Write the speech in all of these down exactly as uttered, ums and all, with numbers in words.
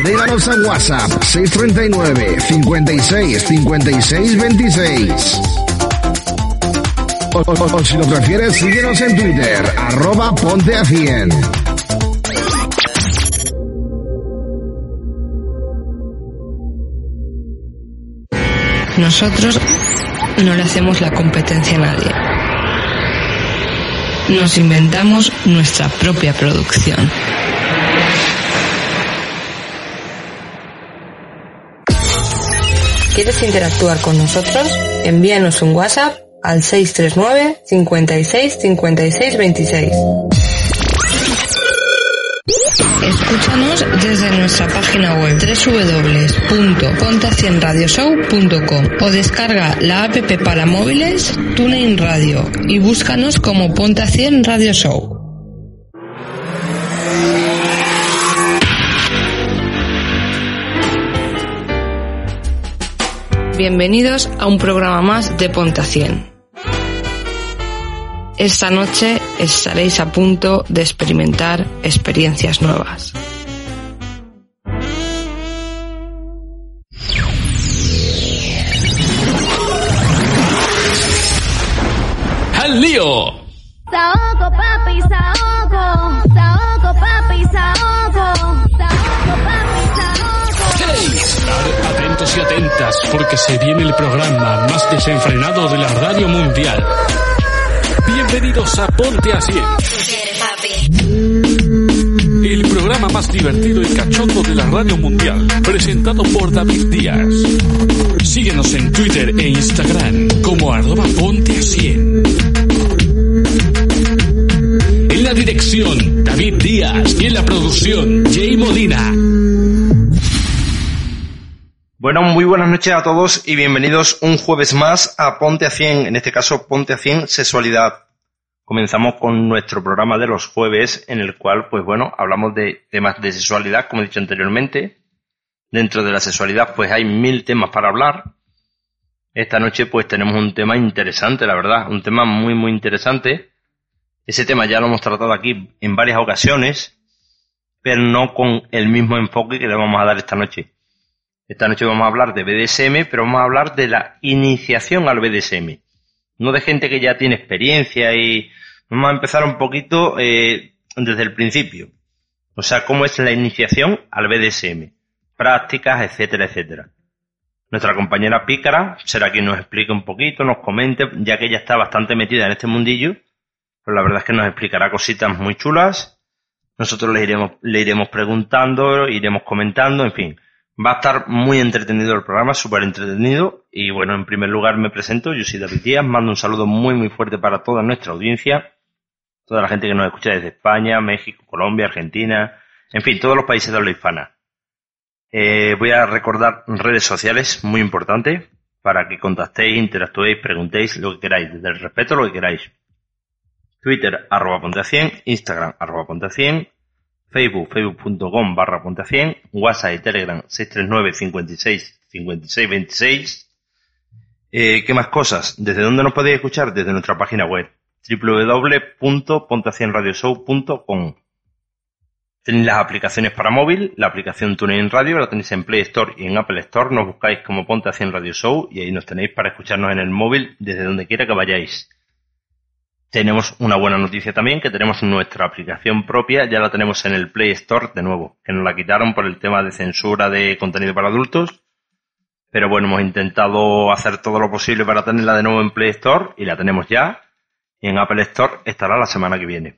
Agréganos a WhatsApp seis tres nueve, cincuenta y seis, cincuenta y seis veintiséis. O, o, o si lo prefieres, síguenos en Twitter, arroba ponte a cien. Nosotros no le hacemos la competencia a nadie. Nos inventamos nuestra propia producción. ¿Quieres interactuar con nosotros? Envíanos un WhatsApp al seis tres nueve, cincuenta y seis, cincuenta y seis veintiséis. Escúchanos desde nuestra página web doble u doble u doble u punto ponte a cien radio show punto com o descarga la app para móviles TuneIn Radio y búscanos como Ponte a cien Radio Show. Bienvenidos a un programa más de Ponte a cien. Esta noche estaréis a punto de experimentar experiencias nuevas. ¡Al lío! Saoco, papi, saoco. Saoco, papi, saoco. Saoco, papi, saoco. ¡Hey! Atentos y atentas, porque se viene el programa más desenfrenado de la radio mundial. Bienvenidos a Ponte a cien. El programa más divertido y cachondo de la radio mundial, presentado por David Díaz. Síguenos en Twitter e Instagram como arroba Ponte a cien. En la dirección, David Díaz, y en la producción, Jay Modina. Bueno, muy buenas noches a todos y bienvenidos un jueves más a Ponte a cien, en este caso Ponte a cien Sexualidad. Comenzamos con nuestro programa de los jueves, en el cual, pues bueno, hablamos de temas de sexualidad, como he dicho anteriormente. Dentro de la sexualidad, pues hay mil temas para hablar. Esta noche, pues tenemos un tema interesante, la verdad, un tema muy, muy interesante. Ese tema ya lo hemos tratado aquí en varias ocasiones, pero no con el mismo enfoque que le vamos a dar esta noche. Esta noche vamos a hablar de B D S M, pero vamos a hablar de la iniciación al B D S M. No de gente que ya tiene experiencia y vamos a empezar un poquito eh, desde el principio. O sea, cómo es la iniciación al B D S M. Prácticas, etcétera, etcétera. Nuestra compañera Pícara será quien nos explique un poquito, nos comente, ya que ella está bastante metida en este mundillo. Pero la verdad es que nos explicará cositas muy chulas. Nosotros le iremos, le iremos preguntando, iremos comentando, en fin. Va a estar muy entretenido el programa, súper entretenido. Y bueno, en primer lugar me presento, yo soy David Díaz, mando un saludo muy muy fuerte para toda nuestra audiencia, toda la gente que nos escucha desde España, México, Colombia, Argentina, en fin, todos los países de habla hispana. Eh, voy a recordar redes sociales, muy importante, para que contactéis, interactuéis, preguntéis lo que queráis, desde el respeto lo que queráis. Twitter, arroba ponte a cien, Instagram, arroba ponte a cien, Facebook, facebook.com barra ponte a cien, WhatsApp y Telegram seis tres nueve, cincuenta y seis, cincuenta y seis veintiséis. Eh, ¿Qué más cosas? ¿Desde dónde nos podéis escuchar? Desde nuestra página web, doble u doble u doble u punto ponte a cien radio show punto com. Tenéis las aplicaciones para móvil, la aplicación TuneIn Radio, la tenéis en Play Store y en Apple Store, nos buscáis como Ponte a cien Radio Show y ahí nos tenéis para escucharnos en el móvil desde donde quiera que vayáis. Tenemos una buena noticia también, que tenemos nuestra aplicación propia, ya la tenemos en el Play Store de nuevo, que nos la quitaron por el tema de censura de contenido para adultos, pero bueno, hemos intentado hacer todo lo posible para tenerla de nuevo en Play Store y la tenemos ya, y en Apple Store estará la semana que viene.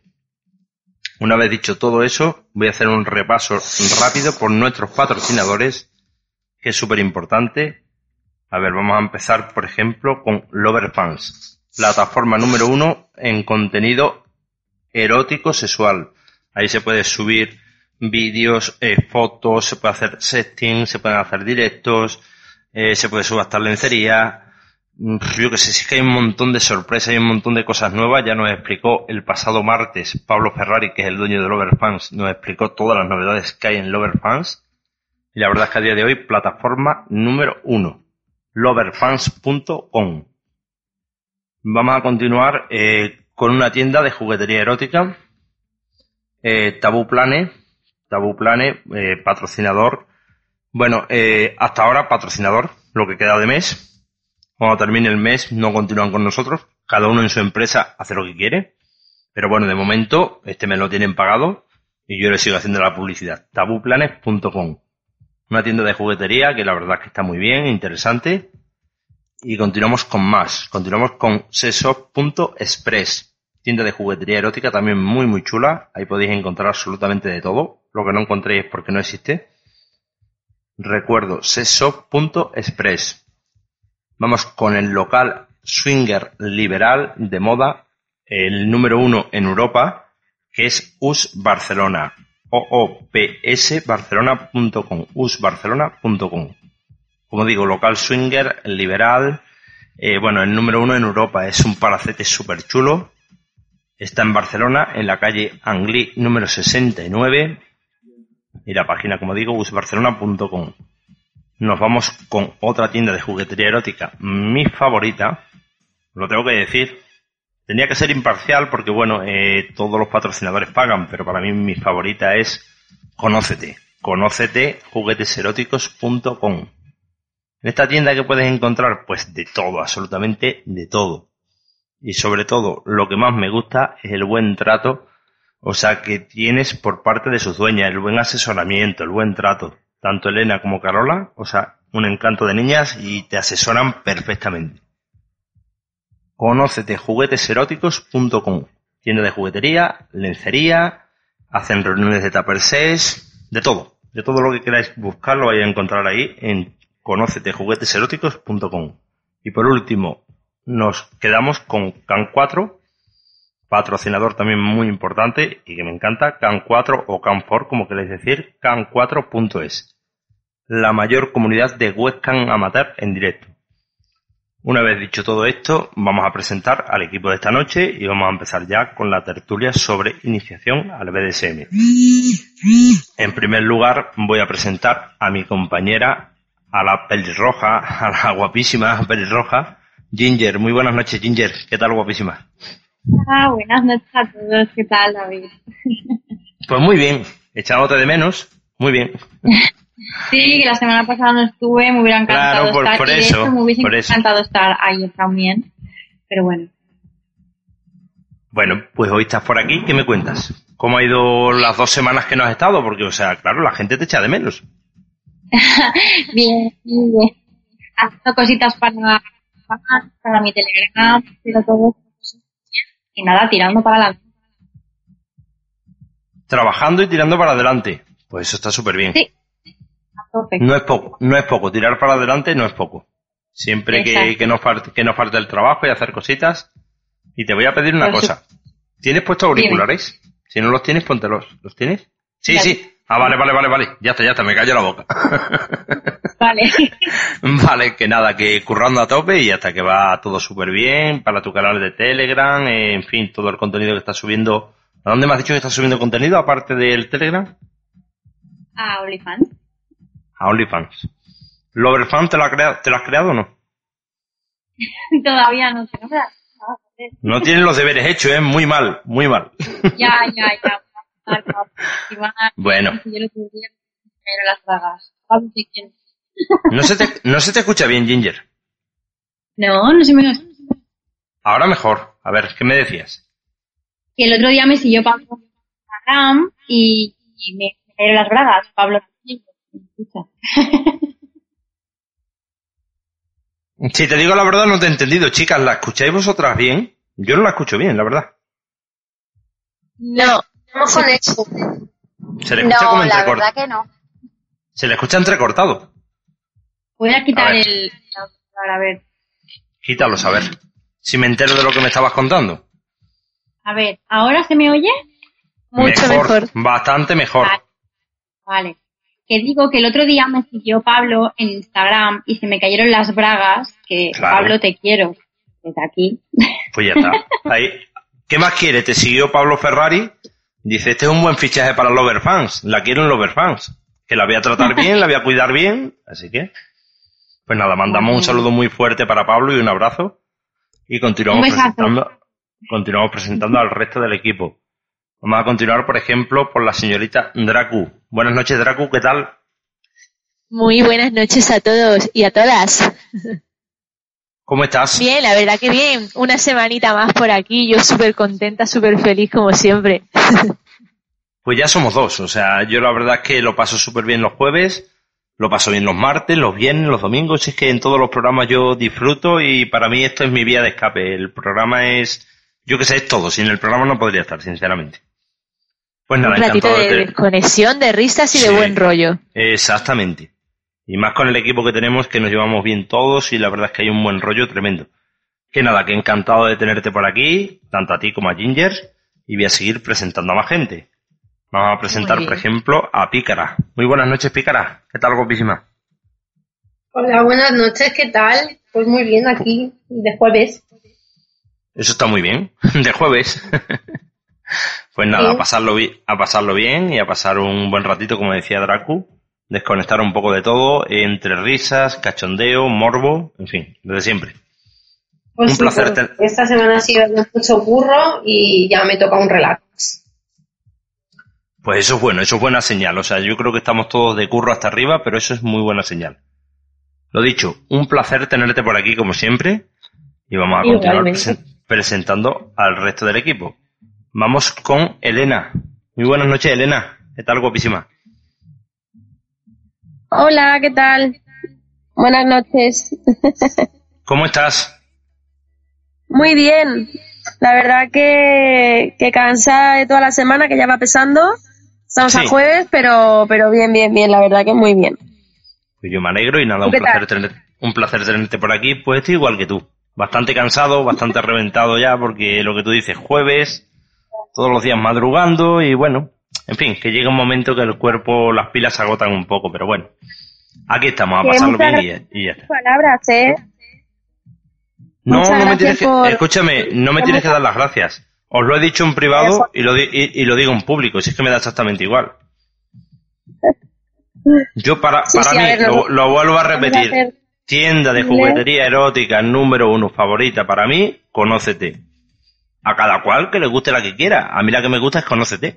Una vez dicho todo eso, voy a hacer un repaso rápido por nuestros patrocinadores, que es súper importante. A ver, vamos a empezar, por ejemplo, con Loverfans. Plataforma número uno en contenido erótico sexual. Ahí se puede subir vídeos, eh, fotos, se puede hacer sexting, se pueden hacer directos, eh, se puede subastar lencería. Yo que sé, sí que hay un montón de sorpresas, hay un montón de cosas nuevas. Ya nos explicó el pasado martes Pablo Ferrari, que es el dueño de Loverfans, nos explicó todas las novedades que hay en Loverfans. Y la verdad es que a día de hoy, plataforma número uno, loverfans punto com. Vamos a continuar eh, con una tienda de juguetería erótica, eh, Tabú Plane, Tabú Plane, eh, patrocinador Bueno, eh, hasta ahora patrocinador, lo que queda de mes. Cuando termine el mes no continúan con nosotros. Cada uno en su empresa hace lo que quiere. Pero bueno, de momento este mes lo tienen pagado y yo le sigo haciendo la publicidad. tabuplanes punto com. Una tienda de juguetería que la verdad es que está muy bien, interesante. Y continuamos con más. Continuamos con sexshop punto express. Tienda de juguetería erótica también muy muy chula. Ahí podéis encontrar absolutamente de todo. Lo que no encontréis es porque no existe. Recuerdo, sexshop punto express. Vamos con el local swinger liberal de moda, el número uno en Europa, que es U S Barcelona. O O P S barcelona punto com. U S barcelona punto com. Como digo, local swinger liberal. Eh, bueno, el número uno en Europa. Es un palacete súper chulo. Está en Barcelona, en la calle Anglí número sesenta y nueve. Y la página, como digo, u s barcelona punto com. Nos vamos con otra tienda de juguetería erótica, mi favorita. Lo tengo que decir. Tenía que ser imparcial porque, bueno, eh, todos los patrocinadores pagan, pero para mí mi favorita es Conócete. Conócete juguetes eróticos punto com. En esta tienda que puedes encontrar, pues de todo, absolutamente de todo. Y sobre todo, lo que más me gusta es el buen trato. O sea, que tienes por parte de sus dueñas, el buen asesoramiento, el buen trato. Tanto Elena como Carola, o sea, un encanto de niñas y te asesoran perfectamente. Conócete juguetes eróticos punto com. Tienda de juguetería, lencería, hacen reuniones de tupper sets, de todo. De todo lo que queráis buscar lo vais a encontrar ahí en conócete juguetes eróticos punto com. Y por último, nos quedamos con Can cuatro. Patrocinador también muy importante y que me encanta, Can cuatro o Can cuatro, como queréis decir, can cuatro punto es. La mayor comunidad de webcam amateur en directo. Una vez dicho todo esto, vamos a presentar al equipo de esta noche y vamos a empezar ya con la tertulia sobre iniciación al B D S M. En primer lugar, voy a presentar a mi compañera, a la pelirroja, a la guapísima pelirroja, Ginger. Muy buenas noches, Ginger. ¿Qué tal, guapísima? Ah, buenas noches a todos. ¿Qué tal, David? Pues muy bien, echándote de menos, muy bien. Sí, que la semana pasada no estuve, me hubiera encantado claro, por, estar. por y de eso, hecho me hubiese por encantado eso. estar ayer también, pero bueno. Bueno, pues hoy estás por aquí, ¿qué me cuentas? ¿Cómo ha ido las dos semanas que no has estado? Porque, o sea, claro, la gente te echa de menos. Bien, bien. Haciendo cositas para, para mi Telegram, pero todo. Y nada, tirando para adelante. Trabajando y tirando para adelante. Pues eso está súper bien. Sí. A tope. No es poco, no es poco. Tirar para adelante no es poco. Siempre que, que, nos falte, que nos falte el trabajo y hacer cositas. Y te voy a pedir una Por cosa. Su... ¿Tienes puestos auriculares? Dime. Si no los tienes, póntelos. ¿Los tienes? Sí, ya. sí. Ah, vale, vale, vale, vale. Ya está, ya está. Me callo la boca. Vale. Vale, que nada, que currando a tope y hasta que va todo súper bien para tu canal de Telegram, eh, en fin, todo el contenido que estás subiendo. ¿A dónde me has dicho que estás subiendo contenido aparte del Telegram? A OnlyFans. A OnlyFans. ¿Loverfans te lo, crea- te lo has creado o no? Todavía no tengo nada. No tienes los deberes hechos, ¿eh? Muy mal, muy mal. Ya, ya, ya. Bueno. Yo lo tuviera, pero las bragas. Pablo, ¿de quién? No se, te, no se te escucha bien, Ginger. No, no se me... Ahora mejor. A ver, ¿qué me decías? Que el otro día me siguió Pablo en Instagram y, y me cayeron las bragas. Pablo, ¿me escucha? Si te digo la verdad, no te he entendido. Chicas, ¿la escucháis vosotras bien? Yo no la escucho bien, la verdad. No, no con eso. Se le escucha no, como la entrecortado. verdad que no. Se le escucha entrecortado. Voy a quitar A ver. el... A ver. Quítalo, a ver. Si me entero de lo que me estabas contando. A ver, ¿ahora se me oye? Mucho mejor. Bastante mejor. Vale. Vale. Que digo que el otro día me siguió Pablo en Instagram y se me cayeron las bragas, que Claro. Pablo te quiero, desde aquí. Pues ya está. Ahí. ¿Qué más quiere? Te siguió Pablo Ferrari. Dice, este es un buen fichaje para Loverfans. La quiero en Loverfans. Que la voy a tratar bien, la voy a cuidar bien. Así que, pues nada, mandamos un saludo muy fuerte para Pablo y un abrazo. Y continuamos Un besazo. presentando, continuamos presentando al resto del equipo. Vamos a continuar, por ejemplo, por la señorita Dracu. Buenas noches, Dracu, ¿qué tal? Muy buenas noches a todos y a todas. ¿Cómo estás? Bien, la verdad que bien. Una semanita más por aquí. Yo súper contenta, súper feliz como siempre. Pues ya somos dos. O sea, yo la verdad es que lo paso súper bien los jueves, lo paso bien los martes, los viernes, los domingos. Es que en todos los programas yo disfruto y para mí esto es mi vía de escape. El programa es, yo que sé, es todo. Sin el programa no podría estar, sinceramente. Pues nada, un ratito encantado de de desconexión, de risas y Sí, de buen rollo. Exactamente. Y más con el equipo que tenemos, que nos llevamos bien todos y la verdad es que hay un buen rollo tremendo. Que nada, que encantado de tenerte por aquí, tanto a ti como a Ginger, y voy a seguir presentando a más gente. Vamos a presentar, por ejemplo, a Pícara. Muy buenas noches, Pícara. ¿Qué tal, guapísima? Hola, buenas noches, ¿qué tal? Pues muy bien aquí, de jueves. Eso está muy bien, de jueves. Pues nada, Sí. a pasarlo, bi- a pasarlo bien y a pasar un buen ratito, como decía Dracu. Desconectar un poco de todo, entre risas, cachondeo, morbo, en fin, desde siempre. Pues Un sí, placer pues, ten- esta semana ha sido de mucho curro y ya me toca un relax. Pues eso es bueno, eso es buena señal. O sea, yo creo que estamos todos de curro hasta arriba, pero eso es muy buena señal. Lo dicho, un placer tenerte por aquí como siempre y vamos a continuar Igualmente. presen- presentando al resto del equipo. Vamos con Elena. Muy buenas noches, Elena. ¿Qué tal, guapísima? Hola, ¿qué tal? Buenas noches. ¿Cómo estás? Muy bien. La verdad que, que cansada de toda la semana, que ya va pesando. Estamos Sí. a jueves, pero, pero bien, bien, bien. La verdad que muy bien. Pues yo me alegro y nada, un ¿Qué placer, tal? tener, un placer tenerte por aquí. Pues estoy igual que tú. Bastante cansado, bastante reventado ya, porque lo que tú dices, jueves, todos los días madrugando y bueno, en fin, que llega un momento que el cuerpo, las pilas se agotan un poco, pero bueno. Aquí estamos, a Que pasarlo muchas bien y, y ya está. Palabras, ¿eh? No, muchas no me gracias tienes que, por- escúchame, no me tienes que dar las gracias. Os lo he dicho en privado y lo, di- y, y lo digo en público, si es que me da exactamente igual. Yo para, Sí, para sí, a mí, ver, lo, nos- lo vuelvo a vamos a repetir, hacer- tienda de Dile. juguetería erótica número uno favorita para mí, Conócete. A cada cual que le guste la que quiera. A mí la que me gusta es Conócete.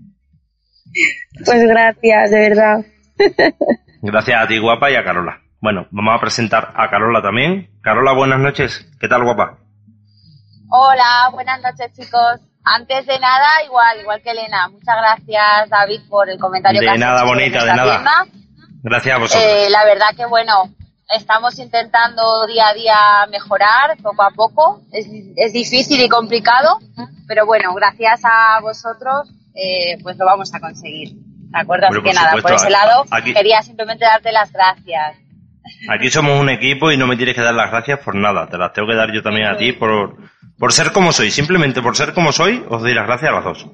Pues gracias, de verdad. Gracias a ti, guapa, y a Carola. Bueno, vamos a presentar a Carola también. Carola, buenas noches. ¿Qué tal, guapa? Hola, buenas noches, chicos. Antes de nada, igual, igual que Elena, muchas gracias, David, por el comentario De que has nada, hecho sobre bonita, de nuestra nada. tienda. Gracias a vosotros. Eh, la verdad que, bueno, estamos intentando día a día mejorar, poco a poco. Es, es difícil y complicado, pero bueno, gracias a vosotros, eh, pues lo vamos a conseguir. ¿De acuerdo? Así Hombre, que por nada, por supuesto, ese lado, aquí- quería simplemente darte las gracias. Aquí somos un equipo y no me tienes que dar las gracias por nada. Te las tengo que dar yo también a ti por, por ser como soy. Simplemente por ser como soy, os doy las gracias a las dos.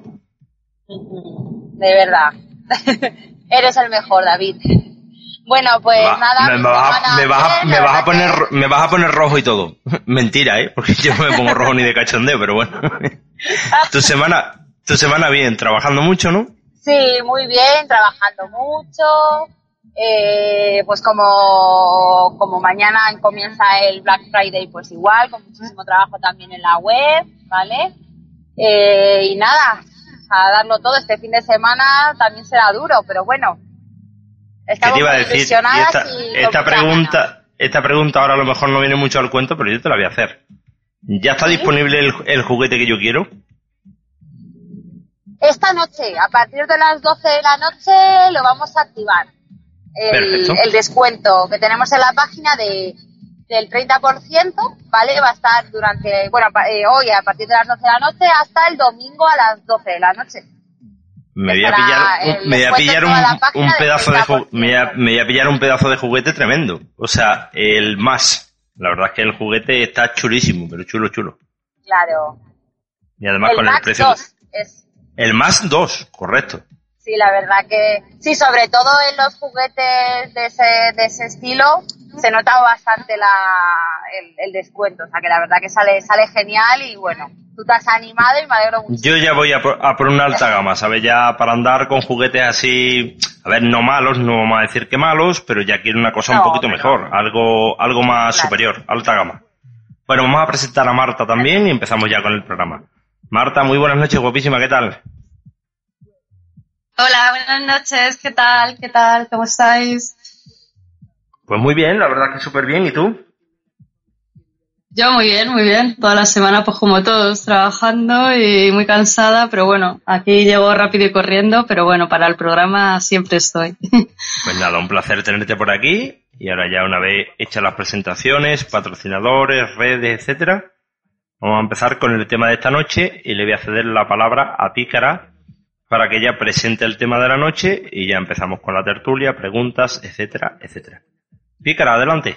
De verdad. Eres el mejor, David. Bueno, pues Va- nada. me, mi vas, a- semana me, vas, a- bien, me la vas a verdad poner que- me vas a poner rojo y todo. Mentira, ¿eh? Porque yo no me pongo rojo ni de cachondeo, pero bueno. tu semana, tu semana bien, trabajando mucho, ¿no? Sí, muy bien, trabajando mucho. Eh, pues como, como mañana comienza el Black Friday, pues igual, con muchísimo trabajo también en la web, ¿vale? Eh, y nada, a darlo todo. Este fin de semana también será duro, pero bueno. ¿Qué Estamos te iba a muy decir? Y ilusionadas esta, y con esta muchas pregunta, esta pregunta ahora a lo mejor no viene mucho al cuento, pero yo te la voy a hacer. ¿Ya está disponible el, el juguete que yo quiero? Esta noche, a partir de las doce de la noche, lo vamos a activar. El, Perfecto. el descuento que tenemos en la página de del treinta por ciento, ¿vale? Va a estar durante, bueno, pa- eh, hoy a partir de las doce de la noche hasta el domingo a las doce de la noche. Me voy a Estará pillar, el un- me voy a descuento pillar en toda la un, página un del pedazo de treinta por ju- me voy, a, me voy a pillar un pedazo de juguete tremendo. O sea, el más. La verdad es que el juguete está chulísimo, pero chulo, chulo. Claro. Y además el con Max el precio. dos es, El más dos, correcto. sí, la verdad que, sí, sobre todo en los juguetes de ese, de ese estilo, se nota bastante la, el, el descuento. O sea, que la verdad que sale, sale genial y bueno, tú te has animado y me alegro mucho. Yo ya voy a por, a por una alta gama, ¿sabes? Ya para andar con juguetes así, a ver, no malos, no vamos a decir que malos, pero ya quiero una cosa No, un poquito pero- mejor, algo, algo más Claro. superior, alta gama. Bueno, vamos a presentar a Marta también y empezamos ya con el programa. Marta, muy buenas noches, guapísima, ¿qué tal? Hola, buenas noches, ¿qué tal? ¿Qué tal? ¿Cómo estáis? Pues muy bien, la verdad que súper bien. ¿Y tú? Yo muy bien, muy bien. Toda la semana, pues como todos, trabajando y muy cansada, pero bueno, aquí llego rápido y corriendo, pero bueno, para el programa siempre estoy. Pues nada, un placer tenerte por aquí. Y ahora ya una vez hechas las presentaciones, patrocinadores, redes, etcétera, vamos a empezar con el tema de esta noche y le voy a ceder la palabra a Pícara para que ella presente el tema de la noche y ya empezamos con la tertulia, preguntas, etcétera, etcétera. Pícara, adelante.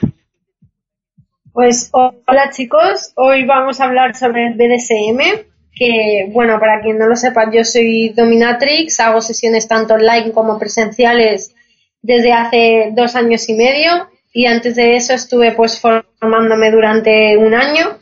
Pues hola chicos, hoy vamos a hablar sobre el B D S M, que bueno, para quien no lo sepa, yo soy dominatrix, hago sesiones tanto online como presenciales desde hace dos años y medio y antes de eso estuve pues formándome durante un año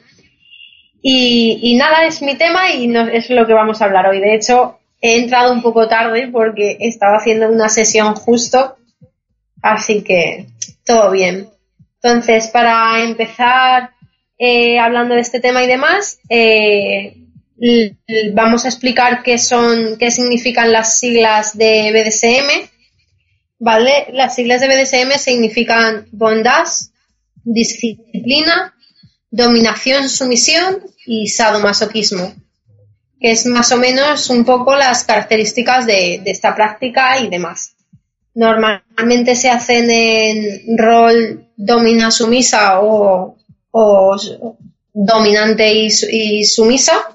y, y nada, es mi tema y no, es lo que vamos a hablar hoy. De hecho, he entrado un poco tarde porque estaba haciendo una sesión justo, así que todo bien. Entonces, para empezar eh, hablando de este tema y demás, eh, l- l- vamos a explicar qué son, qué significan las siglas de B D S M, ¿vale? Las siglas de B D S M significan bondage, disciplina, dominación, sumisión y sadomasoquismo, que es más o menos un poco las características de, de esta práctica y demás. Normalmente se hacen en rol domina-sumisa o, o dominante y, y sumisa.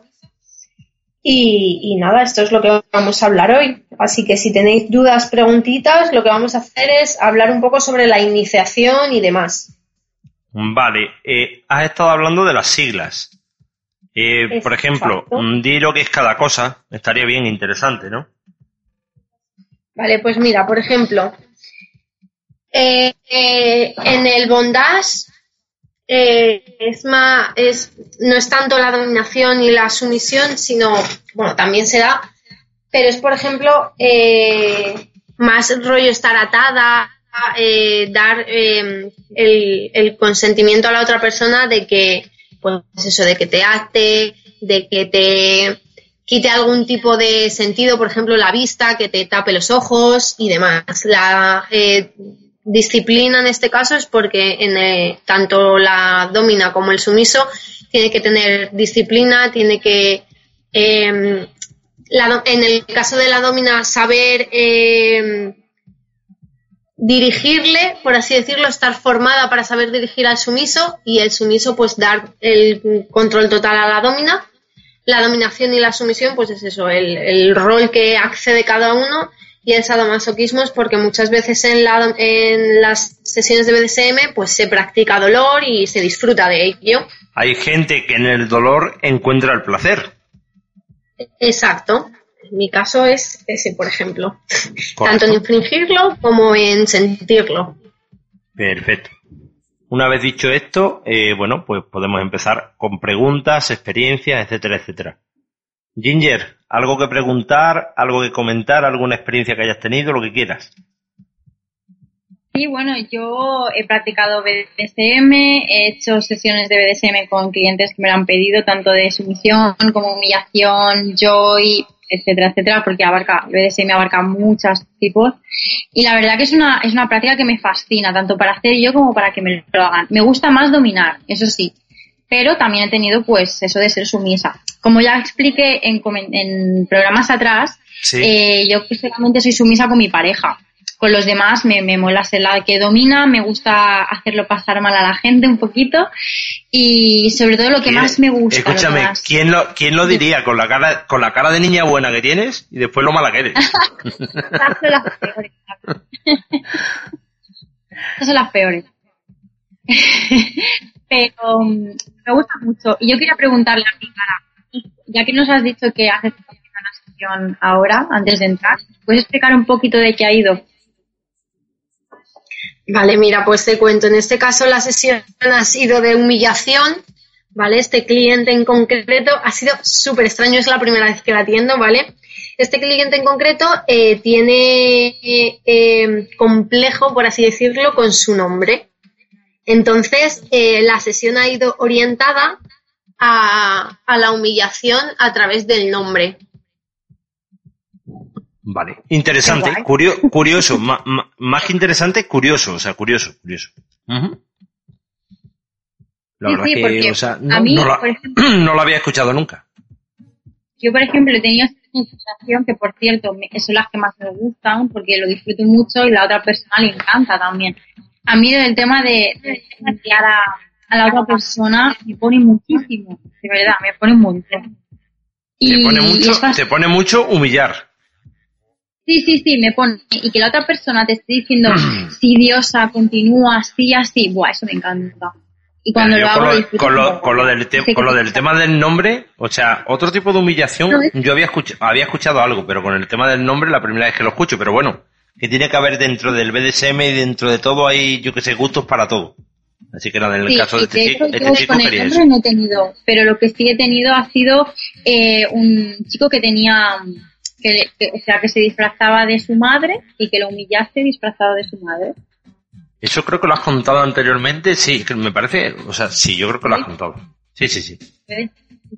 Y, y nada, esto es lo que vamos a hablar hoy. Así que si tenéis dudas, preguntitas, lo que vamos a hacer es hablar un poco sobre la iniciación y demás. Vale, eh, has estado hablando de las siglas. Eh, por ejemplo, di lo que es cada cosa, estaría bien interesante, ¿no? Vale, pues mira, por ejemplo, eh, eh, en el bondage eh, es más, es, no es tanto la dominación y la sumisión, sino, bueno, también se da, pero es, por ejemplo, eh, más rollo estar atada, eh, dar eh, el, el consentimiento a la otra persona de que, pues eso, de que te ate, de que te quite algún tipo de sentido, por ejemplo, la vista, que te tape los ojos y demás. La eh, disciplina en este caso es porque en el, tanto la domina como el sumiso tiene que tener disciplina, tiene que, eh, la, en el caso de la domina, saber eh, dirigirle, por así decirlo, estar formada para saber dirigir al sumiso y el sumiso pues dar el control total a la domina. La dominación y la sumisión, pues es eso, el, el rol que accede cada uno, y el sadomasoquismo es porque muchas veces en, la, en las sesiones de B D S M pues se practica dolor y se disfruta de ello. Hay gente que en el dolor encuentra el placer. Exacto. En mi caso es ese, por ejemplo. Correcto. Tanto en infringirlo como en sentirlo. Perfecto. Una vez dicho esto, eh, bueno, pues podemos empezar con preguntas, experiencias, etcétera, etcétera. Ginger, ¿algo que preguntar, algo que comentar, alguna experiencia que hayas tenido, lo que quieras? Sí, bueno, yo he practicado B D S M, he hecho sesiones de B D S M con clientes que me lo han pedido, tanto de sumisión como humillación, joy, etcétera, etcétera, porque abarca, B D S M abarca muchos tipos. Y la verdad que es una, es una práctica que me fascina, tanto para hacer yo como para que me lo hagan. Me gusta más dominar, eso sí, pero también he tenido pues eso de ser sumisa. Como ya expliqué en, en programas atrás, sí. eh, yo solamente soy sumisa con mi pareja. Con los demás me, me mola ser la que domina, me gusta hacerlo pasar mal a la gente un poquito y sobre todo lo que más me gusta. Escúchame, más... ¿quién lo, quién lo diría con la cara con la cara de niña buena que tienes y después lo mala que eres? Estas son las peores. Estas son las peores. Pero um, me gusta mucho y yo quería preguntarle a mi cara, ya que nos has dicho que haces una sesión ahora, antes de entrar, ¿puedes explicar un poquito de qué ha ido? Vale, mira, pues te cuento. En este caso la sesión ha sido de humillación, ¿vale? Este cliente en concreto ha sido súper extraño, es la primera vez que la atiendo, ¿vale? Este cliente en concreto eh, tiene eh, eh, complejo, por así decirlo, con su nombre. Entonces, eh, la sesión ha ido orientada a, a la humillación a través del nombre. Vale, interesante, curio, curioso, ma, ma, más que interesante, curioso, o sea, curioso, curioso. Uh-huh. La sí, verdad sí, que, porque o sea, no, a mí, no, la, por ejemplo, no lo había escuchado nunca. Yo, por ejemplo, he tenido esta sensación que, por cierto, me, son las que más me gustan porque lo disfruto mucho y la otra persona le encanta también. A mí el tema de, de enviar a, a la otra persona me pone muchísimo, de verdad, me pone un montón. Y, te pone mucho, fácil, te pone mucho humillar. Sí, sí, sí, me pone. Y que la otra persona te esté diciendo, sí, diosa, continúa, así, así. Buah, eso me encanta. Y cuando lo hago, con, lo lo, disfruto. con, lo, con, lo del te, con lo del tema del nombre, o sea, otro tipo de humillación, no, yo había, escuch, había escuchado algo, pero con el tema del nombre la primera vez que lo escucho, pero bueno, que tiene que haber dentro del B D S M y dentro de todo hay, yo que sé, gustos para todo. Así que nada, en el sí, caso de este, de chico, hecho, este yo chico con el quería nombre eso. no he tenido, pero lo que sí he tenido ha sido eh, un chico que tenía, que, que, o sea, que se disfrazaba de su madre y que lo humillaste disfrazado de su madre. Eso creo que lo has contado anteriormente, sí, que me parece, o sea, sí, yo creo que lo has contado. Sí, sí, sí. ¿Sí?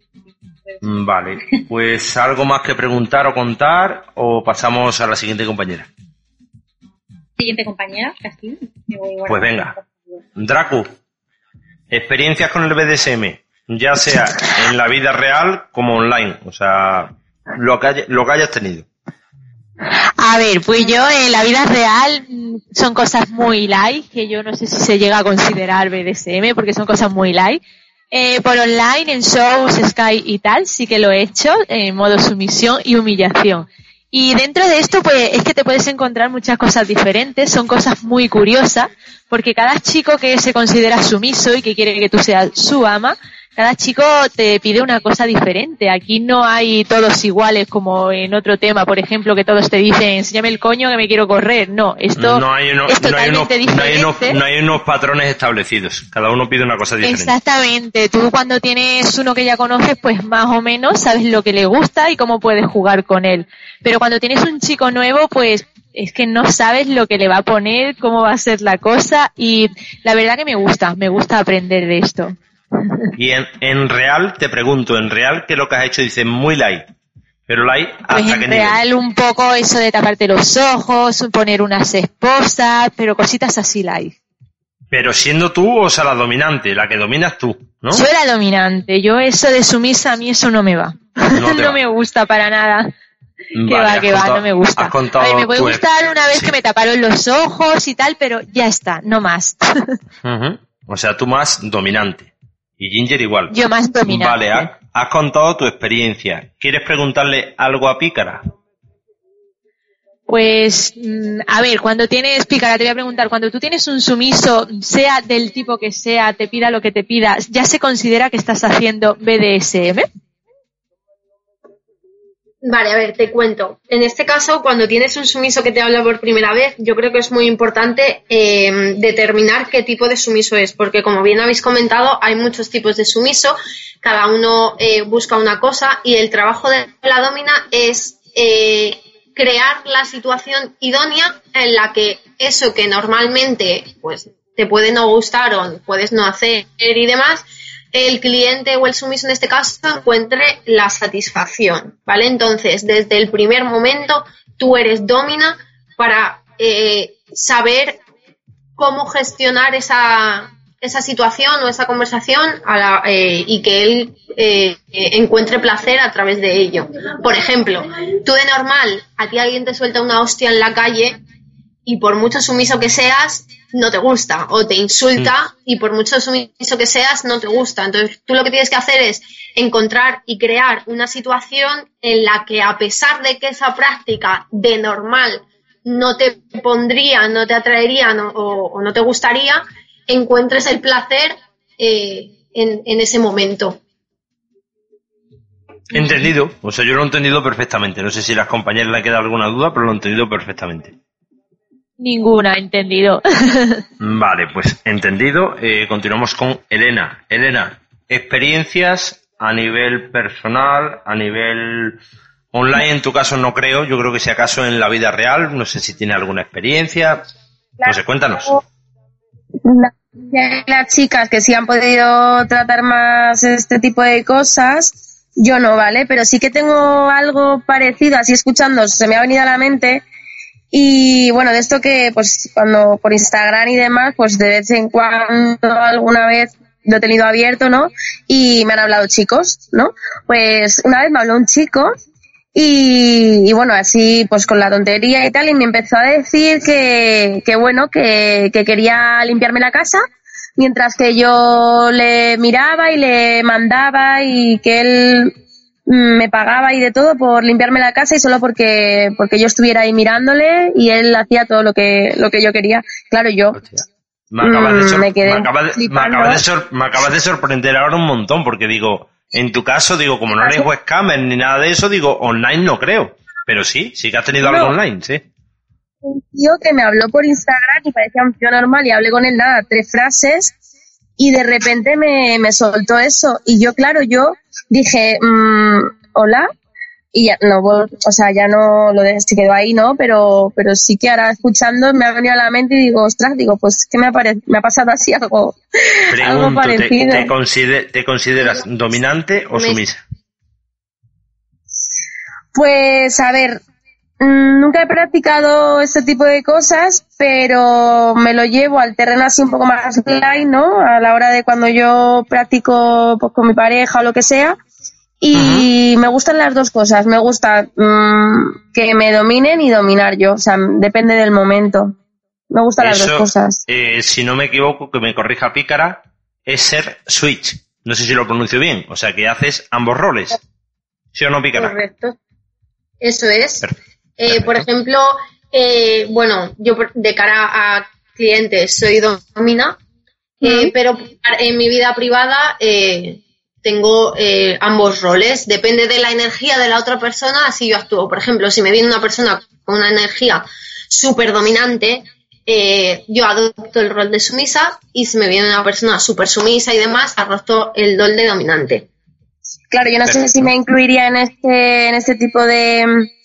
Vale, pues algo más que preguntar o contar o pasamos a la siguiente compañera. Siguiente compañera, casi. Me voy pues venga, Dracu, experiencias con el B D S M, ya sea en la vida real como online, o sea, lo que, hay, lo que hayas tenido. A ver, pues yo en la vida real son cosas muy light, que yo no sé si se llega a considerar B D S M porque son cosas muy light. Eh, por online, en shows, Sky y tal, sí que lo he hecho en modo sumisión y humillación. Y dentro de esto, pues, es que te puedes encontrar muchas cosas diferentes, son cosas muy curiosas, porque cada chico que se considera sumiso y que quiere que tú seas su ama, cada chico te pide una cosa diferente. Aquí no hay todos iguales como en otro tema, por ejemplo, que todos te dicen, enséñame el coño que me quiero correr. No, esto no hay uno, es no hay unos, totalmente no hay, unos, diferente. no hay unos patrones establecidos. Cada uno pide una cosa diferente. Exactamente. Tú cuando tienes uno que ya conoces, pues más o menos sabes lo que le gusta y cómo puedes jugar con él. Pero cuando tienes un chico nuevo, pues es que no sabes lo que le va a poner, cómo va a ser la cosa, y la verdad que me gusta, me gusta aprender de esto. Y en, en real, te pregunto, en real, ¿qué es lo que has hecho? Dices muy light. Pero light, ¿hasta pues qué en nivel? real un poco eso de taparte los ojos, poner unas esposas, pero cositas así light. Pero siendo tú, o sea, la dominante, la que dominas tú, ¿no? Yo la dominante, yo eso de sumisa, a mí eso no me va. No, no va. me gusta para nada. Vale, que va, que contado, va, no me gusta. Has contado a ver, me puede tu... gustar una vez sí. que me taparon los ojos y tal, pero ya está, no más. Uh-huh. O sea, tú más dominante. Y Ginger igual. Yo más dominante. Vale, has, has contado tu experiencia. ¿Quieres preguntarle algo a Pícara? Pues, a ver, cuando tienes, Pícara, te voy a preguntar, cuando tú tienes un sumiso, sea del tipo que sea, te pida lo que te pida, ¿ya se considera que estás haciendo B D S M? Vale, a ver, te cuento. En este caso, cuando tienes un sumiso que te habla por primera vez, yo creo que es muy importante eh, determinar qué tipo de sumiso es, porque como bien habéis comentado, hay muchos tipos de sumiso, cada uno eh, busca una cosa y el trabajo de la domina es eh, crear la situación idónea en la que eso que normalmente pues te puede no gustar o puedes no hacer y demás, el cliente o el sumiso en este caso encuentre la satisfacción, ¿vale? Entonces, desde el primer momento, tú eres domina para eh, saber cómo gestionar esa, esa situación o esa conversación a la, eh, y que él eh, encuentre placer a través de ello. Por ejemplo, tú de normal, a ti alguien te suelta una hostia en la calle y por mucho sumiso que seas, no te gusta, o te insulta y por mucho sumiso que seas, no te gusta. Entonces, tú lo que tienes que hacer es encontrar y crear una situación en la que, a pesar de que esa práctica de normal no te pondría, no te atraería no, o, o no te gustaría, encuentres el placer eh, en, en ese momento. Entendido, o sea, yo lo he entendido perfectamente. No sé si a las compañeras le queda alguna duda, pero lo he entendido perfectamente. Ninguna, entendido. Vale, pues entendido. Eh, continuamos con Elena. Elena, experiencias a nivel personal, a nivel online, en tu caso no creo. Yo creo que si acaso en la vida real, no sé si tiene alguna experiencia. No sé, cuéntanos. Las chicas que sí han podido tratar más este tipo de cosas, Yo no, ¿vale? Pero sí que tengo algo parecido, así escuchando, se me ha venido a la mente. Y bueno, de esto que, pues, cuando por Instagram y demás, pues de vez en cuando, alguna vez lo he tenido abierto, ¿no? Y me han hablado chicos, ¿no? Pues una vez me habló un chico y, y bueno, así, pues con la tontería y tal, y me empezó a decir que, que bueno, que, que quería limpiarme la casa, mientras que yo le miraba y le mandaba y que él me pagaba y de todo por limpiarme la casa y solo porque porque yo estuviera ahí mirándole y él hacía todo lo que lo que yo quería. Claro, yo me acabas de, sor- me quedé me acabas de, me acabas de, sor- me acabas de sorprender ahora un montón, porque digo, en tu caso, digo, como no eres webcamer ni nada de eso, digo, online no creo. Pero sí, sí que has tenido No. algo online, sí. Un tío que me habló por Instagram y parecía un tío normal y hablé con él nada, tres frases y de repente me, me soltó eso y yo, claro, yo dije, mmm, hola, y ya no, vol- o sea, ya no lo de, se quedó ahí, ¿no? Pero, pero sí que ahora escuchando me ha venido a la mente y digo, ostras, digo, pues que me ha, pare- me ha pasado así algo, algo Pregunto, ¿te, parecido. te, consider- ¿te consideras dominante o sumisa? Pues, a ver, mm, nunca he practicado este tipo de cosas, pero me lo llevo al terreno así un poco más light, ¿no? A la hora de cuando yo practico pues, con mi pareja o lo que sea. Y uh-huh. me gustan las dos cosas. Me gusta mmm, que me dominen y dominar yo. O sea, depende del momento. Me gustan Eso, las dos cosas. Eh, si no me equivoco, que me corrija Pícara, es ser switch. No sé si lo pronuncio bien. O sea, que haces ambos roles. ¿Sí o no, Pícara? Correcto. Eso es. Perfecto. Eh, por ejemplo, eh, bueno, yo de cara a clientes soy domina, uh-huh. eh, pero en mi vida privada eh, tengo eh, ambos roles. Depende de la energía de la otra persona, así yo actúo. Por ejemplo, si me viene una persona con una energía súper dominante, eh, yo adopto el rol de sumisa, y si me viene una persona súper sumisa y demás, adopto el rol de dominante. Claro, yo no Perfecto. sé si me incluiría en este en este tipo de,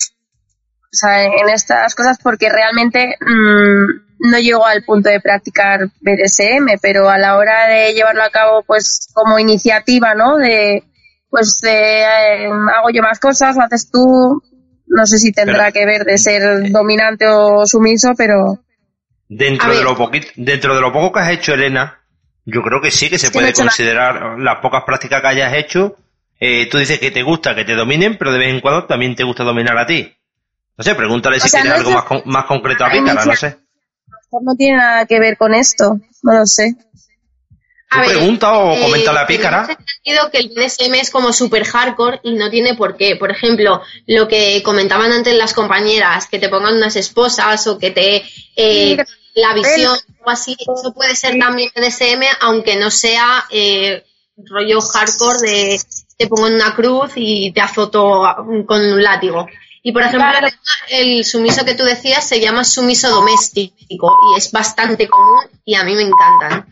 o sea, en estas cosas, porque realmente mmm, no llego al punto de practicar B D S M, pero a la hora de llevarlo a cabo, pues como iniciativa, ¿no? De, pues de, eh, hago yo más cosas, lo haces tú, no sé si tendrá pero, que ver de ser dominante o sumiso, pero dentro de lo poquito, dentro de lo poco que has hecho, Elena, yo creo que sí que se es puede que no considerar nada. Las pocas prácticas que hayas hecho. Eh, tú dices que te gusta que te dominen, pero de vez en cuando también te gusta dominar a ti. No sé, pregúntale o si sea, tienes no algo más, con, más concreto a Pícara, no sé. No tiene nada que ver con esto, no lo sé. ¿Tú ver, pregunta o eh, coméntale a Pícara? Tenemos entendido que el B D S M es como super hardcore y no tiene por qué. Por ejemplo, lo que comentaban antes las compañeras, que te pongan unas esposas o que te... Eh, la visión o así, eso puede ser también B D S M, aunque no sea eh, rollo hardcore de... te pongo en una cruz y te azoto con un látigo. Y por ejemplo, claro. el sumiso que tú decías se llama sumiso doméstico y es bastante común y a mí me encantan.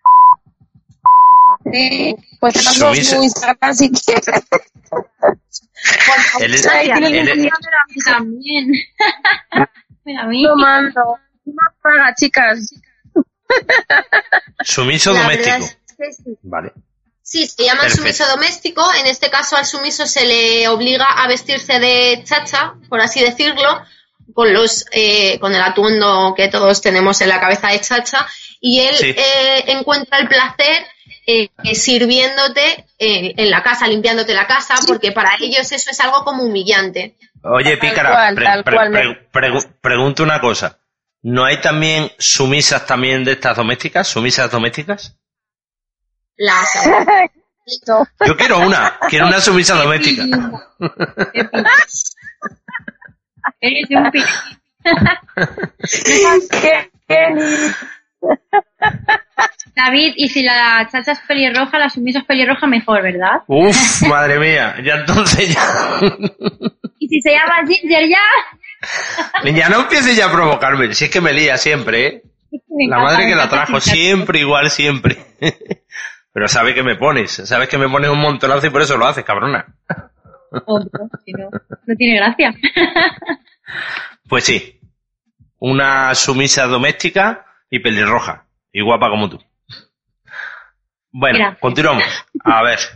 Sí, pues tenemos su Instagram si quieres. El, el, el, el, también. Mira, a mí. Tomando. No paga, chicas. Sumiso La doméstico. Es que sí. Vale. Sí, se llama Perfecto. Sumiso doméstico. En este caso al sumiso se le obliga a vestirse de chacha, por así decirlo, con los eh, con el atuendo que todos tenemos en la cabeza de chacha, y él sí. eh, encuentra el placer eh, sirviéndote eh, en la casa, limpiándote la casa, porque para ellos eso es algo como humillante. Oye, Pícara, pre, pre, pre, pre, pregunto una cosa. ¿No hay también sumisas también de estas domésticas? ¿Sumisas domésticas? Las Yo quiero una, quiero una sumisa doméstica. Eres un pi. David, y si la chacha es pelirroja, la sumisa es pelirroja, mejor, ¿verdad? Uf, madre mía, ya entonces ya. ¿Y si se llama Ginger ya? Ya no empieces ya a provocarme, si es que me lía siempre, ¿eh? La madre que la trajo, siempre igual, siempre. Pero sabe que me pones, sabes que me pones un montonazo y por eso lo haces, cabrona. Obvio, si no, no tiene gracia. Pues sí, una sumisa doméstica y pelirroja, y guapa como tú. Bueno, Gracias. Continuamos. A ver,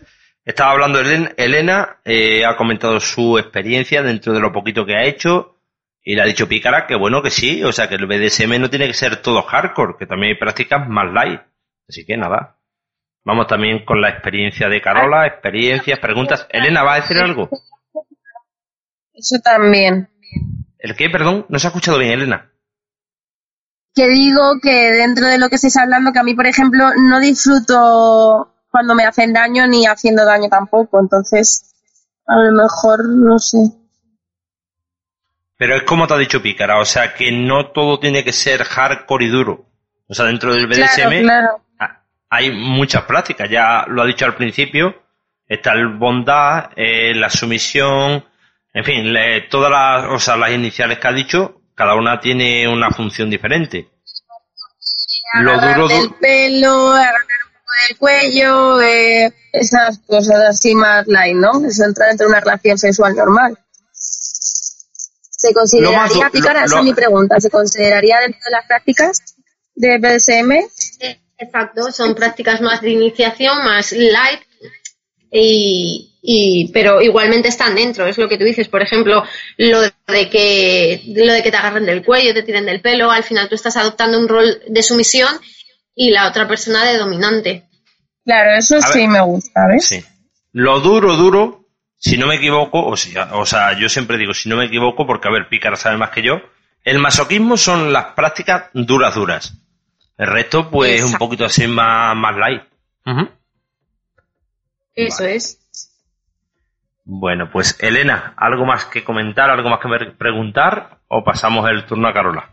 Estaba hablando Elena, Elena eh, ha comentado su experiencia dentro de lo poquito que ha hecho y le ha dicho Pícara que bueno, que sí, o sea que el B D S M no tiene que ser todo hardcore, que también hay prácticas más light. Así que nada, vamos también con la experiencia de Carola, experiencias, preguntas. Elena, ¿va a decir algo? Eso también. ¿El qué? Perdón, no se ha escuchado bien, Elena. Que digo que dentro de lo que estáis hablando, que a mí, por ejemplo, no disfruto cuando me hacen daño ni haciendo daño tampoco, entonces a lo mejor no sé. Pero es como te ha dicho Pícara, o sea que no todo tiene que ser hardcore y duro. O sea, dentro del B D S M claro, claro. hay muchas prácticas, ya lo ha dicho al principio, está el bondad, eh, la sumisión, en fin, le, todas las, o sea, las iniciales que ha dicho, cada una tiene una función diferente. Lo duro del pelo, agarrar un poco del cuello, eh, esas cosas así más light, ¿no? Eso entra dentro de una relación sexual normal. ¿Se consideraría, lo, Pícara? lo, Esa lo, es mi pregunta. ¿Se consideraría dentro de las prácticas de B D S M? Exacto, son prácticas más de iniciación, más light, y, y pero igualmente están dentro, es lo que tú dices. Por ejemplo, lo de que lo de que te agarren del cuello, te tiren del pelo, al final tú estás adoptando un rol de sumisión y la otra persona de dominante. Claro, eso a sí ver, me gusta, ¿ves? Sí. Lo duro, duro, si no me equivoco, o sea, o sea, yo siempre digo si no me equivoco, porque a ver, Pícara sabe más que yo, el masoquismo son las prácticas duras, duras. El resto, pues, Exacto. un poquito así más, más light. Uh-huh. Eso vale. es. Bueno, pues, Elena, ¿algo más que comentar, algo más que preguntar? ¿O pasamos el turno a Carola?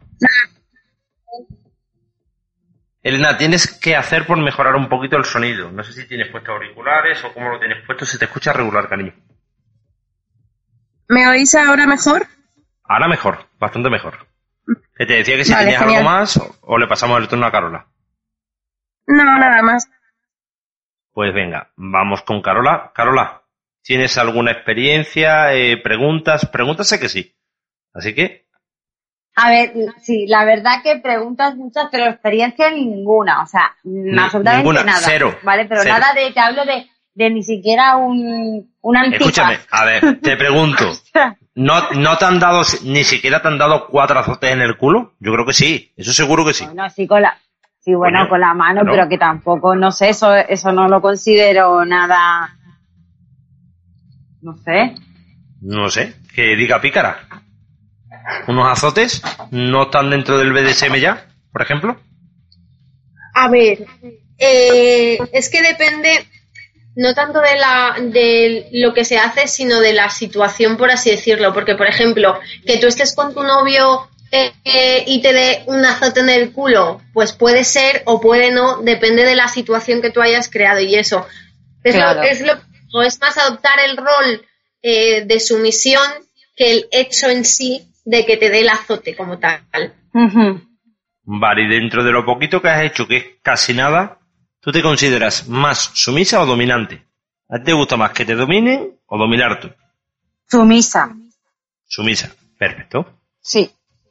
Elena, tienes que hacer por mejorar un poquito el sonido. No sé si tienes puestos auriculares o cómo lo tienes puesto. Se te escucha regular, cariño. ¿Me oís ahora mejor? Ahora mejor, bastante mejor. Que te decía que si vale, tenías genial. algo más o, o le pasamos el turno a Carola. No, nada más. Pues venga, vamos con Carola. Carola, ¿tienes alguna experiencia, eh, preguntas? Preguntas sé que sí. Así que... A ver, sí, la verdad que preguntas muchas, pero experiencia ninguna. O sea, Ni, absolutamente ninguna, nada. Cero. ¿Vale? Pero cero. nada de, te hablo de, de ni siquiera un, un antifaz. Escúchame, a ver, te pregunto. ¿No, ¿No te han dado, ni siquiera te han dado cuatro azotes en el culo? Yo creo que sí, eso seguro que sí. Bueno, sí, con la, sí, bueno, Coño, con la mano, claro. Pero que tampoco, no sé, eso, eso no lo considero nada, no sé. No sé, que diga Pícara. ¿Unos azotes no están dentro del B D S M ya, por ejemplo? A ver, eh, es que depende... No tanto de la de lo que se hace, sino de la situación, por así decirlo. Porque, por ejemplo, que tú estés con tu novio eh, eh, y te dé un azote en el culo, pues puede ser o puede no, depende de la situación que tú hayas creado y eso. Es claro. lo, es lo, o es más adoptar el rol eh, de sumisión que el hecho en sí de que te dé el azote como tal. Uh-huh. Vale, y dentro de lo poquito que has hecho, que es casi nada... ¿Tú te consideras más sumisa o dominante? ¿A ti te gusta más que te dominen o dominar tú? Sumisa. Sumisa, perfecto. Sí.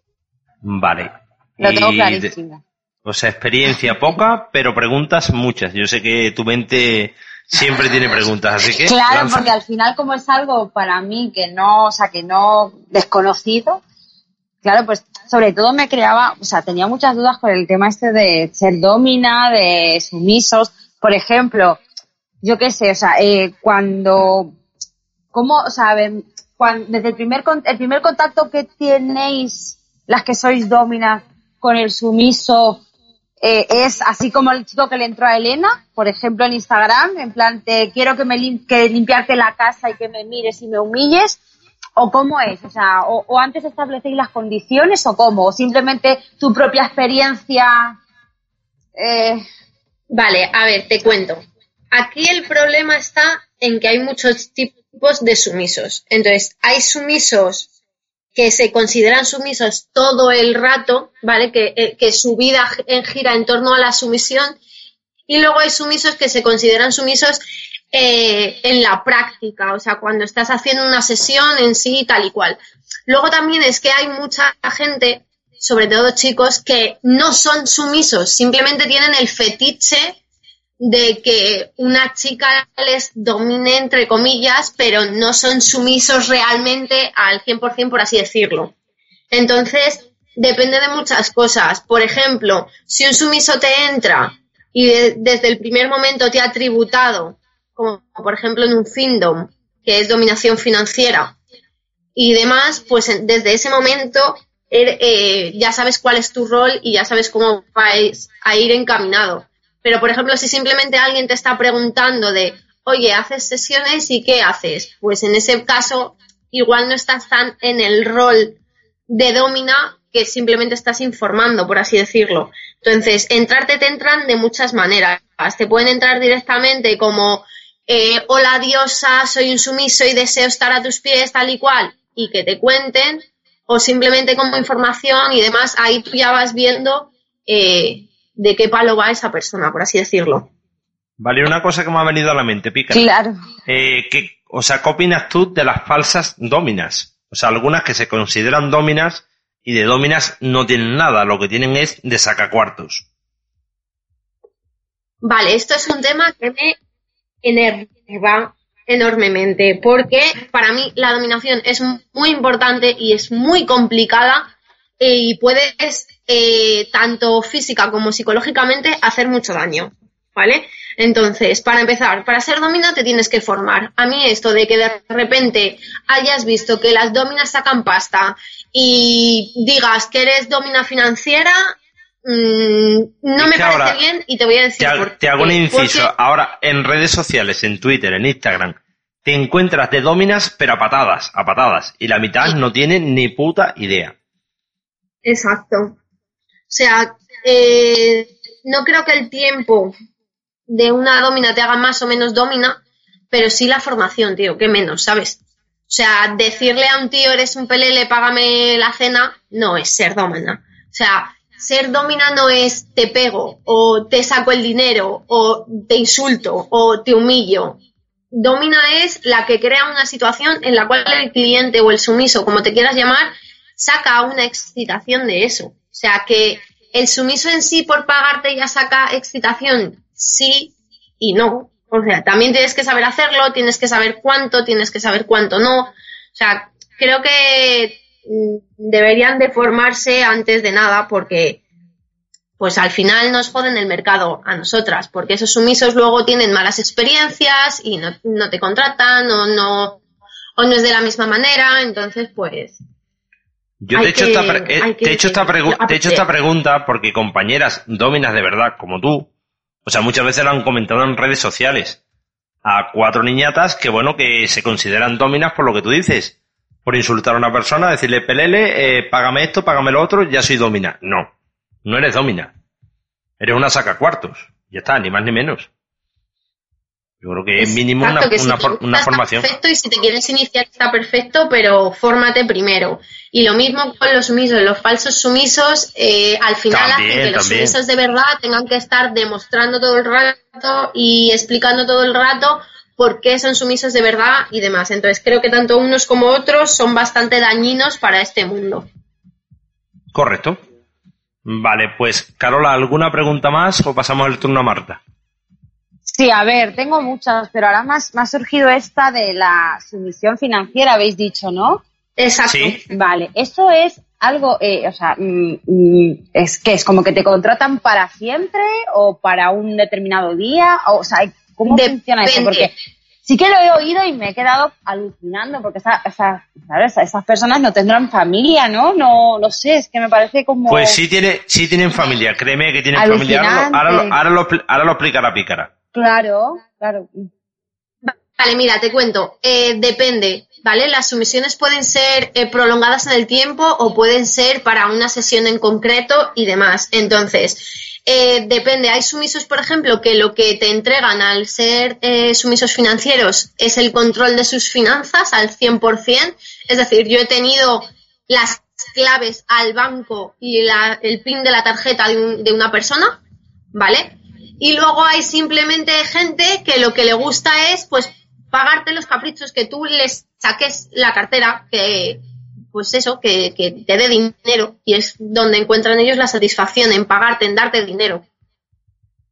Vale. Lo tengo y clarísimo. De, o sea, experiencia poca, pero preguntas muchas. Yo sé que tu mente siempre tiene preguntas, así que... Claro, lanza. Porque al final como es algo para mí que no, o sea, que no desconocido, claro, pues sobre todo me creaba, o sea, tenía muchas dudas con el tema este de ser domina, de sumisos. Por ejemplo, yo qué sé, o sea, eh, cuando, ¿cómo, o sea, cuando, desde el primer, el primer contacto que tenéis las que sois dominas con el sumiso, eh, es así como el chico que le entró a Elena, por ejemplo, en Instagram, en plan, te quiero que me lim- que limpiarte la casa y que me mires y me humilles? ¿O cómo es? O sea, o, o antes establecéis las condiciones o cómo, o simplemente tu propia experiencia. Eh... Vale, a ver, te cuento. Aquí el problema está en que hay muchos tipos de sumisos. Entonces, hay sumisos que se consideran sumisos todo el rato, ¿vale? Que, eh, que su vida gira en torno a la sumisión. Y luego hay sumisos que se consideran sumisos Eh, en la práctica, o sea, cuando estás haciendo una sesión en sí tal y cual. Luego también es que hay mucha gente, sobre todo chicos, que no son sumisos, simplemente tienen el fetiche de que una chica les domine, entre comillas, pero no son sumisos realmente al cien por ciento, por así decirlo. Entonces, depende de muchas cosas. Por ejemplo, si un sumiso te entra y de, desde el primer momento te ha tributado, como por ejemplo en un findom, que es dominación financiera, y demás, pues desde ese momento eh, ya sabes cuál es tu rol y ya sabes cómo vais a ir encaminado. Pero, por ejemplo, si simplemente alguien te está preguntando de, oye, ¿haces sesiones y qué haces? Pues en ese caso, igual no estás tan en el rol de domina que simplemente estás informando, por así decirlo. Entonces, entrarte te entran de muchas maneras. Te pueden entrar directamente como, eh, hola diosa, soy un sumiso y deseo estar a tus pies, tal y cual, y que te cuenten, o simplemente como información y demás. Ahí tú ya vas viendo eh, de qué palo va esa persona, por así decirlo. Vale, una cosa que me ha venido a la mente, Pica. Claro. Eh, que, o sea, ¿qué opinas tú de las falsas dominas? O sea, algunas que se consideran dominas y de dominas no tienen nada, lo que tienen es de sacacuartos. Vale, esto es un tema que me enerva enormemente, porque para mí la dominación es muy importante y es muy complicada eh, y puedes, eh, tanto física como psicológicamente, hacer mucho daño, ¿vale? Entonces, para empezar, para ser domina te tienes que formar. A mí esto de que de repente hayas visto que las dominas sacan pasta y digas que eres domina financiera, mmm, no es me que parece ahora, bien y te voy a decir te, por qué. te hago un inciso. Porque... Ahora, en redes sociales, en Twitter, en Instagram, te encuentras de dominas, pero a patadas, a patadas. Y la mitad no tiene ni puta idea. Exacto. O sea, eh, no creo que el tiempo de una domina te haga más o menos domina, pero sí la formación, tío, que menos, ¿sabes? O sea, decirle a un tío, eres un pelele, págame la cena, no es ser domina. O sea, ser domina no es te pego, o te saco el dinero, o te insulto, o te humillo. Domina es la que crea una situación en la cual el cliente o el sumiso, como te quieras llamar, saca una excitación de eso. O sea, que el sumiso en sí por pagarte ya saca excitación, sí y no. O sea, también tienes que saber hacerlo, tienes que saber cuánto, tienes que saber cuánto no. O sea, creo que deberían de formarse antes de nada porque pues al final nos joden el mercado a nosotras, porque esos sumisos luego tienen malas experiencias y no, no te contratan o no, o no es de la misma manera, entonces pues... Yo te he hecho, esta, pre- eh, te he hecho esta, pregu- te he hecho esta pregunta porque compañeras dominas de verdad, como tú, o sea, muchas veces lo han comentado en redes sociales a cuatro niñatas que, bueno, que se consideran dominas por lo que tú dices, por insultar a una persona, decirle, pelele, eh, págame esto, págame lo otro, ya soy domina. No, no eres domina. Eres una sacacuartos. Ya está, ni más ni menos. Yo creo que es mínimo una, que si una, te for- una está formación. Perfecto, y si te quieres iniciar está perfecto, pero fórmate primero. Y lo mismo con los sumisos, los falsos sumisos, eh, al final También, hacen que los también. sumisos de verdad tengan que estar demostrando todo el rato y explicando todo el rato por qué son sumisos de verdad y demás. Entonces creo que tanto unos como otros son bastante dañinos para este mundo. Correcto. Vale, pues, Carola, ¿alguna pregunta más o pasamos el turno a Marta? Sí, a ver, tengo muchas, pero ahora más me ha surgido esta de la sumisión financiera, habéis dicho, ¿no? Exacto. Sí. Vale, eso es algo, eh, o sea, mm, mm, es que es como que te contratan para siempre o para un determinado día, o, o sea, ¿cómo Depende. funciona eso? Porque sí que lo he oído y me he quedado alucinando, porque esa, esa, claro, esa- esas personas no tendrán familia, ¿no? No, no sé, es que me parece como... Pues sí, tiene, sí tienen familia, créeme que tienen familia. Ahora lo, ahora, lo, ahora, lo, ahora lo explicará Pícara. Claro, claro. Vale, mira, te cuento. Eh, depende, ¿vale? Las sumisiones pueden ser eh, prolongadas en el tiempo o pueden ser para una sesión en concreto y demás. Entonces, eh, depende. Hay sumisos, por ejemplo, que lo que te entregan al ser eh, sumisos financieros es el control de sus finanzas al cien por ciento. Es decir, yo he tenido las claves al banco y la, el PIN de la tarjeta de, un, de una persona, ¿vale? Y luego hay simplemente gente que lo que le gusta es, pues, pagarte los caprichos, que tú les saques la cartera, que, pues eso, que, que te dé dinero. Y es donde encuentran ellos la satisfacción, en pagarte, en darte dinero.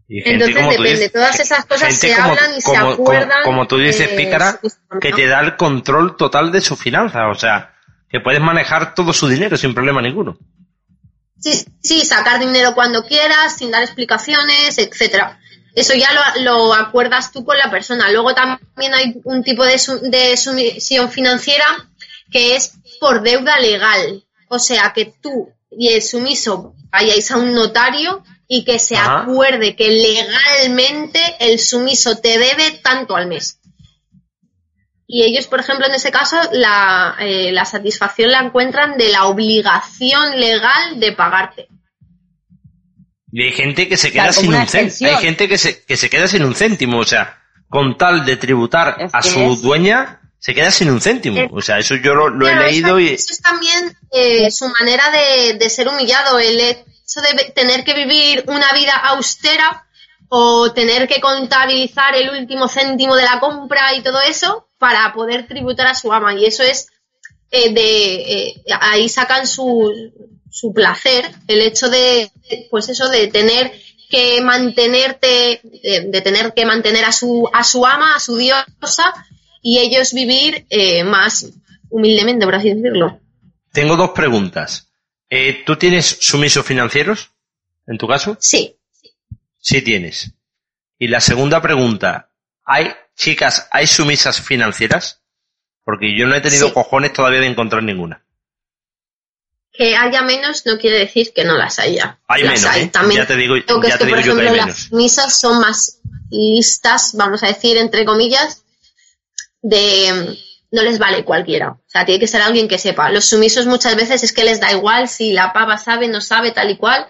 Y gente, Entonces como tú depende, dices, todas esas cosas se como, hablan y como, se acuerdan. Como, como tú dices, eh, pícara, que te da el control total de sus finanzas, o sea, que puedes manejar todo su dinero sin problema ninguno. Sí, sí, sacar dinero cuando quieras, sin dar explicaciones, etcétera. Eso ya lo, lo acuerdas tú con la persona. Luego también hay un tipo de, su, de sumisión financiera que es por deuda legal. O sea, que tú y el sumiso vayáis a un notario y que se Ajá. acuerde que legalmente el sumiso te debe tanto al mes. Y ellos, por ejemplo, en ese caso, la, eh, la satisfacción la encuentran de la obligación legal de pagarte. Y hay gente que se queda claro, sin un céntimo. Hay gente que se, que se queda sin un céntimo. O sea, con tal de tributar es a su es. dueña, se queda sin un céntimo. O sea, eso yo lo, lo claro, he leído eso, y... Eso es también eh, su manera de, de ser humillado. El hecho de tener que vivir una vida austera o tener que contabilizar el último céntimo de la compra y todo eso para poder tributar a su ama. Y eso es eh, de... Eh, ahí sacan su... su placer, el hecho de, pues eso, de tener que mantenerte, de, de tener que mantener a su, a su ama, a su diosa, y ellos vivir eh, más humildemente, por así decirlo. Tengo dos preguntas. Eh, ¿Tú tienes sumisos financieros, en tu caso? Sí. Sí tienes. Y la segunda pregunta, ¿hay, chicas, hay sumisas financieras? Porque yo no he tenido sí. cojones todavía de encontrar ninguna. Que haya menos no quiere decir que no las haya. Hay las menos, hay. ¿eh? También ya te digo, creo que ya es te que, digo por yo ejemplo, que hay las menos. misas son más listas, vamos a decir, entre comillas, de no les vale cualquiera. O sea, tiene que ser alguien que sepa. Los sumisos muchas veces es que les da igual si la pava sabe, no sabe, tal y cual,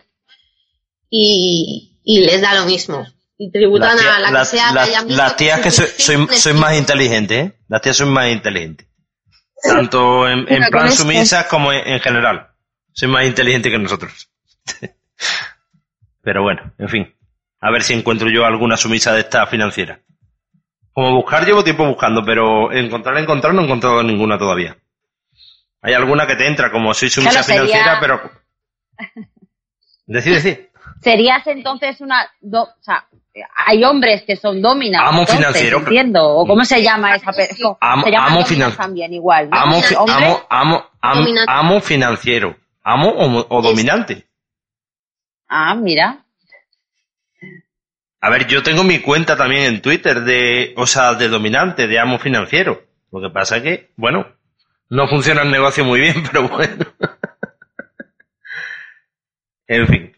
y, y les da lo mismo. Y tributan la tía, a la, la que sea la, que hayan visto. Las tías que soy, soy, soy más inteligentes, ¿eh? Las tías son más inteligentes. Tanto en, en plan sumisas como en, en general. Soy más inteligente que nosotros. Pero bueno, en fin. A ver si encuentro yo alguna sumisa de esta financiera. Como buscar, llevo tiempo buscando, pero encontrar, encontrar, no he encontrado ninguna todavía. Hay alguna que te entra como soy sumisa claro, financiera, sería... pero... Decid, decid. Serías entonces una... Do... O sea, hay hombres que son dominas. Amo entonces, financiero. Entiendo. ¿O cómo se llama esa persona? Amo, se llama amo financiero. También igual. ¿No? Amo, fi amo, amo, amo, amo financiero. ¿Amo o, o dominante? Ah, mira. A ver, yo tengo mi cuenta también en Twitter de, o sea, de dominante, de amo financiero. Lo que pasa es que, bueno, no funciona el negocio muy bien, pero bueno. En fin.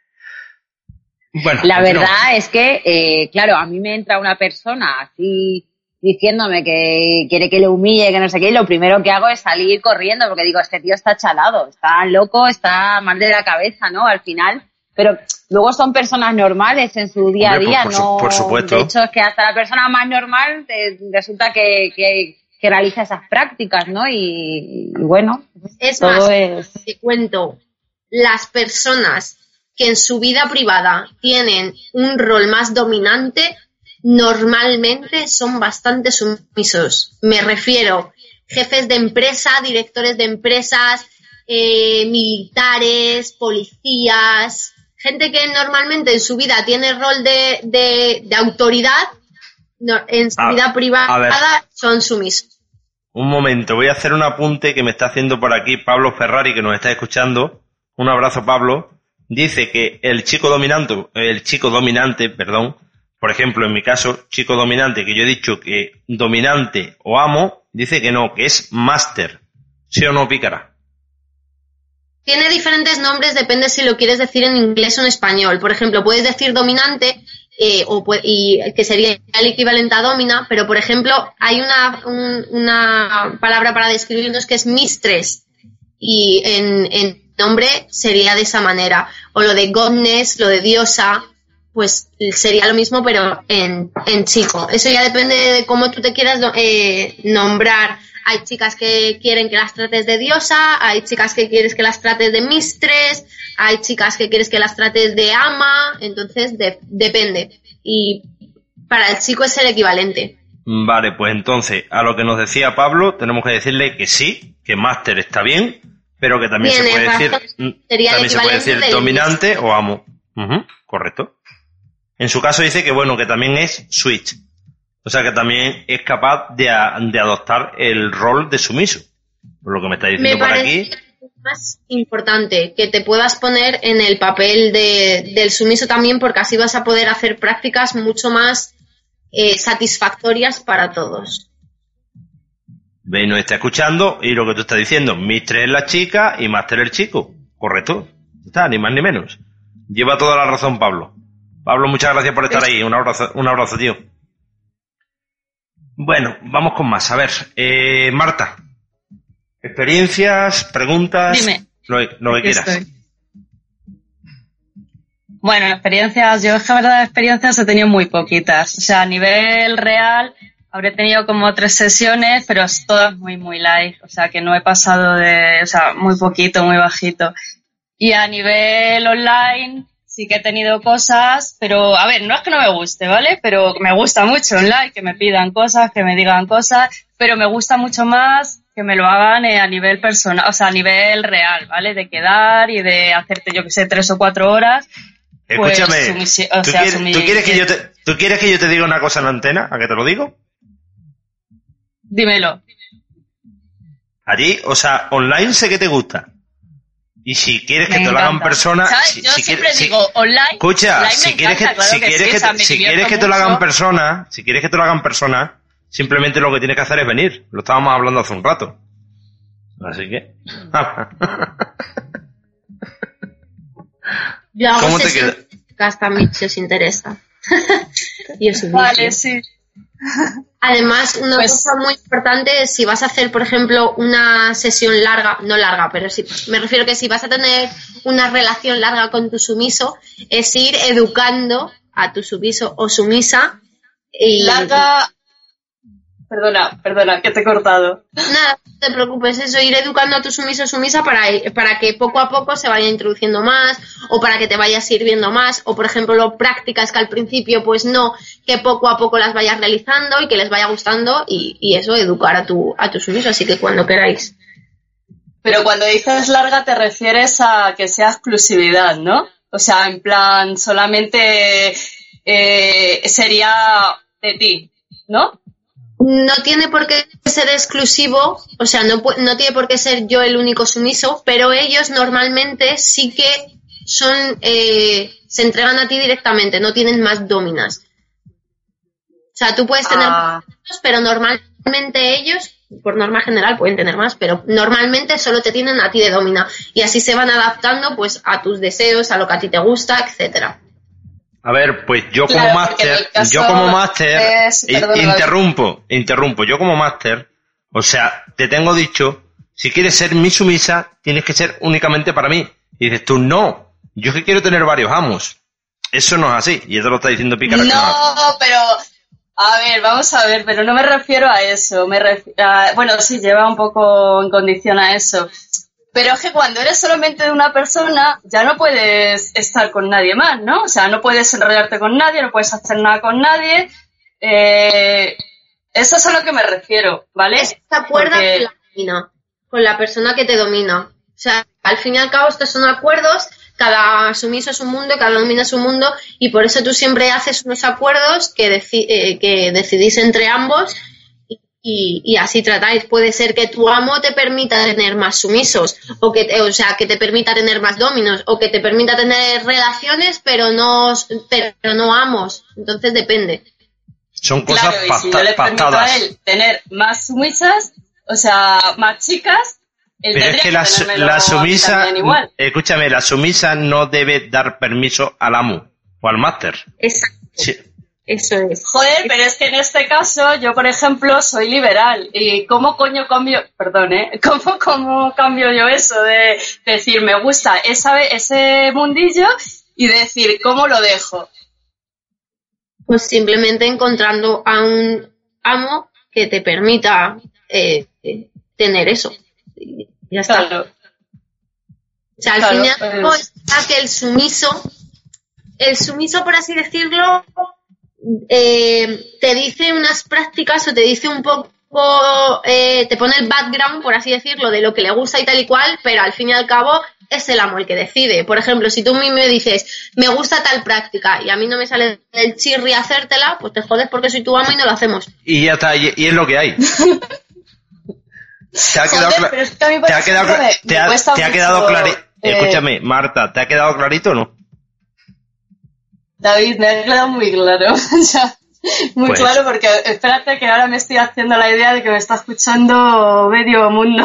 Bueno. La verdad es que, eh, claro, a mí me entra una persona así diciéndome que quiere que le humille, que no sé qué, y lo primero que hago es salir corriendo, porque digo, este tío está chalado, está loco, está mal de la cabeza, ¿no? Al final, pero luego son personas normales en su día Hombre, a día, por, por, ¿no? Por supuesto. De hecho, es que hasta la persona más normal te, resulta que, que, que realiza esas prácticas, ¿no? Y, y bueno, es todo más, es... te cuento, las personas que en su vida privada tienen un rol más dominante, normalmente son bastante sumisos. Me refiero jefes de empresa, directores de empresas, eh, militares, policías, gente que normalmente en su vida tiene rol de, de, de autoridad, no, en su a, vida privada son sumisos. Un momento, voy a hacer un apunte que me está haciendo por aquí Pablo Ferrari, que nos está escuchando. Un abrazo, Pablo. Dice que el chico dominante, el chico dominante, perdón, por ejemplo, en mi caso, chico dominante, que yo he dicho que dominante o amo, dice que no, que es máster. ¿Sí o no, Pícara? Tiene diferentes nombres, depende si lo quieres decir en inglés o en español. Por ejemplo, puedes decir dominante, eh, o, y que sería el equivalente a domina, pero por ejemplo, hay una, un, una palabra para describirnos que es mistress, y en, en nombre sería de esa manera. O lo de godness, lo de diosa, pues sería lo mismo, pero en, en chico. Eso ya depende de cómo tú te quieras eh, nombrar. Hay chicas que quieren que las trates de diosa, hay chicas que quieres que las trates de mistress, hay chicas que quieres que las trates de ama, entonces de, depende. Y para el chico es el equivalente. Vale, pues entonces, a lo que nos decía Pablo, tenemos que decirle que sí, que máster está bien, pero que también bien, se puede decir, también se puede decir dominante o amo. Uh-huh, correcto. En su caso dice que bueno, que también es switch. O sea que también es capaz de, a, de adoptar el rol de sumiso. Por lo que me está diciendo me por parece aquí. Más importante que te puedas poner en el papel de, del sumiso también, porque así vas a poder hacer prácticas mucho más eh, satisfactorias para todos. Veis, nos está escuchando y lo que tú estás diciendo, mister es la chica y máster el chico. Correcto. Está, ni más ni menos. Lleva toda la razón, Pablo. Pablo, muchas gracias por estar ahí. Un abrazo, un abrazo, tío. Bueno, vamos con más. A ver, eh, Marta. Experiencias, preguntas, Dime. lo, lo que quieras. Estoy. Bueno, experiencias, yo es que la verdad experiencias he tenido muy poquitas. O sea, a nivel real habré tenido como tres sesiones, pero es todas muy, muy light. O sea, que no he pasado de, o sea, muy poquito, muy bajito. Y a nivel online sí que he tenido cosas, pero a ver, no es que no me guste, ¿vale? Pero me gusta mucho online, que me pidan cosas, que me digan cosas, pero me gusta mucho más que me lo hagan eh, a nivel personal, o sea, a nivel real, ¿vale? De quedar y de hacerte, yo que sé, tres o cuatro horas. Escúchame, pues, sumisi- o ¿tú, sea, quieres, sumi- ¿tú, quieres que yo te, ¿tú quieres que yo te diga una cosa en la antena? ¿A qué te lo digo? Dímelo. Allí, o sea, online sé que te gusta. Y si quieres que Me te lo hagan encanta. persona... ¿Sabes? Si, yo si siempre quieres, si- digo online. Escucha, online si me quieres que, encanta, claro si que quieres sí, que, o sea, me si divierto quieres que te lo mucho. hagan persona, si quieres que te lo hagan persona, simplemente lo que tienes que hacer es venir. Lo estábamos hablando hace un rato. Así que... Yo hago ¿Cómo te sesiones queda? prácticas también, si os interesa. Y os invito. Vale, sí. Además, una Pues- cosa muy importante es si vas a hacer, por ejemplo, una sesión larga, no larga, pero sí, me refiero que si vas a tener una relación larga con tu sumiso, es ir educando a tu sumiso o sumisa. Y Larga... Perdona, perdona, que te he cortado. nada, no te preocupes, eso, ir educando a tu sumiso o sumisa para, para que poco a poco se vaya introduciendo más, o para que te vayas sirviendo más, o por ejemplo, prácticas que al principio pues no, que poco a poco las vayas realizando y que les vaya gustando, y, y eso, educar a tu, a tu sumiso, así que cuando queráis. Pero cuando dices larga te refieres a que sea exclusividad, ¿no? O sea, en plan, solamente eh, sería de ti, ¿no? No tiene por qué ser exclusivo, o sea, no, pu- no tiene por qué ser yo el único sumiso, pero ellos normalmente sí que son, eh, se entregan a ti directamente, no tienen más dominas. O sea, tú puedes tener Ah. más, pero normalmente ellos, por norma general, pueden tener más, pero normalmente solo te tienen a ti de domina. Y así se van adaptando pues a tus deseos, a lo que a ti te gusta, etcétera. A ver, pues yo como Claro, porque en máster, el caso yo como máster, es- in- perdona, interrumpo, interrumpo, yo como máster, o sea, te tengo dicho, si quieres ser mi sumisa, tienes que ser únicamente para mí. Y dices tú, no, yo es que quiero tener varios amos. Eso no es así, y eso lo está diciendo Pícara. que no es así. No, pero... A ver, vamos a ver, pero no me refiero a eso. Me ref- a- bueno, sí, lleva un poco en condición a eso. Pero es que cuando eres solamente de una persona, ya no puedes estar con nadie más, ¿no? O sea, no puedes enrollarte con nadie, no puedes hacer nada con nadie. Eh, eso es a lo que me refiero, ¿vale? Te acuerdas Porque- con la domina, con la persona que te domina. O sea, al fin y al cabo estos son acuerdos, cada sumiso es un mundo, cada domina es un mundo, y por eso tú siempre haces unos acuerdos que, deci- eh, que decidís entre ambos y, y así tratáis. Puede ser que tu amo te permita tener más sumisos, o que te, o sea, que te permita tener más dominos, o que te permita tener relaciones, pero no, pero no amos. Entonces depende. Son cosas Claro, y si pasta- yo le permito pactadas. a él tener más sumisas, o sea, más chicas, él Pero es tendría que la, su- tenérmelo la a mí sumisa, también igual. escúchame, la sumisa no debe dar permiso al amo o al máster. Exacto. Sí. Eso es. Joder, pero es que en este caso yo, por ejemplo, soy liberal. ¿Y cómo coño cambio, perdón, eh? ¿Cómo, cómo cambio yo eso de decir me gusta esa, ese mundillo y decir cómo lo dejo? Pues simplemente encontrando a un amo que te permita eh, eh, tener eso. Y ya está. Claro. O sea, al Claro, fin y al cabo pues- está que el sumiso, el sumiso, por así decirlo, eh, te dice unas prácticas o te dice un poco, eh, te pone el background, por así decirlo, de lo que le gusta y tal y cual, pero al fin y al cabo es el amo el que decide. Por ejemplo, si tú a mí me dices, me gusta tal práctica y a mí no me sale del chirri hacértela, pues te jodes porque soy tu amo y no lo hacemos. Y ya está, y, y es lo que hay. Te ha quedado Joder, cla- pero es que a mí, por te ha quedado ejemplo, cla- me- te me ha- cuesta te ha mucho, quedado clarito. eh, Escúchame, Marta, ¿te ha quedado clarito o no? David, me ha quedado muy claro. O sea, muy Pues- claro, porque espérate que ahora me estoy haciendo la idea de que me está escuchando medio mundo.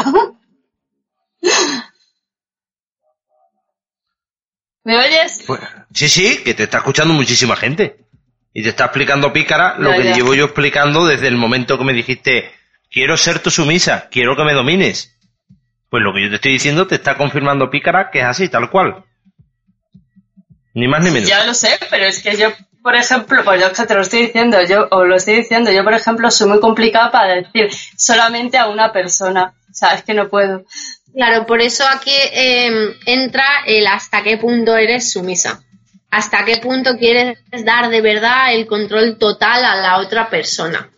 ¿Me oyes? Pues, sí, sí, que te está escuchando muchísima gente. Y te está explicando Pícara lo Ya, que ya. llevo yo explicando desde el momento que me dijiste, quiero ser tu sumisa, quiero que me domines. Pues lo que yo te estoy diciendo te está confirmando Pícara que es así, tal cual. Ni más ni menos. Ya lo sé, pero es que yo, por ejemplo, pues yo que te lo estoy diciendo, yo os lo estoy diciendo, yo por ejemplo soy muy complicada para decir solamente a una persona. O sea, es que no puedo. Claro, por eso aquí eh, entra el hasta qué punto eres sumisa. Hasta qué punto quieres dar de verdad el control total a la otra persona.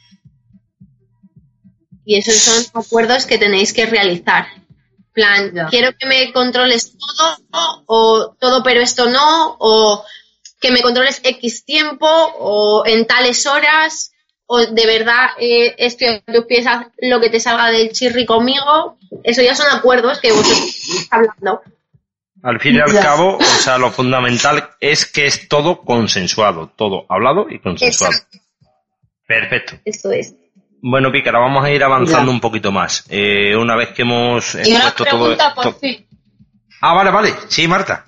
Y esos son acuerdos que tenéis que realizar. Plan, Ya. quiero que me controles todo, o todo pero esto no, o que me controles X tiempo, o en tales horas, o de verdad eh, estoy a tus pies, haz lo que te salga del chirri conmigo. Eso ya son acuerdos que vosotros estáis hablando. Al fin y al Ya. cabo, o sea, lo fundamental es que es todo consensuado, todo hablado y consensuado. Exacto. Perfecto. Esto es. Bueno, Pícara, vamos a ir avanzando Ya. un poquito más. Eh, una vez que hemos Y una expuesto todo pregunta por esto... ti. Ah, vale, vale. Sí, Marta.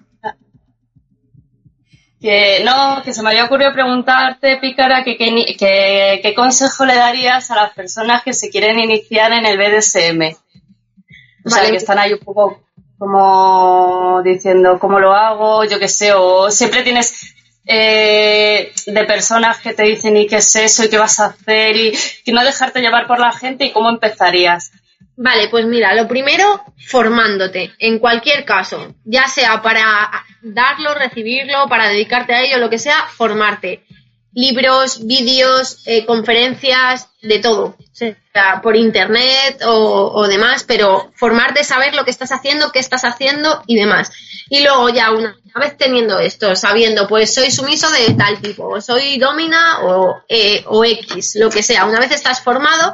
Que no, que se me había ocurrido preguntarte, Pícara, que qué que, que consejo le darías a las personas que se quieren iniciar en el B D S M. O sea, Vale. que están ahí un poco como diciendo, ¿cómo lo hago? Yo qué sé, o siempre tienes eh, de personas que te dicen, ¿y qué es eso? ¿Y qué vas a hacer? Y que no dejarte llevar por la gente, ¿y cómo empezarías? Vale, pues mira, lo primero, formándote, en cualquier caso, ya sea para darlo, recibirlo, para dedicarte a ello, lo que sea, formarte. Libros, vídeos, eh, conferencias, de todo, o sea, por internet o, o demás, pero formarte, saber lo que estás haciendo, qué estás haciendo y demás. Y luego ya una vez teniendo esto, sabiendo, pues soy sumiso de tal tipo, o soy domina o, eh, o X, lo que sea, una vez estás formado,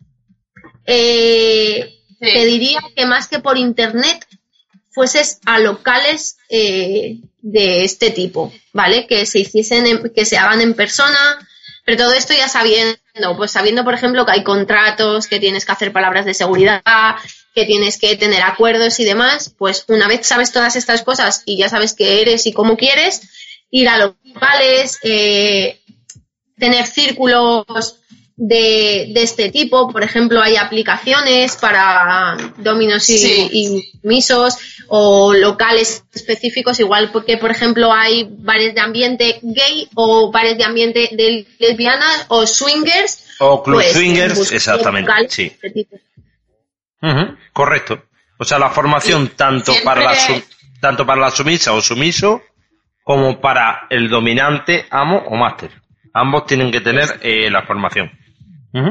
eh, Sí. te diría que más que por internet fueses a locales eh, de este tipo, ¿vale? Que se hiciesen, en- que se hagan en persona, pero todo esto ya sabiendo, pues sabiendo, por ejemplo, que hay contratos, que tienes que hacer palabras de seguridad, que tienes que tener acuerdos y demás, pues una vez sabes todas estas cosas y ya sabes qué eres y cómo quieres, ir a locales, eh, tener círculos de, de este tipo. Por ejemplo, hay aplicaciones para dominos y, Sí. y misos o locales específicos, igual que, por ejemplo, hay bares de ambiente gay o bares de ambiente de lesbianas o swingers. O club pues, swingers, buscar exactamente, locales sí. de este tipo. Ujú, correcto. O sea, la formación tanto siempre- para la su- tanto para la sumisa o sumiso como para el dominante, amo o máster. Ambos tienen que tener eh, la formación. Ujú.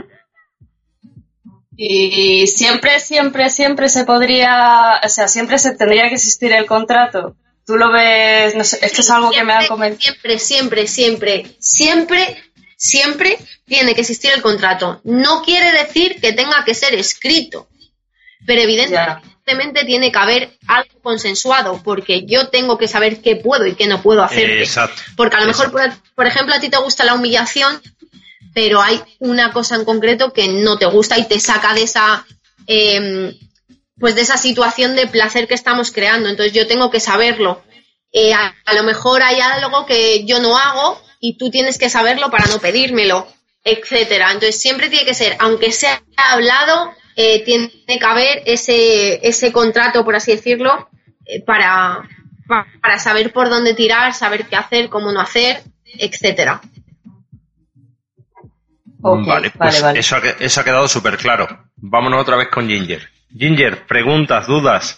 Y siempre, siempre, siempre se podría, o sea, siempre se tendría que existir el contrato. Tú lo ves, no sé, es que es algo que me han comentado. Siempre, siempre, siempre, siempre, siempre tiene que existir el contrato. No quiere decir que tenga que ser escrito, pero evidentemente tiene que haber algo consensuado, porque yo tengo que saber qué puedo y qué no puedo hacerte. Exacto. Porque a lo mejor, por, por ejemplo, a ti te gusta la humillación, pero hay una cosa en concreto que no te gusta y te saca de esa eh, pues de esa situación de placer que estamos creando. Entonces yo tengo que saberlo. Eh, a, a lo mejor hay algo que yo no hago y tú tienes que saberlo para no pedírmelo, etcétera. Entonces siempre tiene que ser, aunque sea hablado, eh, tiene que haber ese ese contrato, por así decirlo, eh, para, pa- para saber por dónde tirar, saber qué hacer, cómo no hacer, etcétera. Ok, vale, pues vale, vale. Eso, ha, que- eso ha quedado súper claro. Vámonos otra vez con Ginger. Ginger, preguntas, dudas.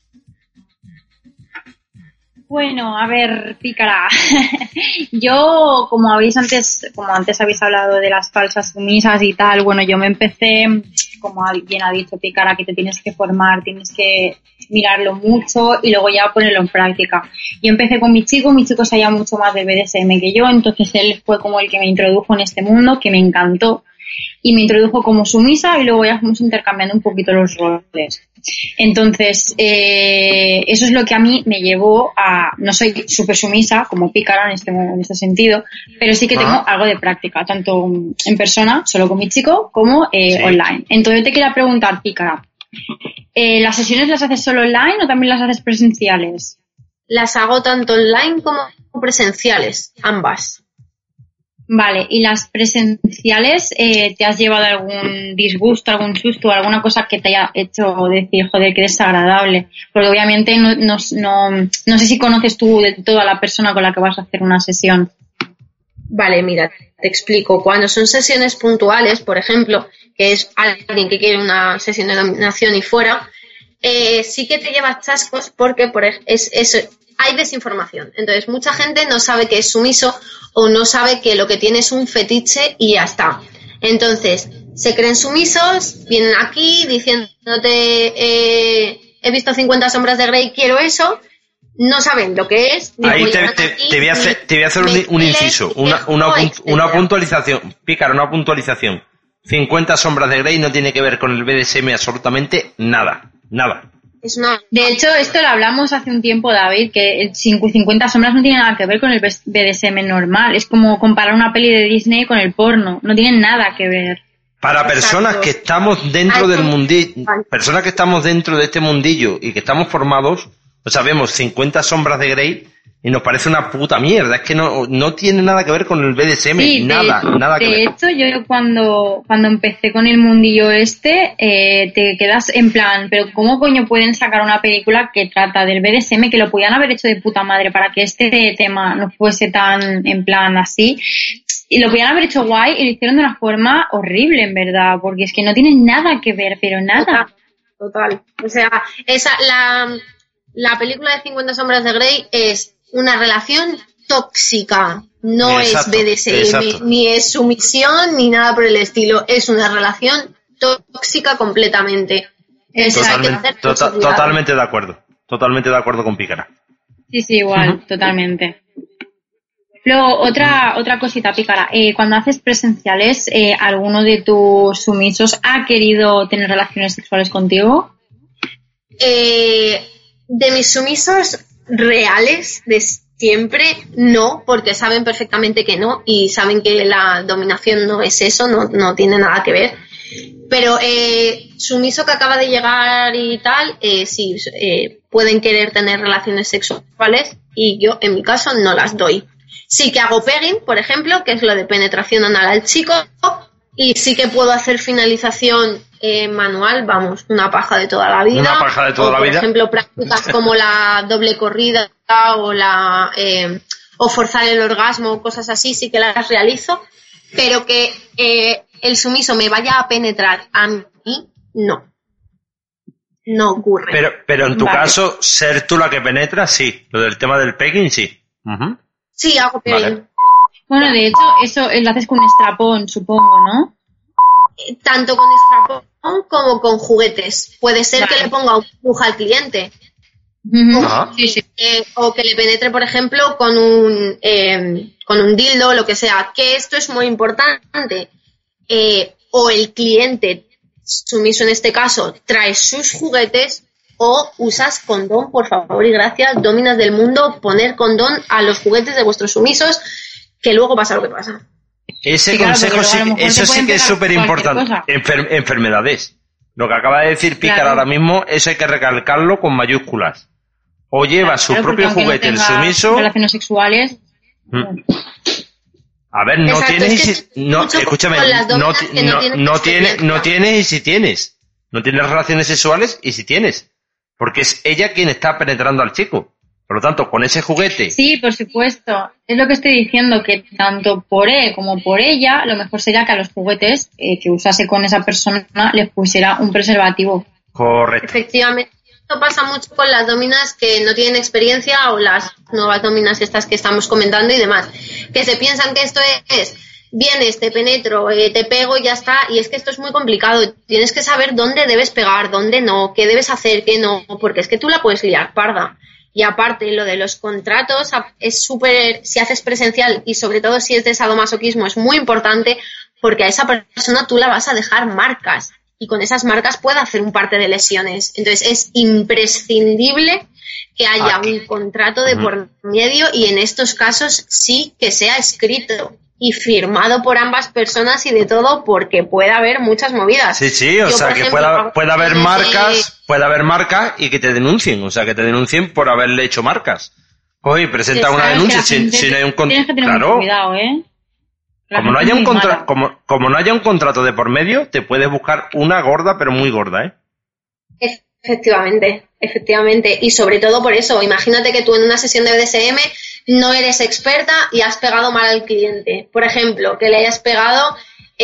Bueno, a ver, Pícara. Yo, como habéis antes, como antes habéis hablado de las falsas sumisas y tal, bueno, yo me empecé, como bien ha dicho Pícara, que te tienes que formar, tienes que mirarlo mucho y luego ya ponerlo en práctica. Yo empecé con mi chico, mi chico sabía mucho más del B D S M que yo, entonces él fue como el que me introdujo en este mundo, que me encantó, y me introdujo como sumisa y luego ya fuimos intercambiando un poquito los roles. Entonces, eh, eso es lo que a mí me llevó a... No soy súper sumisa como pícara en este, en este sentido, pero sí que tengo ah. algo de práctica, tanto en persona, solo con mi chico, como eh, sí. online. Entonces, yo te quería preguntar, pícara, eh, ¿las sesiones las haces solo online o también las haces presenciales? Las hago tanto online como presenciales, ambas. Vale, ¿y las presenciales eh, te has llevado algún disgusto, algún susto, alguna cosa que te haya hecho decir, joder, que desagradable? Porque obviamente no, no, no, no sé si conoces tú de toda la persona con la que vas a hacer una sesión. Vale, mira, te explico. Cuando son sesiones puntuales, por ejemplo, que es alguien que quiere una sesión de dominación y fuera, eh, sí que te llevas chascos porque por es, es, hay desinformación. Entonces, mucha gente no sabe que es sumiso o no sabe que lo que tiene es un fetiche y ya está. Entonces, se creen sumisos, vienen aquí diciéndote eh, he visto cincuenta sombras de Grey, quiero eso, no saben lo que es. Ahí te, te, te, voy a hacer, te voy a hacer un, un inciso, una, una, una puntualización, Pícara, una puntualización. cincuenta sombras de Grey no tiene que ver con el B D S M absolutamente nada, nada. Es una... De hecho, esto lo hablamos hace un tiempo, David, que cincuenta sombras no tiene nada que ver con el B D S M normal. Es como comparar una peli de Disney con el porno. No tienen nada que ver. Para personas Exacto. que estamos dentro del mundillo, personas que estamos dentro de este mundillo y que estamos formados, o sea, vemos cincuenta sombras de Grey y nos parece una puta mierda. Es que no, no tiene nada que ver con el B D S M. Sí, nada, de, nada que de ver. De hecho, yo cuando, cuando empecé con el mundillo este, eh, te quedas en plan, pero ¿cómo coño pueden sacar una película que trata del B D S M, que lo podían haber hecho de puta madre para que este tema no fuese tan en plan así? Y lo podían haber hecho guay y lo hicieron de una forma horrible, en verdad, porque es que no tiene nada que ver, pero nada. Total. total. O sea, esa, la, la película de cincuenta sombras de Grey es una relación tóxica, no exacto, es B D S M, exacto. ni es sumisión, ni nada por el estilo, es una relación tóxica completamente. Totalmente, tota, totalmente de acuerdo, totalmente de acuerdo con Pícara. Sí, sí, igual, uh-huh. totalmente. Luego, otra otra cosita, Pícara, eh, cuando haces presenciales, eh, ¿alguno de tus sumisos ha querido tener relaciones sexuales contigo? Eh, de mis sumisos reales de siempre, no, porque saben perfectamente que no y saben que la dominación no es eso, no, no tiene nada que ver. Pero eh, sumiso que acaba de llegar y tal, eh, sí, eh, pueden querer tener relaciones sexuales y yo, en mi caso, no las doy. Sí que hago pegging, por ejemplo, que es lo de penetración anal al chico, y sí que puedo hacer finalización eh, manual, vamos, una paja de toda la vida. Una paja de toda o, la por vida. Por ejemplo, prácticas como la doble corrida o la eh, o forzar el orgasmo, cosas así, sí que las realizo, pero que eh, el sumiso me vaya a penetrar a mí, no. No ocurre. Pero, pero en tu vale. caso, ser tú la que penetra, sí. Lo del tema del pegging, sí. Uh-huh. Sí, hago pegging. Vale. Bueno, de hecho, eso lo haces con un estrapón, supongo, ¿no? Tanto con estrapón como con juguetes. Puede ser vale. que le ponga un puja al cliente. Uh-huh. O, sí, sí. Eh, o que le penetre, por ejemplo, con un eh, con un dildo, lo que sea. Que esto es muy importante. Eh, o el cliente, sumiso en este caso, trae sus juguetes o usas condón, por favor y gracias, dominas del mundo, poner condón a los juguetes de vuestros sumisos, que luego pasa lo que pasa. Ese sí, consejo claro, sí, eso sí que es súper importante. Enfer- enfermedades. Lo que acaba de decir Pícara claro. ahora mismo, eso hay que recalcarlo con mayúsculas. O lleva claro, su claro, propio juguete no el sumiso. Relaciones sexuales. Mm. A ver, no Exacto, tienes, es que no, escúchame, no, no, no, no tienes, no tienes y si tienes. No tienes relaciones sexuales y si tienes. Porque es ella quien está penetrando al chico. Por lo tanto, con ese juguete... Sí, por supuesto. Es lo que estoy diciendo, que tanto por él como por ella, lo mejor sería que a los juguetes eh, que usase con esa persona les pusiera un preservativo. Correcto. Efectivamente. Esto pasa mucho con las dominas que no tienen experiencia o las nuevas dominas estas que estamos comentando y demás. Que se piensan que esto es vienes, te penetro, eh, te pego y ya está, y es que esto es muy complicado, tienes que saber dónde debes pegar, dónde no, qué debes hacer, qué no, porque es que tú la puedes liar parda. Y aparte, lo de los contratos es súper, si haces presencial y sobre todo si es de sadomasoquismo, es muy importante porque a esa persona tú la vas a dejar marcas y con esas marcas puede hacer un parte de lesiones. Entonces es imprescindible que haya Aquí. un contrato de por medio y en estos casos sí que sea escrito y firmado por ambas personas y de todo porque puede haber muchas movidas. Sí, sí, o Yo, sea, por que ejemplo, pueda, puede haber desde- marcas, puede haber marcas y que te denuncien, o sea, que te denuncien por haberle hecho marcas. Oye, presenta una Sabes que denuncia la si, gente si no hay un Tienes contrato. que tener Claro, mucho cuidado, ¿eh? La como no, gente haya es un muy contra, mala. como, como no haya un contrato de por medio, te puedes buscar una gorda, pero muy gorda, ¿eh? Efectivamente, efectivamente. Y sobre todo por eso, imagínate que tú en una sesión de B D S M no eres experta y has pegado mal al cliente. Por ejemplo, que le hayas pegado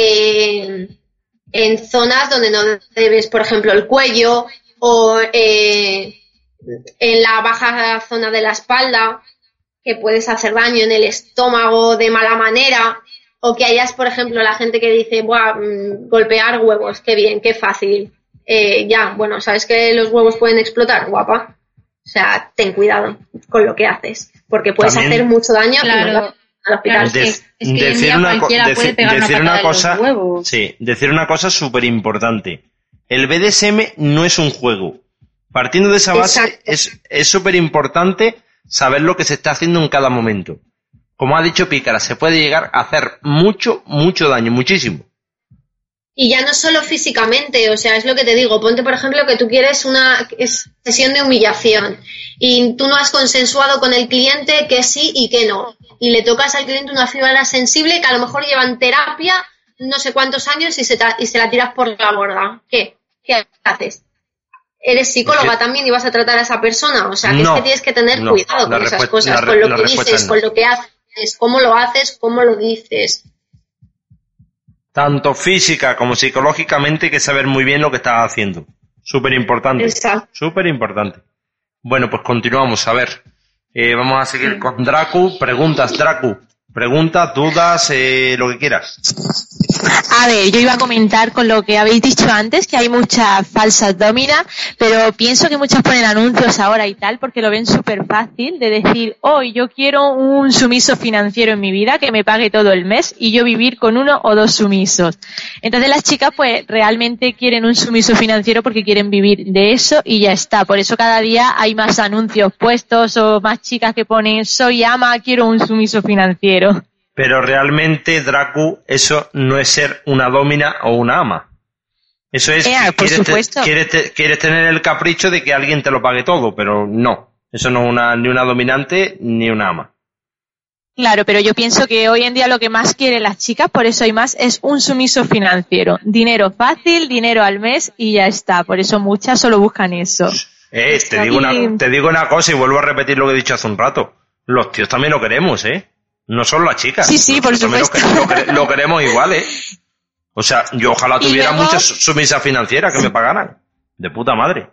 eh, en zonas donde no debes, por ejemplo, el cuello o eh, en la baja zona de la espalda, que puedes hacer daño en el estómago de mala manera, o que hayas, por ejemplo, la gente que dice, buah, mm, golpear huevos, qué bien, qué fácil. Eh, ya, bueno, ¿sabes que los huevos pueden explotar? Guapa. O sea, ten cuidado con lo que haces, porque puedes También- hacer mucho daño Claro. y no al hospital. Claro, es que- es que hoy en decir día una, co- cualquiera deci- puede pegar una decir patada una en los cosa, huevos. sí, decir una cosa súper importante. El B D S M no es un juego. Partiendo de esa base, Exacto. es es súper importante saber lo que se está haciendo en cada momento. Como ha dicho Pícara, se puede llegar a hacer mucho, mucho daño, muchísimo. Y ya no solo físicamente, o sea, es lo que te digo, ponte por ejemplo que tú quieres una es- sesión de humillación y tú no has consensuado con el cliente que sí y que no, y le tocas al cliente una fibra sensible que a lo mejor llevan terapia no sé cuántos años y se, ta- y se la tiras por la borda. ¿Qué? ¿Qué haces? ¿Eres psicóloga Es que- también y vas a tratar a esa persona? O sea, que No, es que tienes que tener no, cuidado la con esas respuesta- cosas, la con re- lo la que respuesta dices, es con no. lo que haces, cómo lo haces, cómo lo dices. Tanto física como psicológicamente hay que saber muy bien lo que estás haciendo. Súper importante. Exacto. Súper importante. Bueno, pues continuamos. A ver, eh, vamos a seguir con Dracu. Preguntas, Dracu. Preguntas, dudas, eh, lo que quieras. A ver, yo iba a comentar con lo que habéis dicho antes, que hay muchas falsas dominas, pero pienso que muchas ponen anuncios ahora y tal, porque lo ven súper fácil de decir, hoy yo quiero un sumiso financiero en mi vida que me pague todo el mes y yo vivir con uno o dos sumisos. Entonces las chicas pues realmente quieren un sumiso financiero porque quieren vivir de eso y ya está. Por eso cada día hay más anuncios puestos o más chicas que ponen, soy ama, quiero un sumiso financiero. Pero realmente, Dracu, eso no es ser una domina o una ama. Eso es Eh, que por quieres, te- supuesto. quieres, te- quieres tener el capricho de que alguien te lo pague todo, pero no. Eso no es una, ni una dominante ni una ama. Claro, pero yo pienso que hoy en día lo que más quieren las chicas, por eso hay más, es un sumiso financiero. Dinero fácil, dinero al mes y ya está. Por eso muchas solo buscan eso. Eh, te digo, una, te digo una cosa y vuelvo a repetir lo que he dicho hace un rato. Los tíos también lo queremos, ¿eh? No solo las chicas. Sí, sí, Los por tíos también supuesto. Lo, que- lo que- lo queremos igual, ¿eh? O sea, yo ojalá Y tuviera luego- muchas sumisas financieras que me pagaran. De puta madre.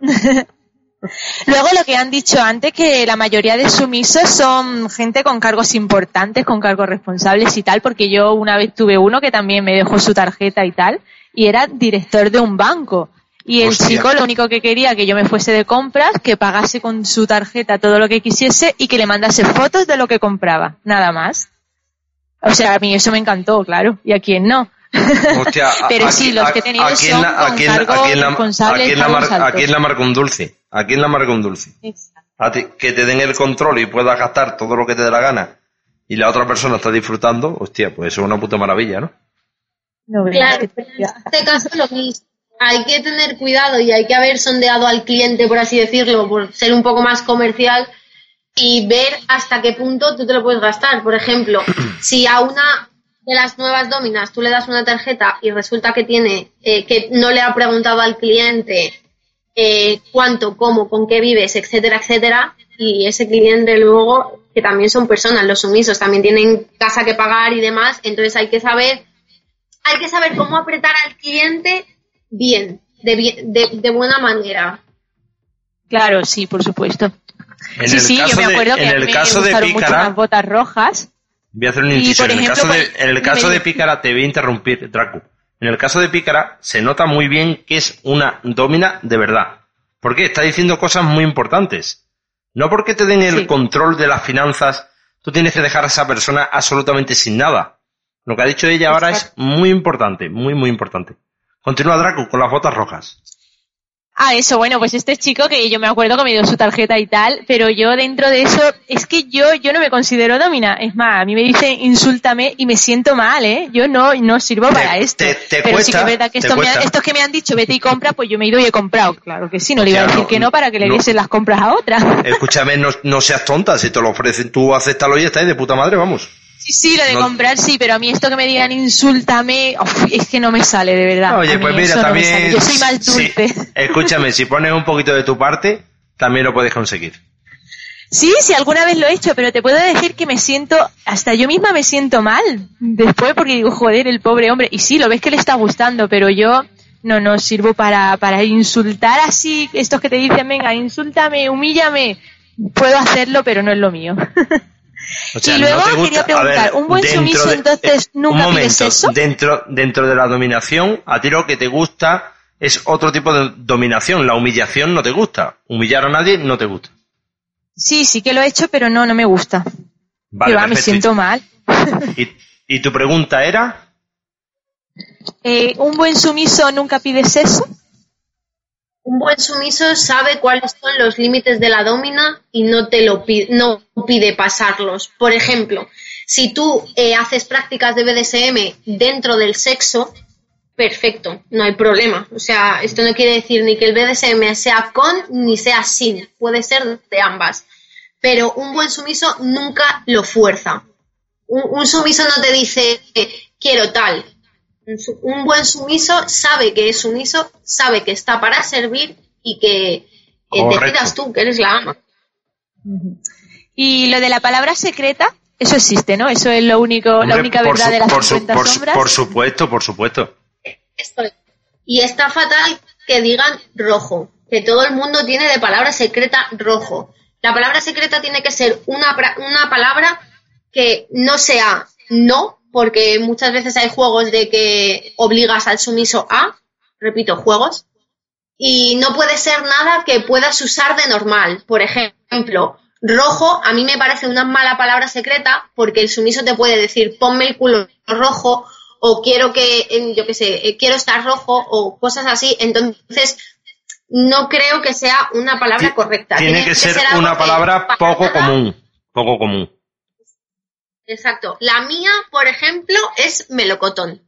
Luego lo que han dicho antes, que la mayoría de sumisos son gente con cargos importantes, con cargos responsables y tal, porque yo una vez tuve uno que también me dejó su tarjeta y tal, y era director de un banco. Y el Hostia. chico lo único que quería que yo me fuese de compras, que pagase con su tarjeta todo lo que quisiese y que le mandase fotos de lo que compraba, nada más. O sea, a mí eso me encantó, claro, y a quién no. Hostia, a- Pero aquí- sí, los que he a- tenido aquí en son la- con aquí en la- cargos aquí en la- responsables, aquí en la cargos mar- altos. Aquí en la marca un dulce. Aquí en la marca un dulce. A ti- que te den el control y puedas gastar todo lo que te dé la gana y la otra persona está disfrutando, hostia, pues eso es una puta maravilla, ¿no? No veas Claro, que- pero en este caso lo mismo. Hay que tener cuidado y hay que haber sondeado al cliente, por así decirlo, por ser un poco más comercial y ver hasta qué punto tú te lo puedes gastar. Por ejemplo, si a una de las nuevas dominas tú le das una tarjeta y resulta que tiene eh, que no le ha preguntado al cliente eh, cuánto, cómo, con qué vives, etcétera, etcétera, y ese cliente luego, que también son personas, los sumisos, también tienen casa que pagar y demás, entonces hay que saber hay que saber cómo apretar al cliente bien, de, bien, de, de buena manera. Claro, sí, por supuesto. En sí, el sí, caso yo me de- acuerdo que en a mí el me caso de gustaron mucho Pícara- unas botas rojas. Voy a hacer un inciso. En el caso de, en el caso de Pícara, te voy a interrumpir, Dracu. En el caso de Pícara, se nota muy bien que es una domina de verdad. ¿Por qué? Está diciendo cosas muy importantes. No porque te den el sí. control de las finanzas, tú tienes que dejar a esa persona absolutamente sin nada. Lo que ha dicho ella ahora Exacto. es muy importante, muy, muy importante. Continúa, Dracu, con las botas rojas. Ah, eso, bueno, pues este chico que yo me acuerdo que me dio su tarjeta y tal, pero yo dentro de eso, es que yo yo no me considero domina. Es más, a mí me dicen insúltame y me siento mal, ¿eh? Yo no no sirvo te, para esto. Te, te pero cuesta, sí que es verdad que esto me ha, estos que me han dicho vete y compra, pues yo me he ido y he comprado. Claro que sí, no le iba a decir no, que no para que le no, diesen las compras a otra. Escúchame, no, no seas tonta, si te lo ofrecen tú acéptalo y está ahí de puta madre, vamos. Sí, sí, lo de no. comprar sí, pero a mí esto que me digan insúltame, uf, es que no me sale, de verdad. Oye, pues mira, también... No yo soy más dulce. Sí. Escúchame, si pones un poquito de tu parte, también lo puedes conseguir. Sí, sí, alguna vez lo he hecho, pero te puedo decir que me siento, hasta yo misma me siento mal después porque digo, joder, el pobre hombre. Y sí, lo ves que le está gustando, pero yo no, no sirvo para, para insultar así, estos que te dicen, venga, insúltame, humíllame. Puedo hacerlo, pero no es lo mío. O sea, y luego no te gusta, quería preguntar, ver, ¿un buen sumiso de, entonces eh, nunca un momento, pides eso? Dentro, dentro de la dominación, a ti lo que te gusta es otro tipo de dominación. La humillación no te gusta. Humillar a nadie no te gusta. Sí, sí que lo he hecho, pero no, no me gusta. Vale, va, me siento mal. ¿Y, ¿Y tu pregunta era? Eh, ¿Un buen sumiso nunca pides eso? Un buen sumiso sabe cuáles son los límites de la domina y no te lo pide, no pide pasarlos. Por ejemplo, si tú eh, haces prácticas de B D S M dentro del sexo, perfecto, no hay problema. O sea, esto no quiere decir ni que el B D S M sea con ni sea sin, puede ser de ambas. Pero un buen sumiso nunca lo fuerza. Un, un sumiso no te dice eh, quiero tal. Un buen sumiso sabe que es sumiso, sabe que está para servir y que eh, decidas tú que eres la ama. Y lo de la palabra secreta, eso existe, ¿no? Eso es lo único, Hombre, la única verdad su, de las por cincuenta su, por sombras. Su, por supuesto, por supuesto. Esto es. Y está fatal que digan rojo, que todo el mundo tiene de palabra secreta rojo. La palabra secreta tiene que ser una, una palabra que no sea no, porque muchas veces hay juegos de que obligas al sumiso a, repito, juegos, y no puede ser nada que puedas usar de normal. Por ejemplo, rojo a mí me parece una mala palabra secreta porque el sumiso te puede decir ponme el culo rojo o quiero que, yo qué sé, quiero estar rojo o cosas así. Entonces, no creo que sea una palabra correcta. Tiene, Tiene que, que ser, ser una palabra poco nada. común, poco común. Exacto. La mía, por ejemplo, es melocotón.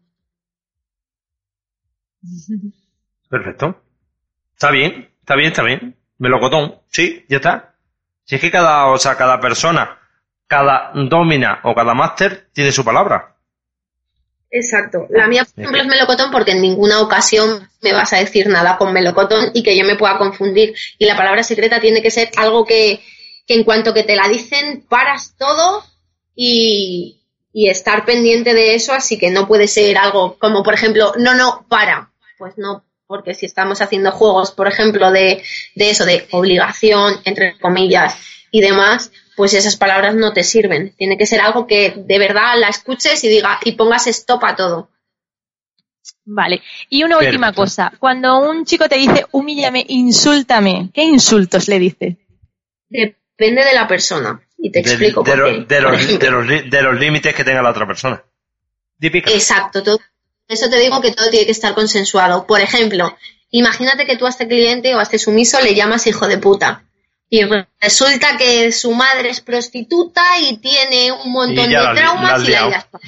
Perfecto. Está bien, está bien, está bien. Melocotón, sí, ya está. Si es que cada, o sea, cada persona, cada domina o cada máster tiene su palabra. Exacto. La mía, por ejemplo, es melocotón porque en ninguna ocasión me vas a decir nada con melocotón y que yo me pueda confundir. Y la palabra secreta tiene que ser algo que, que en cuanto que te la dicen, paras todo y, y estar pendiente de eso, así que no puede ser algo como, por ejemplo, no, no, para. Pues no, porque si estamos haciendo juegos, por ejemplo, de, de eso, de obligación, entre comillas, y demás, pues esas palabras no te sirven. Tiene que ser algo que de verdad la escuches y diga y pongas stop a todo. Vale. Y una última Perfecto. cosa. Cuando un chico te dice humíllame, insúltame, ¿qué insultos le dices? Depende de la persona. Y te de, explico de, por lo, qué. De, por los, de, los, de los límites que tenga la otra persona. Típica. Exacto. Todo, eso te digo que todo tiene que estar consensuado. Por ejemplo, imagínate que tú a este cliente o a este sumiso le llamas hijo de puta. Y resulta que su madre es prostituta y tiene un montón de la, traumas y la ya está.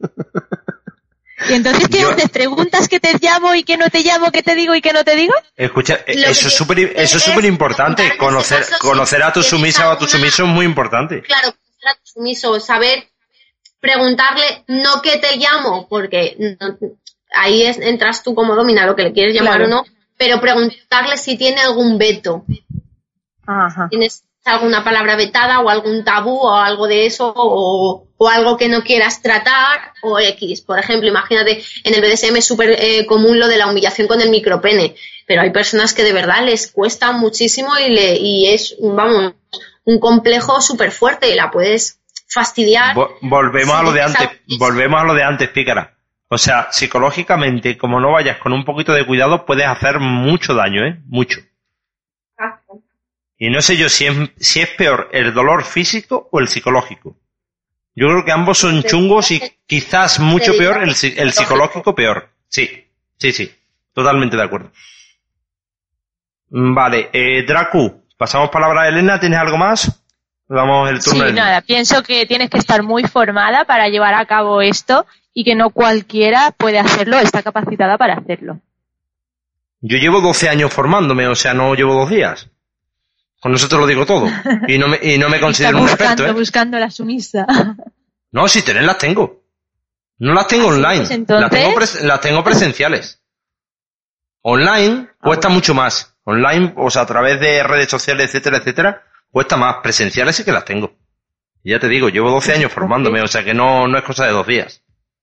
¿Y entonces qué Yo, haces? ¿Preguntas que te llamo y que no te llamo, que te digo y que no te digo? Escucha, eso es súper eso es súper importante. Conocer, conocer a tu sumisa o a tu sumiso es muy importante. Claro, conocer a tu sumiso, saber preguntarle, no que te llamo, porque no, ahí es, entras tú como domina lo que le quieres llamar claro. o no, pero preguntarle si tiene algún veto. Ajá. ¿Tienes alguna palabra vetada o algún tabú o algo de eso o, o algo que no quieras tratar o X? Por ejemplo, imagínate, en el B D S M es súper eh, común lo de la humillación con el micropene, pero hay personas que de verdad les cuesta muchísimo y, le, y es, vamos, un complejo súper fuerte y la puedes fastidiar. Vo- volvemos Sí, a lo de esa- antes, volvemos a lo de antes, pícara. O sea, psicológicamente, como no vayas con un poquito de cuidado, puedes hacer mucho daño, ¿eh? Mucho. Y no sé yo si es, si es peor el dolor físico o el psicológico. Yo creo que ambos son chungos y quizás mucho peor el, si- el psicológico peor. Sí, sí, sí. Totalmente de acuerdo. Mm, Vale, eh, Dracu, pasamos palabra a Elena. ¿Tienes algo más? Le damos el turno Sí, a Elena. nada, pienso que tienes que estar muy formada para llevar a cabo esto y que no cualquiera puede hacerlo, está capacitada para hacerlo. Yo llevo doce años formándome, o sea, no llevo dos días. Con eso te lo digo todo. Y no me, y no me considero un Está experto, buscando, ¿eh? buscando la sumisa. No, si tener las tengo. No las tengo online. pues entonces- Las tengo, pres- las tengo presenciales. Online cuesta mucho más. Online, o sea, a través de redes sociales, etcétera, etcétera, cuesta más. Presenciales sí que las tengo. Y ya te digo, llevo doce años formándome, o sea que no, no es cosa de dos días.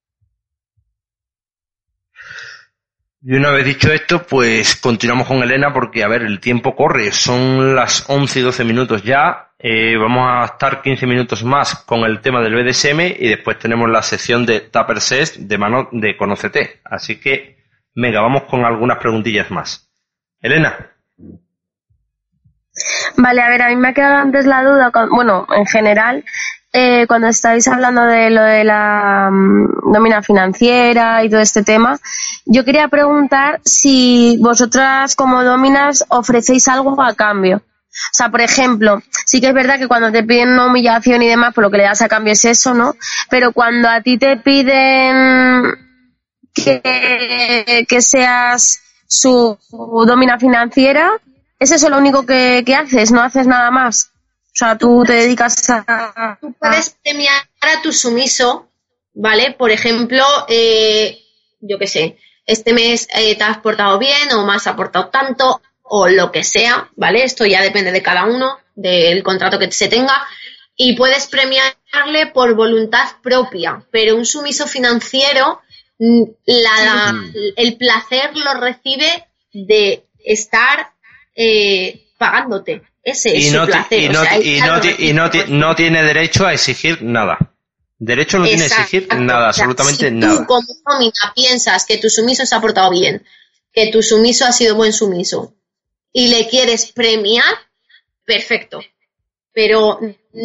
Y una vez dicho esto, pues continuamos con Elena porque, a ver, el tiempo corre. Son las once y doce minutos ya. Eh, vamos a estar quince minutos más con el tema del B D S M y después tenemos la sección de Tupper Sest de mano de Conócete. Así que, venga, vamos con algunas preguntillas más. Elena. Vale, a ver, a mí me ha quedado antes la duda, con- bueno, en general, eh, cuando estáis hablando de lo de la mm, nómina financiera y todo este tema, yo quería preguntar si vosotras como nóminas ofrecéis algo a cambio. O sea, por ejemplo, sí que es verdad que cuando te piden una humillación y demás, por lo que le das a cambio es eso, ¿no? Pero cuando a ti te piden que, que seas su nómina financiera, ¿es eso lo único que, que haces? ¿No haces nada más? O sea, tú te dedicas a... Tú puedes premiar a tu sumiso, ¿vale? Por ejemplo, eh, yo qué sé, este mes eh, te has portado bien o me has aportado tanto o lo que sea, ¿vale? Esto ya depende de cada uno, del contrato que se tenga, y puedes premiarle por voluntad propia, pero un sumiso financiero, mm, la, la- el placer lo recibe de estar eh, pagándote. Ese es Y su no, ti- placer. y o no, sea, ti- y ella no, lo ti- y recibe no, ti- por- no tiene derecho a exigir nada. Derecho no tiene a exigir Exacto. nada, O sea, absolutamente si nada. tú como nómina piensas que tu sumiso se ha portado bien, que tu sumiso ha sido buen sumiso y le quieres premiar, perfecto. Pero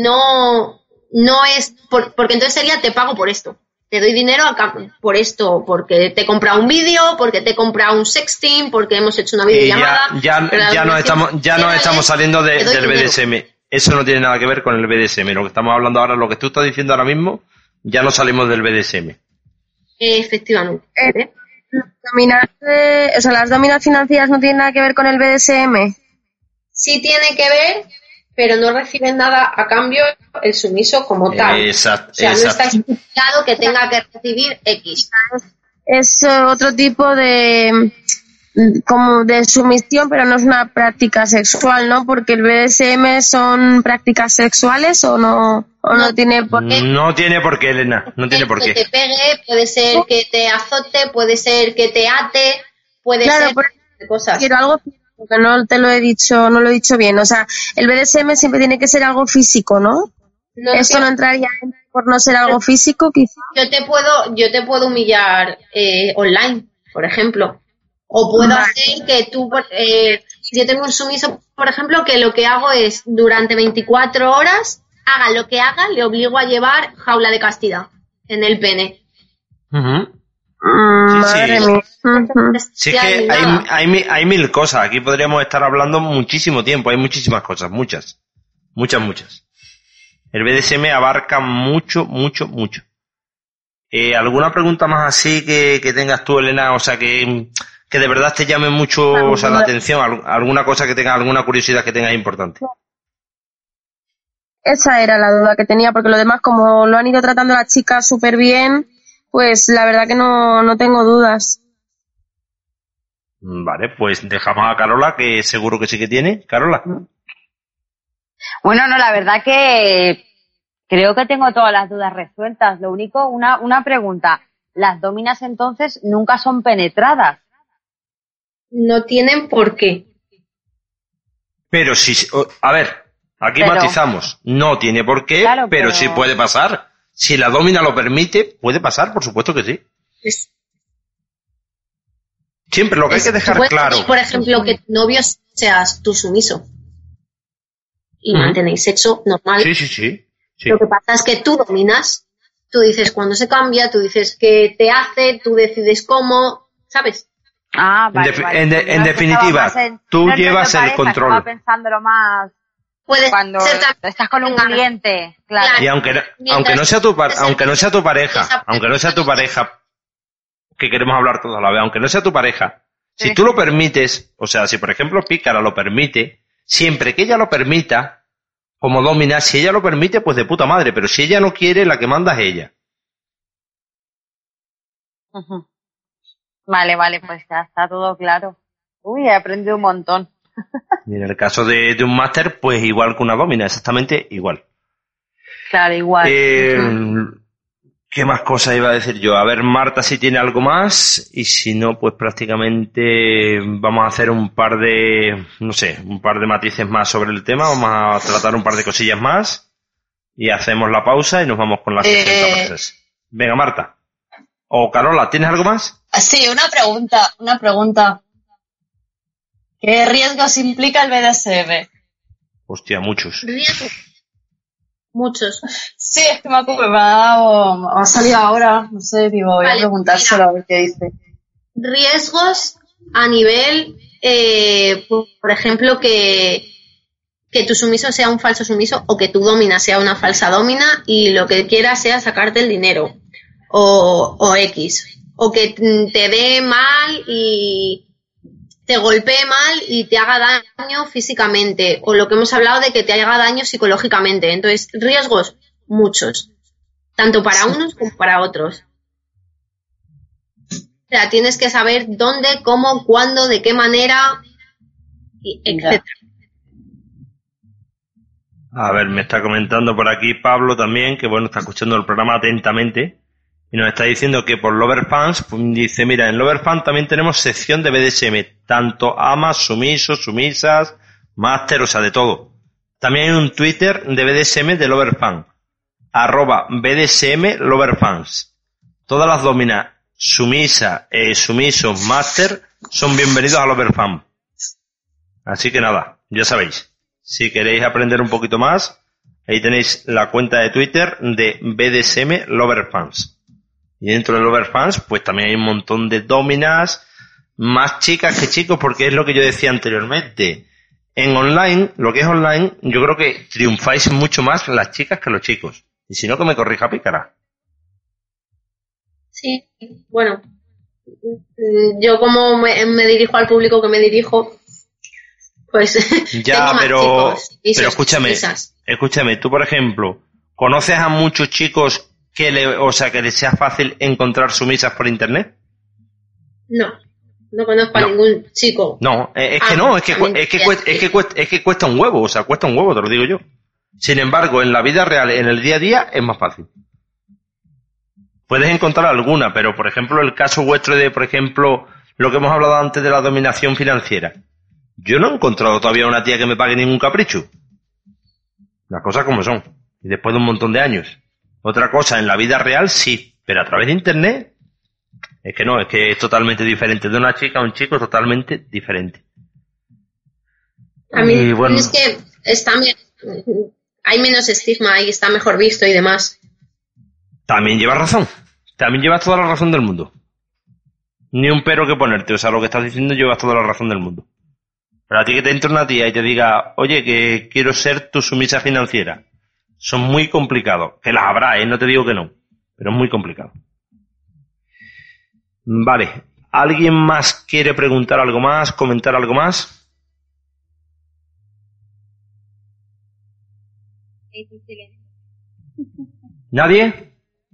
no, no es, por- porque entonces sería te pago por esto. Te doy dinero a cam- por esto, porque te he comprado un vídeo, porque te he comprado un sexting, porque hemos hecho una Y videollamada. ya, pero la ya, ya nos donación estamos, ya nos financiera estamos es, saliendo de- te doy del B D S dinero. M. Eso no tiene nada que ver con el B D S M. Lo que estamos hablando ahora, lo que tú estás diciendo ahora mismo, ya no salimos del B D S M. Efectivamente. Eh, las nóminas de- o sea, las nóminas financieras no tienen nada que ver con el B D S M. Sí tiene que ver, pero no reciben nada a cambio el sumiso como tal. Exacto, O sea, no está exacto. estipulado que tenga que recibir X. Es eh, otro tipo de mm, como de sumisión, pero no es una práctica sexual, ¿no? Porque el B D S M son prácticas sexuales o no o no, tiene por qué. No tiene por qué, Elena. No tiene por Que qué. te pegue, puede ser que te azote, puede ser que te ate, puede Claro, ser por- cosas. Quiero algo físico, que no te lo he dicho, no lo he dicho bien. O sea, el B D S M siempre tiene que ser algo físico, ¿no? No Esto sé. no entraría en- por no ser algo físico, quizá. Yo te puedo, yo te puedo humillar eh, online, por ejemplo. O puedo Vale. hacer que tú, por- eh, yo tengo un sumiso, por ejemplo, que lo que hago es durante veinticuatro horas, haga lo que haga, le obligo a llevar jaula de castidad en el pene. Ujú. Mm, Sí, sí. madre mía. Ujú. Sí, es Ya, que ni hay, nada. hay, mi- hay mil cosas. Aquí podríamos estar hablando muchísimo tiempo. Hay muchísimas cosas, muchas. Muchas, muchas. El B D S M abarca mucho, mucho, mucho. Eh, ¿Alguna pregunta más así que, que tengas tú, Elena? O sea, que, que de verdad te llame mucho o sea, la atención. Al- ¿Alguna cosa que tengas, alguna curiosidad que tengas importante? Esa era la duda que tenía, porque lo demás, como lo han ido tratando las chicas súper bien, pues la verdad que no, no tengo dudas. Vale, pues dejamos a Carola, que seguro que sí que tiene. Carola. Bueno, no, la verdad que creo que tengo todas las dudas resueltas. Lo único, una, una pregunta. ¿Las dominas entonces nunca son penetradas? No tienen por qué. Pero si, o- a ver, Aquí Pero- matizamos. No tiene por qué, Claro, pero, pero- sí puede pasar. Si la domina lo permite, puede pasar, por supuesto que sí. Es- Siempre lo que hay es- que tú dejar puedes claro. pedir, por ejemplo, que tu novio seas tu sumiso y Ujú. mantenéis sexo normal. Sí, sí, sí. sí. Lo que pasa es que tú dominas, tú dices cuándo se cambia, tú dices qué te hace, tú decides cómo, ¿sabes? Ah, vale, En defi- vale. en de- Yo en no es que definitiva, estaba más en- tú no en llevas rollo el pareja, control. Estaba pensándolo más Puede cuando ser también estás con un Venga. cliente, claro. Claro. Y aunque no, Mientras aunque no sea tu par- esa- aunque no sea tu pareja, esa- aunque no sea tu pareja, que queremos hablar todos a la vez, aunque no sea tu pareja, si Sí. tú lo permites, o sea, si por ejemplo Pícara lo permite, siempre que ella lo permita, como domina, si ella lo permite, pues de puta madre, pero si ella no quiere, la que manda es ella. Ujú. Vale, vale, pues ya está todo claro. Uy, he aprendido un montón. Y en el caso de, de un máster, pues igual que una domina, exactamente igual. Claro, igual. Eh, Ujú. ¿Qué más cosas iba a decir yo? A ver, Marta si tiene algo más y si no, pues prácticamente vamos a hacer un par de, no sé, un par de matices más sobre el tema, vamos a tratar un par de cosillas más y hacemos la pausa y nos vamos con las Eh. sesenta frases. Venga, Marta. O Carola, ¿tienes algo más? Sí, una pregunta, una pregunta. ¿Qué riesgos implica el B D S M? Hostia, muchos. Riesgos. Muchos. Sí, es que me ha, me ha dado- me ha salido ahora, no sé, digo, voy a Vale, preguntárselo a ver qué dice. Riesgos a nivel, eh, por por ejemplo, que, que tu sumiso sea un falso sumiso o que tu domina sea una falsa domina y lo que quiera sea sacarte el dinero o, o X. O que mm, te dé mal y te golpee mal y te haga daño físicamente. O lo que hemos hablado de que te haga daño psicológicamente. Entonces, riesgos, muchos. Tanto para unos como para otros. O sea, tienes que saber dónde, cómo, cuándo, de qué manera, y etcétera. A ver, me está comentando por aquí Pablo también, que bueno, está escuchando el programa atentamente y nos está diciendo que por Loverfans, pues, dice, mira, en Loverfans también tenemos sección de B D S M, tanto amas, sumisos, sumisas, máster, o sea, de todo. También hay un Twitter de B D S M de Loverfans, arroba B D S M Loverfans. Todas las dominas, sumisa, eh, sumisos, máster, son bienvenidos a Loverfans. Así que nada, ya sabéis. Si queréis aprender un poquito más, ahí tenéis la cuenta de Twitter de B D S M Loverfans. Y dentro de Loverfans, pues también hay un montón de dominas, más chicas que chicos, porque es lo que yo decía anteriormente. En online, lo que es online, yo creo que triunfáis mucho más las chicas que los chicos. Y si no, que me corrija Pícara. Sí, bueno, mm, yo como me, me dirijo al público que me dirijo, pues Ya, tengo más pero, chicos y pero sus escúchame, risas. escúchame, tú por ejemplo, ¿conoces a muchos chicos que le, o sea, que les sea fácil encontrar sumisas por internet? No, no conozco a No. ningún chico. No, eh, es que Ah, no, es que, cu- también es, que ya cuesta, sí. es, que cuesta, es que cuesta un huevo, o sea, cuesta un huevo, te lo digo yo. Sin embargo, en la vida real, en el día a día, es más fácil. Puedes encontrar alguna, pero por ejemplo, el caso vuestro de, por ejemplo, lo que hemos hablado antes de la dominación financiera. Yo no he encontrado todavía una tía que me pague ningún capricho. Las cosas como son. Y después de un montón de años. Otra cosa, en la vida real sí, pero a través de internet, es que no, es que es totalmente diferente. De una chica a un chico, totalmente diferente. A mí Y bueno. es que está me- hay menos estigma y está mejor visto y demás. También llevas razón. También llevas toda la razón del mundo. Ni un pero que ponerte. O sea, lo que estás diciendo llevas toda la razón del mundo. Pero a ti que te entre una tía y te diga, oye, que quiero ser tu sumisa financiera. Son muy complicados. Que las habrá, ¿eh? No te digo que no. Pero es muy complicado. Vale. ¿Alguien más quiere preguntar algo más? ¿Comentar algo más? ¿Nadie?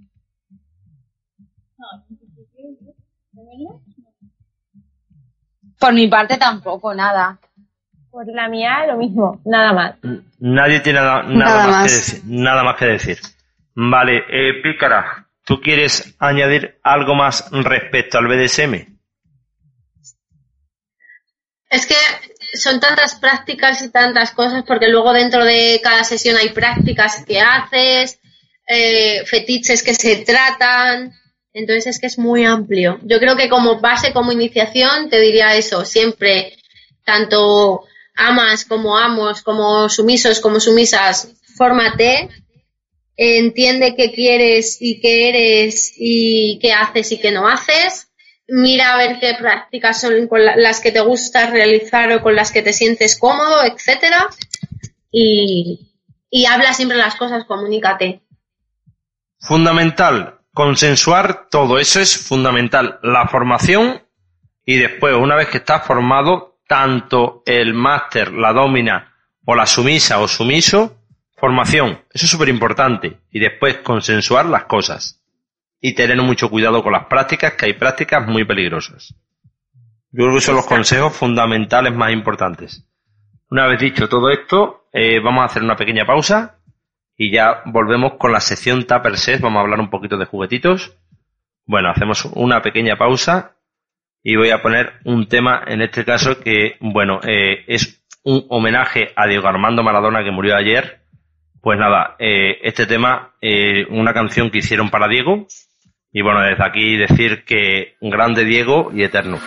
Por mi parte tampoco, nada. Por la mía, lo mismo, nada más. Nadie tiene nada, nada, Nada más, más. Que decir, nada más que decir. Vale, eh, Pícara, ¿tú quieres añadir algo más respecto al B D S M? Es que son tantas prácticas y tantas cosas, porque luego dentro de cada sesión hay prácticas que haces, eh, fetiches que se tratan, entonces es que es muy amplio. Yo creo que como base, como iniciación, te diría eso, siempre, tanto amas como amos, como sumisos, como sumisas, fórmate, entiende qué quieres y qué eres y qué haces y qué no haces. Mira a ver qué prácticas son con las que te gusta realizar o con las que te sientes cómodo, etcétera. Y, y habla siempre las cosas, comunícate. Fundamental, consensuar todo, eso es fundamental. La formación y después, una vez que estás formado, tanto el máster, la domina o la sumisa o sumiso, formación, eso es súper importante. Y después consensuar las cosas. Y tener mucho cuidado con las prácticas, que hay prácticas muy peligrosas. Yo creo que son los consejos fundamentales más importantes. Una vez dicho todo esto, eh, vamos a hacer una pequeña pausa y ya volvemos con la sección Tupper Set. Vamos a hablar un poquito de juguetitos. Bueno, hacemos una pequeña pausa y voy a poner un tema, en este caso, que, bueno, eh, es un homenaje a Diego Armando Maradona, que murió ayer. Pues nada, eh, este tema, eh, una canción que hicieron para Diego. Y bueno, desde aquí decir que grande Diego y eterno.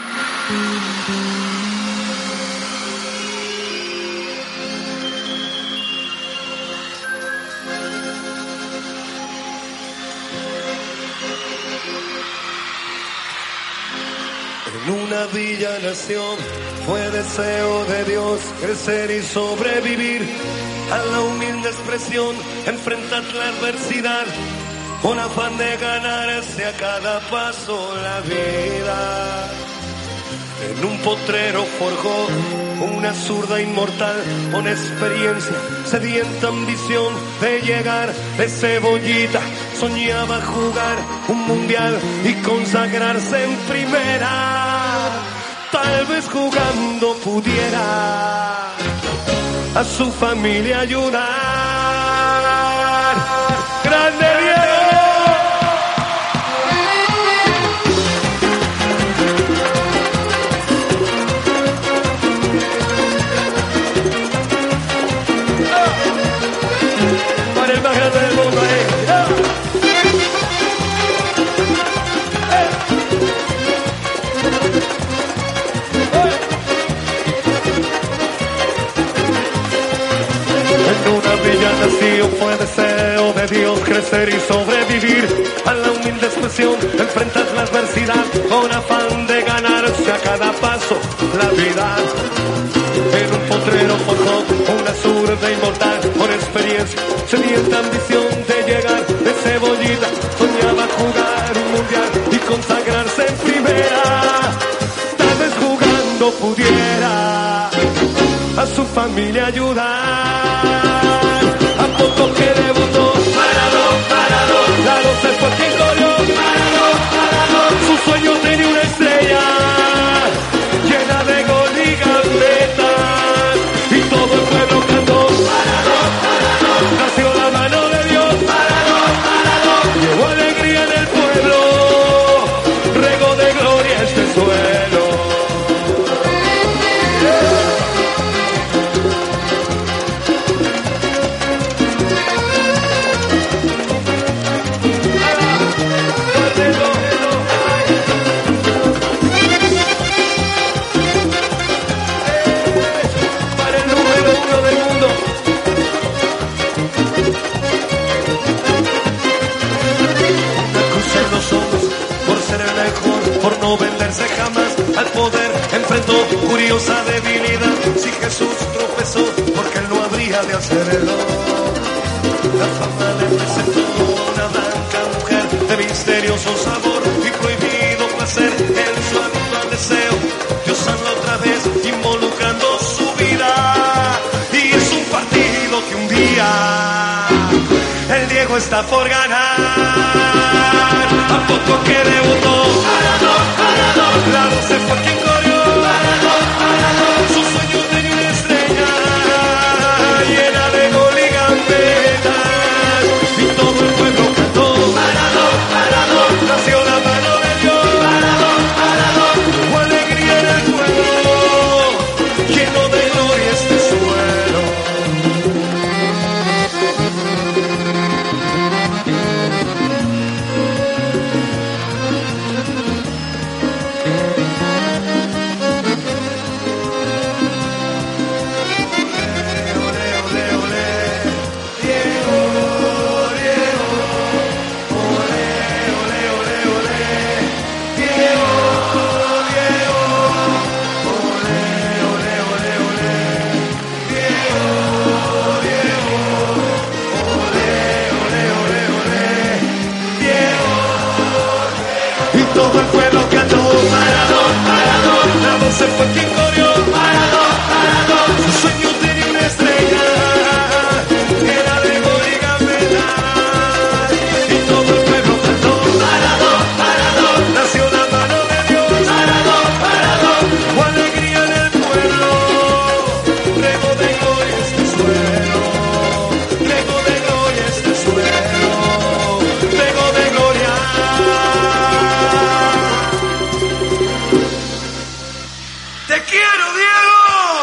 En una villa nación fue deseo de Dios crecer y sobrevivir a la humilde expresión, enfrentar la adversidad con afán de ganarse a cada paso la vida. En un potrero forjó una zurda inmortal con experiencia, sedienta ambición de llegar de cebollita. Soñaba jugar un mundial y consagrarse en primera. Tal vez jugando pudiera a su familia ayudar. ¡Grande Diego! Para el más grande del mundo, eh. En una villa nació, fue deseo de Dios crecer y sobrevivir a la humilde expresión, enfrentar la adversidad con afán de ganarse a cada paso la vida. En un potrero forjó una zurda inmortal con experiencia, sedienta ambición de llegar de cebollita. Soñaba jugar un mundial y consagrarse en primera. Tal vez jugando pudiera a su familia ayudar. A poco que debutó, parado, parado, claro se fue quien corrió, parado, parado. Su sueño tenía una estrella llena de gol y gambetas, y todo el pueblo cantó, parado, parado. Nació la mano de Dios, parado, parado. Llevó alegría en el pueblo, regó de gloria este suelo. Por no venderse jamás al poder, enfrentó curiosa debilidad. Si Jesús tropezó, porque él no habría de hacerlo. La fama le presentó una blanca mujer de misterioso sabor y prohibido placer en su habitual deseo. Dios habla otra vez involucrando su vida, y es un partido que un día el Diego está por ganar. A poco que debutó, parado, parado, la voz se fue quien corrió, parado, parado. Su sueño tenía una estrella llena de gol y gambetas, y todo el pueblo cantó, parado, parado. Nació la mano de Dios, parado, parado. Hubo alegría en el pueblo, lleno de todo el pueblo cantó. Maradona, Maradona, la voz se fue quien corrió. Maradona, Maradona, su sueño tenía una estrella, era de gol y gambelar. Y todo el pueblo cantó. Maradona, Maradona, nació la mano de Dios. Maradona, Maradona, o alegría en el pueblo. Rego de gloria este suelo, rego de gloria este suelo, rego de gloria. Te quiero, Diego.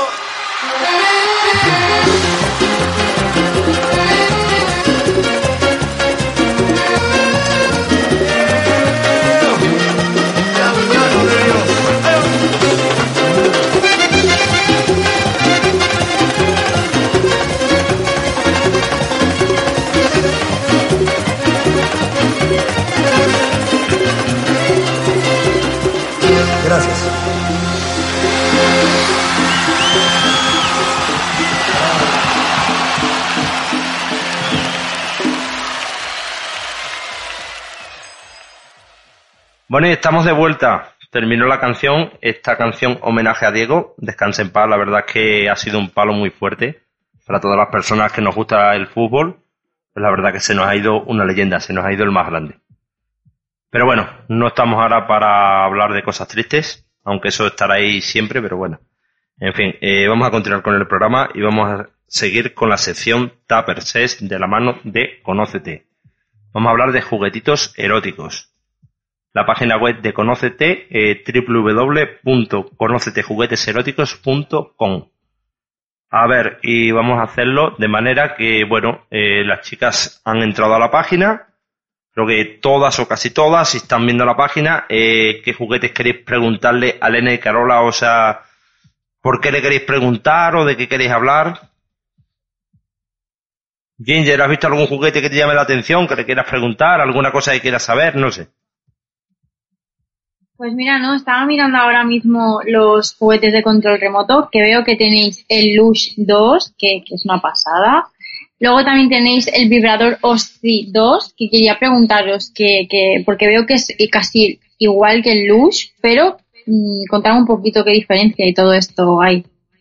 La mano de Dios. Gracias. Bueno, y estamos de vuelta. Terminó la canción, esta canción homenaje a Diego, Descanse en paz. La verdad es que ha sido un palo muy fuerte para todas las personas que nos gusta el fútbol. Pues la verdad que se nos ha ido una leyenda, se nos ha ido el más grande. Pero bueno, no estamos ahora para hablar de cosas tristes, aunque eso estará ahí siempre, pero bueno. En fin, eh, vamos a continuar con el programa y vamos a seguir con la sección Tupper Sex de la mano de Conócete. Vamos a hablar de juguetitos eróticos. La página web de Conócete, eh, doble u doble u doble u punto conócete juguetes eróticos punto com. A ver, y vamos a hacerlo de manera que, bueno, eh, las chicas han entrado a la página. Creo que todas o casi todas, si están viendo la página, eh, ¿qué juguetes queréis preguntarle a Elena y Carola? O sea, ¿por qué le queréis preguntar o de qué queréis hablar? Ginger, ¿has visto algún juguete que te llame la atención, que le quieras preguntar? ¿Alguna cosa que quieras saber? No sé. Pues mira, no, estaba mirando ahora mismo los juguetes de control remoto, que veo que tenéis el Lush dos, que, que es una pasada. Luego también tenéis el vibrador Osci dos, que quería preguntaros, que, que porque veo que es casi igual que el Lush, pero mmm, contadme un poquito qué diferencia y todo esto hay.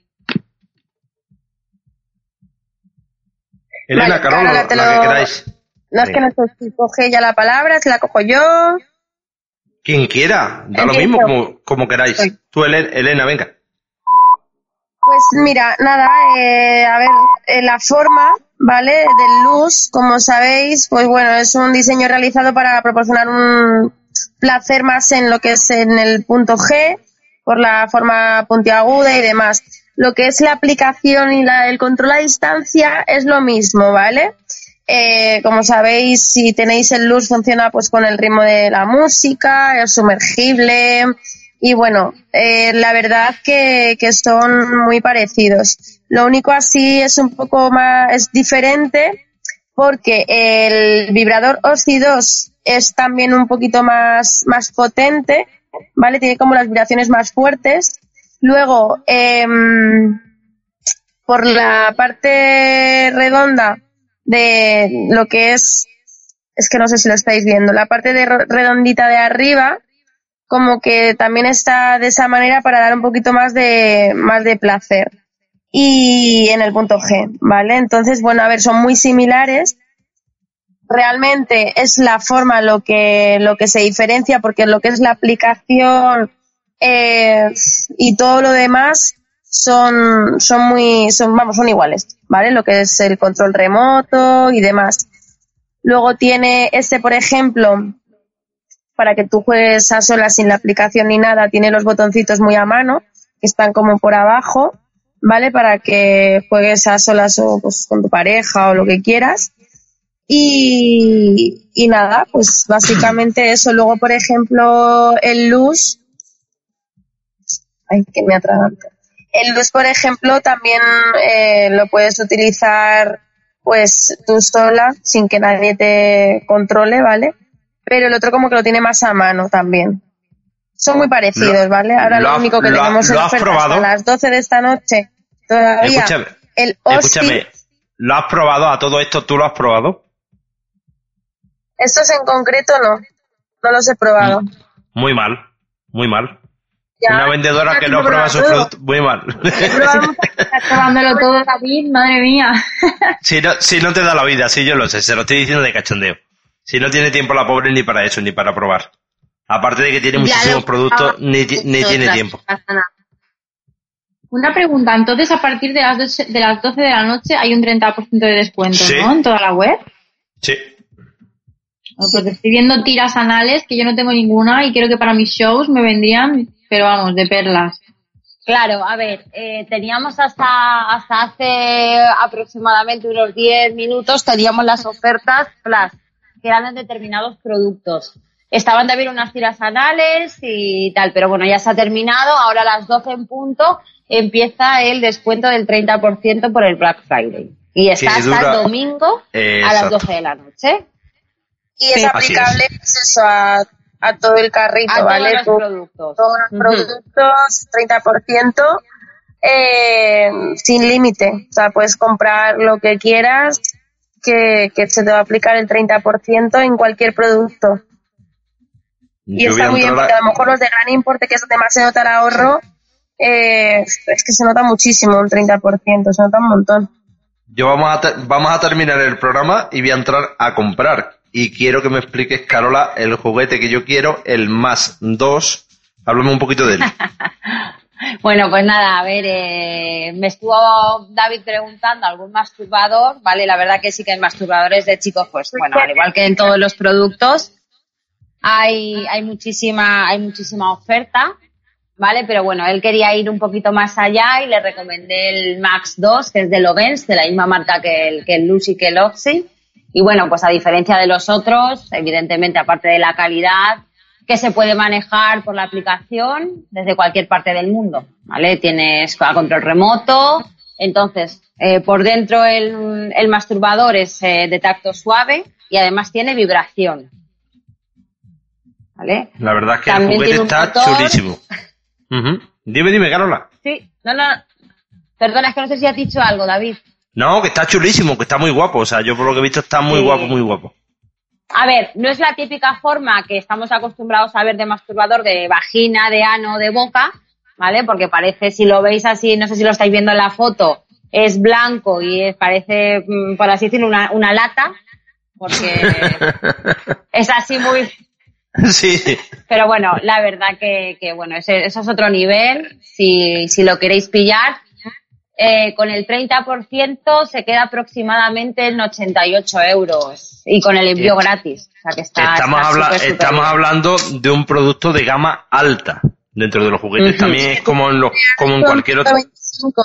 Elena, vale, Carola, Carola, te la lo... que queráis. No es que no sé si coge ella la palabra, si la cojo yo. Quien quiera, da Empiezo. lo mismo como, como queráis. Sí. Tú, Elena, Elena, venga. Pues mira, nada, eh, a ver, eh, la forma, ¿vale? Del Lush, como sabéis, pues bueno, es un diseño realizado para proporcionar un placer más en lo que es en el punto G, por la forma puntiaguda y demás. Lo que es la aplicación y la, el control a distancia es lo mismo, ¿vale? Eh, como sabéis, si tenéis el Lush funciona pues con el ritmo de la música, es sumergible y bueno, eh, la verdad que, que son muy parecidos. Lo único así es un poco más, es diferente porque el vibrador Osci dos es también un poquito más, más potente, ¿vale? Tiene como las vibraciones más fuertes. Luego, eh, por la parte redonda de lo que es, es que no sé si lo estáis viendo, la parte de redondita de arriba, como que también está de esa manera para dar un poquito más de, más de placer. Y en el punto G, ¿vale? Entonces, bueno, a ver, son muy similares. Realmente es la forma lo que, lo que se diferencia, porque lo que es la aplicación, eh, y todo lo demás son, son muy, son, vamos, son iguales, ¿vale? Lo que es el control remoto y demás. Luego tiene este, por ejemplo, para que tú juegues a solas sin la aplicación ni nada, tiene los botoncitos muy a mano, que están como por abajo, ¿vale? Para que juegues a solas o pues con tu pareja o lo que quieras. Y, y nada, pues básicamente eso. Luego, por ejemplo, el Lush, ay, que me atragante. El Lush, por ejemplo, también eh, lo puedes utilizar pues tú sola, sin que nadie te controle, ¿vale? Pero el otro como que lo tiene más a mano también. Son muy parecidos, lo, ¿vale? Ahora lo, lo único que lo, tenemos en oferta hasta las doce de esta noche todavía. Escúchame, el Osci, escúchame, ¿lo has probado? ¿A todo esto tú lo has probado? Estos en concreto no, no los he probado. Muy mal, muy mal. Ya, Una vendedora que no prueba sus productos, muy mal. Estás probándolo todo, David, madre mía. Si no, si no te da la vida, sí, yo lo sé, se lo estoy diciendo de cachondeo. Si no tiene tiempo la pobre ni para eso, ni para probar. Aparte de que tiene muchísimos productos, ni, ni tiene tiempo. Una pregunta, entonces a partir de las doce de las doce de la noche hay un treinta por ciento de descuento, Sí. ¿no? En toda la web. Sí. No, porque estoy viendo tiras anales que yo no tengo ninguna y creo que para mis shows me vendrían, pero vamos, de perlas. Claro, a ver, eh, teníamos hasta, hasta hace aproximadamente unos diez minutos, teníamos las ofertas Plus, que eran en determinados productos. Estaban también unas tiras anales y tal, pero bueno, ya se ha terminado. Ahora a las doce en punto empieza el descuento del treinta por ciento por el Black Friday. Y está Que hasta dura- el domingo Eh, a las exacto. doce de la noche. Y es Sí. aplicable pues eso, a, a todo el carrito, A todos ¿vale? los Tú- productos. Todos los Ujú. productos, treinta por ciento, eh, sin límite. O sea, puedes comprar lo que quieras, que, que se te va a aplicar el treinta por ciento en cualquier producto. Y Yo voy está a muy bien, entrar porque a- a lo mejor los de gran importe, que es donde más se nota el ahorro, eh, es que se nota muchísimo, un treinta por ciento, se nota un montón. Yo vamos a, te- vamos a terminar el programa y voy a entrar a comprar. Y quiero que me expliques, Carola, el juguete que yo quiero, el más dos. Háblame un poquito de él. Bueno, pues nada, a ver, eh, me estuvo David preguntando algún masturbador, ¿vale? La verdad que sí que hay masturbadores de chicos, pues bueno, al igual que en todos los productos, hay, hay muchísima, hay muchísima oferta, ¿vale? Pero bueno, él quería ir un poquito más allá y le recomendé el Max dos, que es de Lovens, de la misma marca que el, que el Lucy y que el Oxy. Y bueno, pues a diferencia de los otros, evidentemente, aparte de la calidad, que se puede manejar por la aplicación desde cualquier parte del mundo, ¿vale? Tienes a control remoto, entonces, eh, por dentro el, el masturbador es eh, de tacto suave y además tiene vibración, ¿vale? La verdad es que También el juguete tiene un está motor. chulísimo. Ujú. Dime, dime, Carola. Sí, no, no, perdona, es que no sé si has dicho algo, David. No, que está chulísimo, que está muy guapo. O sea, yo por lo que he visto está muy Sí. guapo, muy guapo. A ver, no es la típica forma que estamos acostumbrados a ver de masturbador de vagina, de ano, de boca, ¿vale? Porque parece, si lo veis así, no sé si lo estáis viendo en la foto, es blanco y es- parece, mm, por así decirlo, una, una lata, porque es así muy... Sí. Pero bueno, la verdad que, que bueno, ese, eso es otro nivel, si, si lo queréis pillar. Eh, con el treinta por ciento se queda aproximadamente en ochenta y ocho euros y con el envío Sí. gratis. O sea que está, estamos está habla- súper, súper estamos bien. hablando de un producto de gama alta dentro de los juguetes. Ujú. También es como en, los, como en cualquier otro. veinticinco.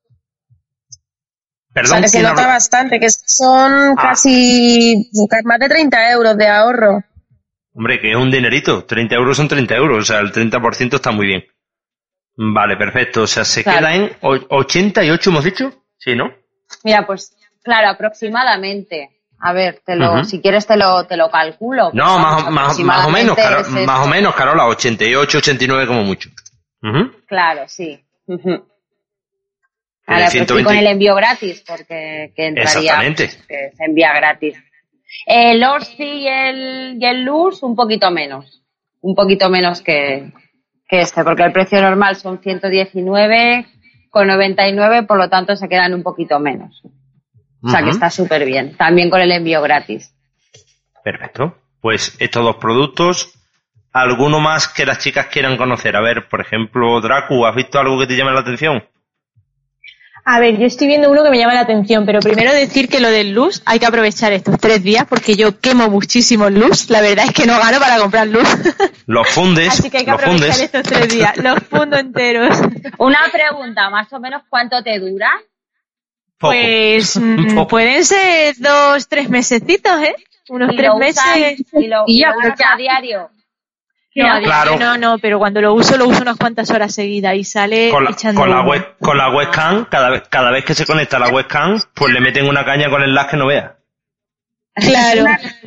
O Perdón, sea, que se ¿quién nota habla? bastante, que son Ah. casi más de treinta euros de ahorro. Hombre, que es un dinerito. treinta euros son treinta euros. O sea, el treinta por ciento está muy bien. Vale, perfecto. O sea, se Claro. queda en o- ochenta y ocho, ¿hemos dicho? Sí, ¿no? Mira, pues claro, aproximadamente. A ver, te lo, Ujú. si quieres te lo, te lo calculo. No, Vamos, más, o- más, más o menos, aproximadamente Caro- es esto. más o menos, Carola, ochenta y ocho, ochenta y nueve como mucho. Ujú. Claro, sí. Ujú. En Vale, el pero sí, ciento veinte. con el envío gratis, porque que entraría, Exactamente. pues, que se envía gratis. El Orsi y el, y el Luz un poquito menos, un poquito menos que, que este, porque el precio normal son ciento diecinueve con noventa y nueve, por lo tanto se quedan un poquito menos. O sea que Ujú. está súper bien, también con el envío gratis. Perfecto. Pues estos dos productos, ¿alguno más que las chicas quieran conocer? A ver, por ejemplo, Dracu, ¿has visto algo que te llame la atención? A ver, yo estoy viendo uno que me llama la atención, pero primero decir que lo del luz hay que aprovechar estos tres días porque yo quemo muchísimo luz. La verdad es que no gano para comprar luz. Los fundes, Así que hay que los aprovechar fundes. estos tres días. Los fundo enteros. Una pregunta, más o menos, ¿cuánto te dura? Poco. Pues mm, Poco. pueden ser dos, tres mesecitos, ¿eh? Unos ¿Y tres lo meses. usas, y lo, Y y ya, lo pero usas ya. a diario? No, a diario Claro. no, no, pero cuando lo uso, lo uso unas cuantas horas seguidas y sale Con la, echando con la humo. web, con la webcam, cada vez, cada vez que se conecta la webcam, pues le meten una caña con el lag que no vea. Claro.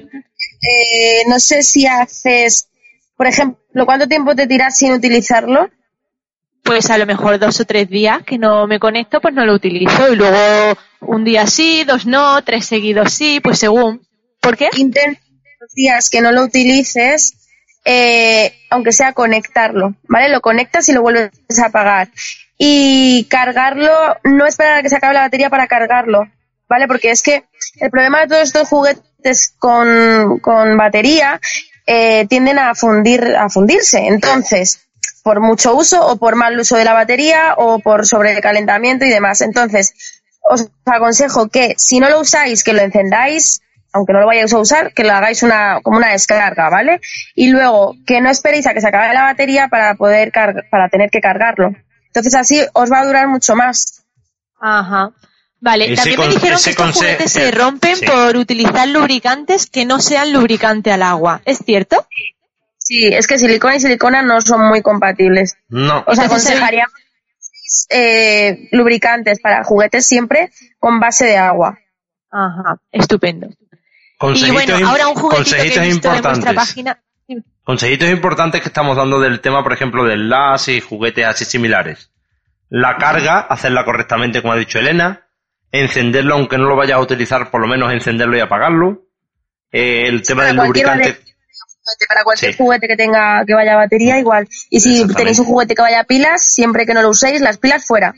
Eh, no sé si haces, por ejemplo, ¿cuánto tiempo te tiras sin utilizarlo? Pues a lo mejor dos o tres días que no me conecto, pues no lo utilizo. Y luego un día sí, dos no, tres seguidos sí, pues según. ¿Por qué? Intenta los días que no lo utilices, eh, aunque sea conectarlo, ¿vale? Lo conectas y lo vuelves a apagar. Y cargarlo, no esperar a que se acabe la batería para cargarlo, ¿vale? Porque es que el problema de todos estos juguetes con, con batería eh, tienden a fundir, a fundirse. Entonces, por mucho uso o por mal uso de la batería o por sobrecalentamiento y demás. Entonces, os aconsejo que si no lo usáis, que lo encendáis, aunque no lo vayáis a usar, que lo hagáis una, como una descarga, ¿vale? Y luego, que no esperéis a que se acabe la batería para poder cargar, para tener que cargarlo. Entonces así os va a durar mucho más. Ajá. Vale, Ese también me con- dijeron ese que estos conse- juguetes se eh, rompen sí. por utilizar lubricantes que no sean lubricante al agua. ¿Es cierto? Sí, es que silicona y silicona no son muy compatibles. No. Os Entonces, aconsejaría eh, lubricantes para juguetes siempre con base de agua. Ajá, estupendo. Consejitos, Y bueno, im- ahora un juguetito que consejitos he visto en vuestra importantes. página. Consejitos importantes que estamos dando del tema, por ejemplo, del L A S y juguetes así similares. La carga, hacerla correctamente, como ha dicho Elena. Encenderlo, aunque no lo vayas a utilizar, por lo menos encenderlo y apagarlo. Eh, el tema Para del cualquier lubricante. juguete, para cualquier Sí. juguete que tenga que vaya a batería, igual. Y si Exactamente. tenéis un juguete que vaya a pilas, siempre que no lo uséis, las pilas fuera.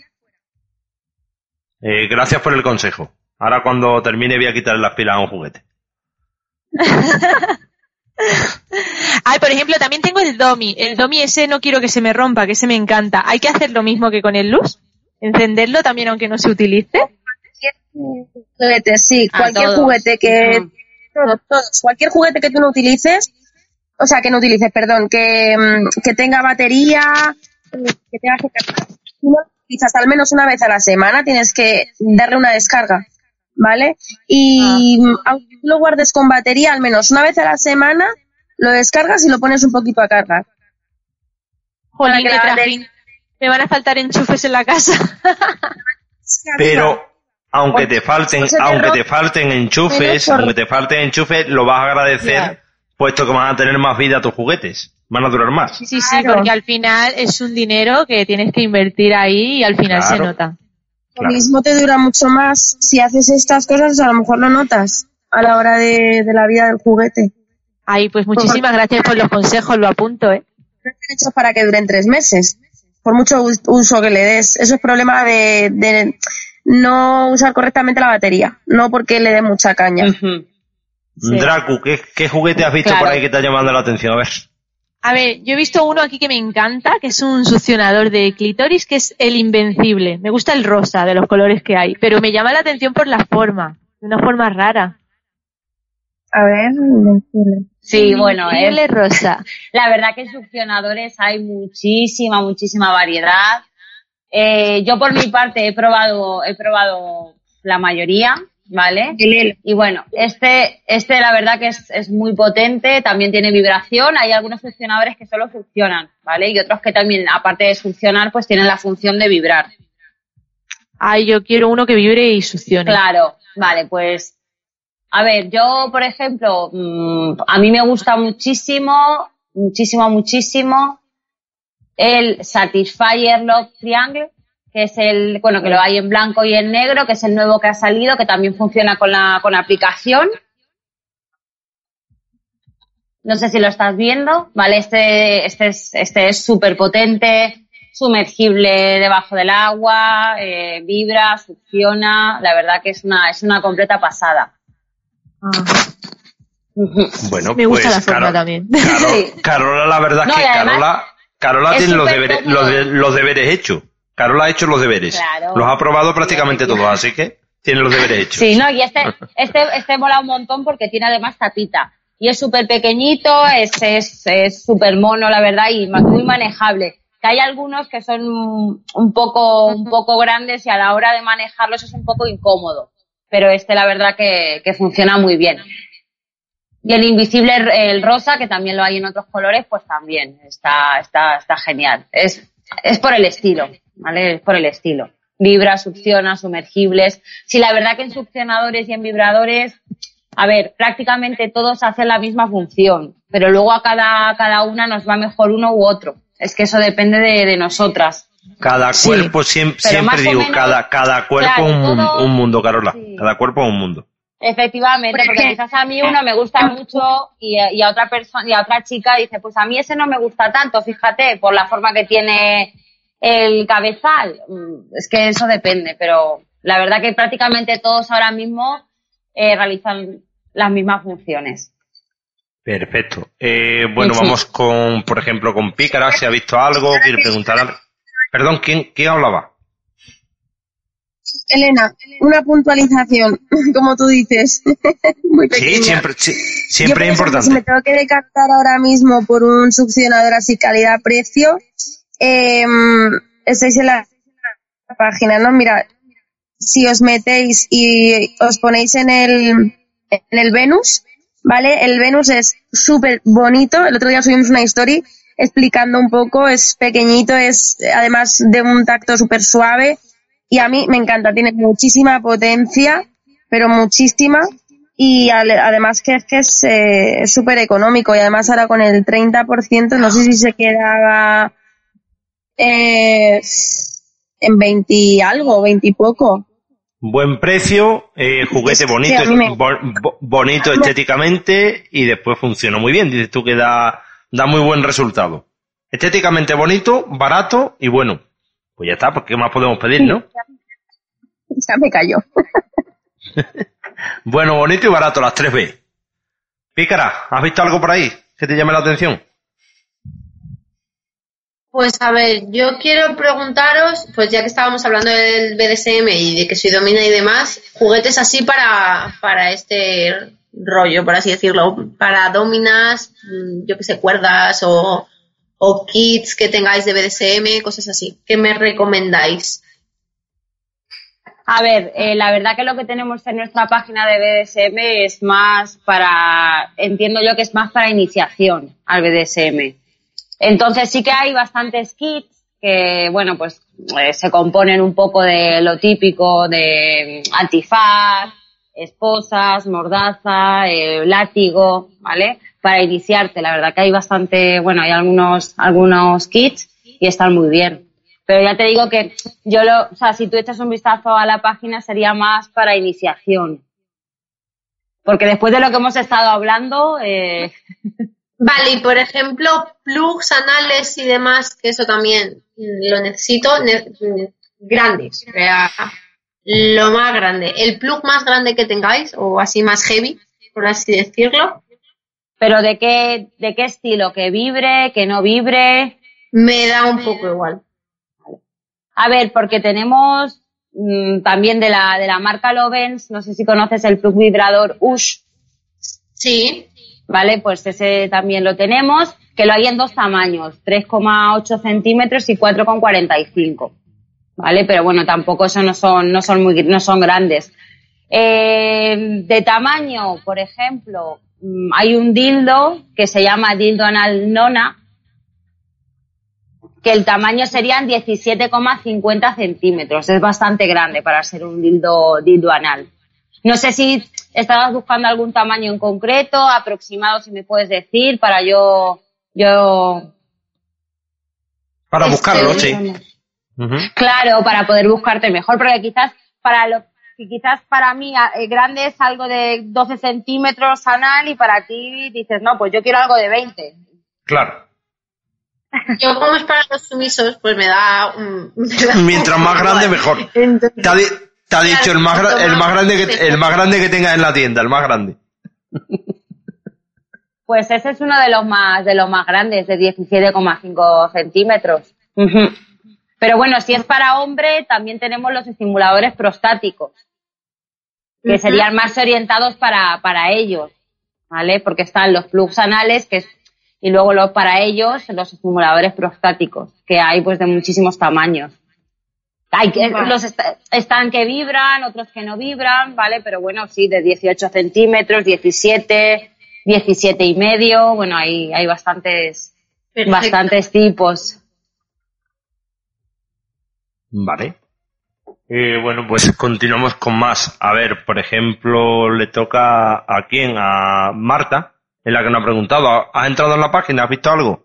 Eh, gracias por el consejo. Ahora cuando termine voy a quitarle las pilas a un juguete. Ay, por ejemplo, también tengo el Domi. El Domi ese no quiero que se me rompa, que ese me encanta. ¿Hay que hacer lo mismo que con el luz? ¿Encenderlo también aunque no se utilice? Juguete, sí, A cualquier todos. juguete que Ujú. todos, todos, cualquier juguete que tú no utilices, o sea, que no utilices, perdón, que, mm, que tenga batería, eh, que tengas que cargar. Si no lo utilizas al menos una vez a la semana, tienes que darle una descarga, ¿vale? Y mm, aunque tú lo guardes con batería, al menos una vez a la semana, lo descargas y lo pones un poquito a cargar. Para Jolín, que qué la trajín. Me van a faltar enchufes en la casa. Pero aunque te falten, Pues se te aunque rompe te falten menos enchufes, por- aunque te falten enchufes, lo vas a agradecer, Ya. puesto que van a tener más vida tus juguetes. Van a durar más. Sí, sí, Claro. porque al final es un dinero que tienes que invertir ahí y al final Claro. se nota. Lo Claro. mismo te dura mucho más. Si haces estas cosas, a lo mejor lo notas a la hora de, de la vida del juguete. Ay, pues muchísimas gracias por los consejos, lo apunto, ¿eh? No están hechos para que duren tres meses, por mucho us- uso que le des. Eso es problema de, de no usar correctamente la batería, no porque le dé mucha caña. Ujú. Sí. Dracu, ¿qué, ¿qué juguete has visto Claro. por ahí que te ha llamado la atención? A ver. A ver, yo he visto uno aquí que me encanta, que es un succionador de clítoris, que es el Invencible. Me gusta el rosa de los colores que hay, pero me llama la atención por la forma, de una forma rara. A ver, Invencible. Sí, bueno, es, Invencible rosa. la verdad que en succionadores hay muchísima, muchísima variedad. Eh, yo por mi parte he probado, he probado la mayoría, ¿vale? Y bueno, este, este la verdad que es, es muy potente, también tiene vibración. Hay algunos succionadores que solo succionan, ¿vale? Y otros que también, aparte de succionar, pues tienen la función de vibrar. Ay, yo quiero uno que vibre y succione. Claro, vale, pues a ver, yo por ejemplo, mmm, a mí me gusta muchísimo, muchísimo, muchísimo el Satisfyer Lock Triangle, que es el, bueno, que lo hay en blanco y en negro, que es el nuevo que ha salido, que también funciona con la, con la aplicación. No sé si lo estás viendo, ¿vale? Este, este es, este es súper potente, sumergible debajo del agua, eh, vibra, succiona, la verdad que es una, es una completa pasada. Bueno, Me gusta pues, la forma Caro- también. Caro- Carola, la verdad es No, que y además Carola, Carola es tiene los súper deberes, cómodo. los, de- los deberes hechos. Carola ha hecho los deberes. Claro. Los ha probado prácticamente todos, así que tiene los deberes hechos. Sí, no, y este, este, este mola un montón porque tiene además tapita. Y es súper pequeñito, es, es, es súper mono, la verdad, y ma- muy manejable. Que hay algunos que son un poco, un poco grandes y a la hora de manejarlos es un poco incómodo. Pero este, la verdad, que, que funciona muy bien. Y el invisible, el rosa, que también lo hay en otros colores, pues también está, está, está genial. Es, es por el estilo, ¿vale? Es por el estilo. Vibra, succiona, sumergibles. Sí, la verdad que en succionadores y en vibradores, a ver, prácticamente todos hacen la misma función, pero luego a cada, cada una nos va mejor uno u otro. Es que eso depende de, de nosotras. Cada Sí. cuerpo, siempre, Pero siempre más o digo, menos, cada, cada cuerpo claro, un, mun- todo- un mundo, Carola. Sí. Cada cuerpo es un mundo. Efectivamente, porque quizás a mí uno me gusta mucho y, y a otra persona y a otra chica dice, pues a mí ese no me gusta tanto, fíjate, por la forma que tiene el cabezal. Es que eso depende, pero la verdad que prácticamente todos ahora mismo eh, realizan las mismas funciones. Perfecto. Eh, bueno, Sí. vamos con, por ejemplo, con Pícara, si ha visto algo, quiere preguntar algo. Perdón, ¿quién, quién hablaba? Elena, una puntualización, como tú dices, muy pequeña. Sí, siempre, sí, Yo, siempre por es ejemplo, si me importante. tengo que decantar ahora mismo por un succionador así calidad-precio, eh, estáis en la página, ¿no? Mira, si os metéis y os ponéis en el, en el Venus, ¿vale? El Venus es súper bonito. El otro día subimos una story explicando un poco, es pequeñito, es además de un tacto súper suave y a mí me encanta, tiene muchísima potencia, pero muchísima, y ale- además que es que es eh, es súper económico, y además ahora con el treinta por ciento no sé si se quedaba eh, en veinte y algo, veinte y poco. Buen precio, eh, juguete Es que bonito, a mí me- bo- bo- bonito estéticamente y después funciona muy bien. Dices tú que da, da muy buen resultado. Estéticamente bonito, barato y bueno. Pues ya está, pues ¿qué más podemos pedir, no? Ya me cayó. Bueno, bonito y barato, las tres B. Pícara, ¿has visto algo por ahí que te llame la atención? Pues a ver, yo quiero preguntaros, pues ya que estábamos hablando del B D S M y de que soy domina y demás, juguetes así para, para este rollo, por así decirlo, para dominas, mm, yo que sé, cuerdas o, o kits que tengáis de B D S M, cosas así. ¿Qué me recomendáis? A ver, eh, la verdad que lo que tenemos en nuestra página de B D S M es más para, entiendo yo que es más para iniciación al B D S M. Entonces sí que hay bastantes kits que, bueno, pues eh, se componen un poco de lo típico de antifaz, esposas, mordaza, eh, látigo, ¿vale? Para iniciarte, la verdad que hay bastante, bueno, hay algunos, algunos kits y están muy bien. Pero ya te digo que yo lo, o sea, si tú echas un vistazo a la página sería más para iniciación. Porque después de lo que hemos estado hablando, eh, Vale, y por ejemplo, plugs, anales y demás, que eso también mm, lo necesito, ne- mm, grandes, o sea, lo más grande. El plug más grande que tengáis, o así más heavy, por así decirlo, pero ¿de qué, de qué estilo? ¿Que vibre, que no vibre? me da un poco igual. A ver, porque tenemos mm, también de la, de la marca Lovens, no sé si conoces el plug vibrador Ush. Sí. Vale, pues ese también lo tenemos, que lo hay en dos tamaños, tres coma ocho centímetros y cuatro coma cuarenta y cinco. Vale, pero bueno, tampoco eso no son, no son muy, no son grandes. Eh, de tamaño, por ejemplo, mm, hay un dildo que se llama dildo anal nona, que el tamaño serían diecisiete coma cincuenta centímetros. Es bastante grande para ser un dildo, dildo anal. No sé si estabas buscando algún tamaño en concreto, aproximado, si me puedes decir, para yo, yo. Para Este, buscarlo, sí. Ujú. Claro, para poder buscarte mejor, porque quizás para lo, que quizás para mí eh, grande es algo de doce centímetros anal y para ti dices, no, pues yo quiero algo de veinte. Claro. Yo como es para los sumisos, pues me da... un- me da Mientras un más poco grande, igual. mejor. Entonces, Te ha, di- te ha dicho el más, gra- el más grande que el más grande que tengas en la tienda, el más grande. Pues ese es uno de los más, de los más grandes, de diecisiete coma cinco centímetros. Ujú. Pero bueno, si es para hombre, también tenemos los estimuladores prostáticos, que Ujú. serían más orientados para, para ellos, ¿vale? Porque están los plugs anales, que es, y luego los, para ellos, los estimuladores prostáticos, que hay pues de muchísimos tamaños. Hay que, Vale. los est- están que vibran, otros que no vibran, ¿vale? Pero bueno, sí, de dieciocho centímetros, diecisiete, diecisiete y medio, bueno, hay, hay bastantes, Perfecto. bastantes tipos. Vale. Eh, bueno, pues continuamos con más. A ver, por ejemplo, le toca a quién, a Marta, es la que nos ha preguntado. ¿Has entrado en la página? ¿Has visto algo?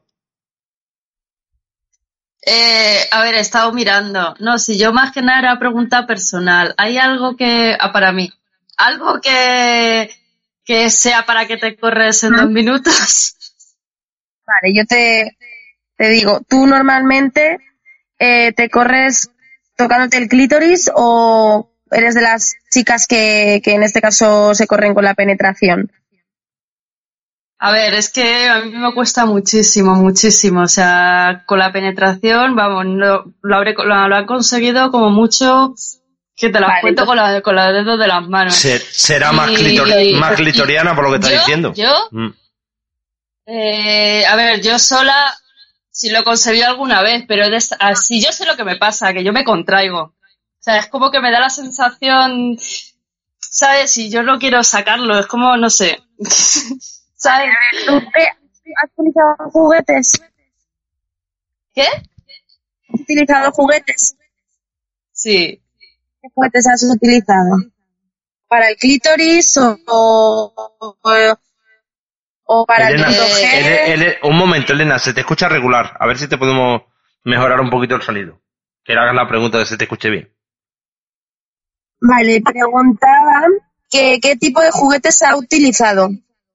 Eh, a ver, he estado mirando. No, si yo más que nada era pregunta personal. ¿Hay algo que, ah, para mí, algo que, que sea para que te corres en dos minutos. Vale, yo te, te digo, ¿tú normalmente eh, te corres tocándote el clítoris o eres de las chicas que, que en este caso se corren con la penetración? A ver, es que a mí me cuesta muchísimo, muchísimo. O sea, con la penetración, vamos, no, lo, habré, lo habrá conseguido como mucho que te las vale, cuento con, la, con los dedos de las manos. Ser, será y, más, clitor, y, más clitoriana por lo que estás diciendo. ¿Yo? Mm. Eh, a ver, yo sola sí lo conseguí alguna vez, pero de, así yo sé lo que me pasa, que yo me contraigo. O sea, es como que me da la sensación, ¿sabes? Si yo no quiero sacarlo, es como, no sé... ¿Sabes? ¿Has utilizado juguetes? ¿Qué? ¿Has utilizado juguetes? Sí. ¿Qué juguetes has utilizado? ¿Para el clítoris o, o, o para Elena, el G? Ele, Ele, un momento, Elena, se te escucha regular. A ver si te podemos mejorar un poquito el sonido. Que hagas la pregunta de si te escuche bien. Vale, preguntaba que, qué tipo de juguetes ha utilizado.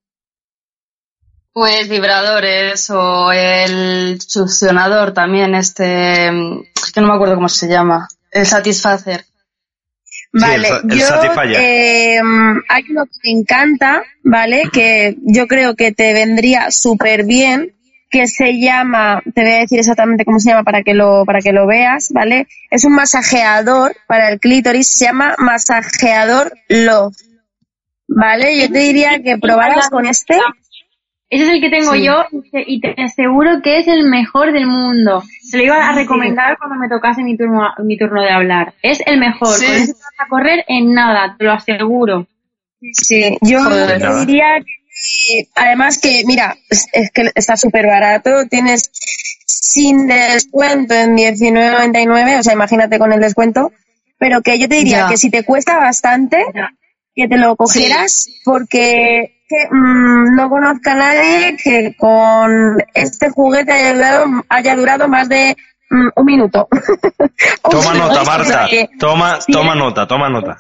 Pues vibradores o el succionador también, este, es que no me acuerdo cómo se llama, el Satisfacer. Vale, sí, el, el yo Satisfyer. eh, hay uno que me encanta, ¿vale? Que yo creo que te vendría súper bien, que se llama, te voy a decir exactamente cómo se llama para que lo para que lo veas, ¿vale? Es un masajeador para el clítoris, se llama masajeador Love, ¿vale? Yo te diría que probaras con este. Ese es el que tengo sí. yo y te aseguro que es el mejor del mundo. Se lo iba a recomendar sí. cuando me tocase mi turno mi turno de hablar. Es el mejor. Sí. Con eso vas a correr en nada, te lo aseguro. Sí, yo Joder, te diría que además que, mira, es, es que está súper barato. Tienes sin descuento en diecinueve noventa y nueve, o sea, imagínate con el descuento. Pero que yo te diría ya. que si te cuesta bastante, ya. que te lo cogieras sí. porque... que mmm, no conozca a nadie que con este juguete haya durado, haya durado más de mmm, un minuto. un toma minuto, nota, Marta. Que, toma, si toma nota, toma nota.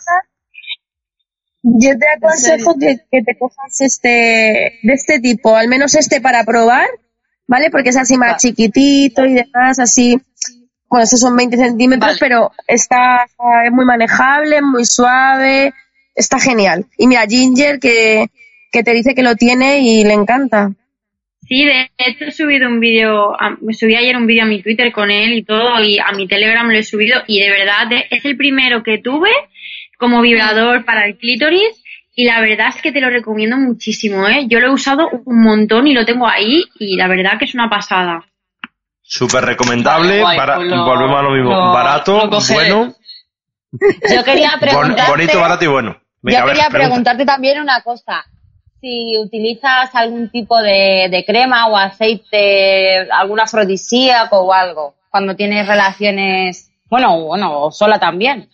Yo te aconsejo que, que te cojas este de este tipo, al menos este para probar, ¿vale? Porque es así más chiquitito y demás, así. Bueno, estos son veinte centímetros, vale. pero está es muy manejable, muy suave, está genial. Y mira, Ginger, que que te dice que lo tiene y le encanta. Sí, de hecho he subido un vídeo, me subí ayer un vídeo a mi Twitter con él y todo, y a mi Telegram lo he subido, y de verdad es el primero que tuve como vibrador para el clítoris, y la verdad es que te lo recomiendo muchísimo, ¿eh? Yo lo he usado un montón y lo tengo ahí, y la verdad que es una pasada. Súper recomendable, guay, para, pues lo, volvemos a lo mismo, lo, barato, lo bueno. Yo quería preguntarte... Bonito, barato y bueno. Venga, yo quería ver, preguntarte también una cosa. Si utilizas algún tipo de, de crema o aceite, algún afrodisíaco o algo, cuando tienes relaciones, bueno, bueno, o sola también.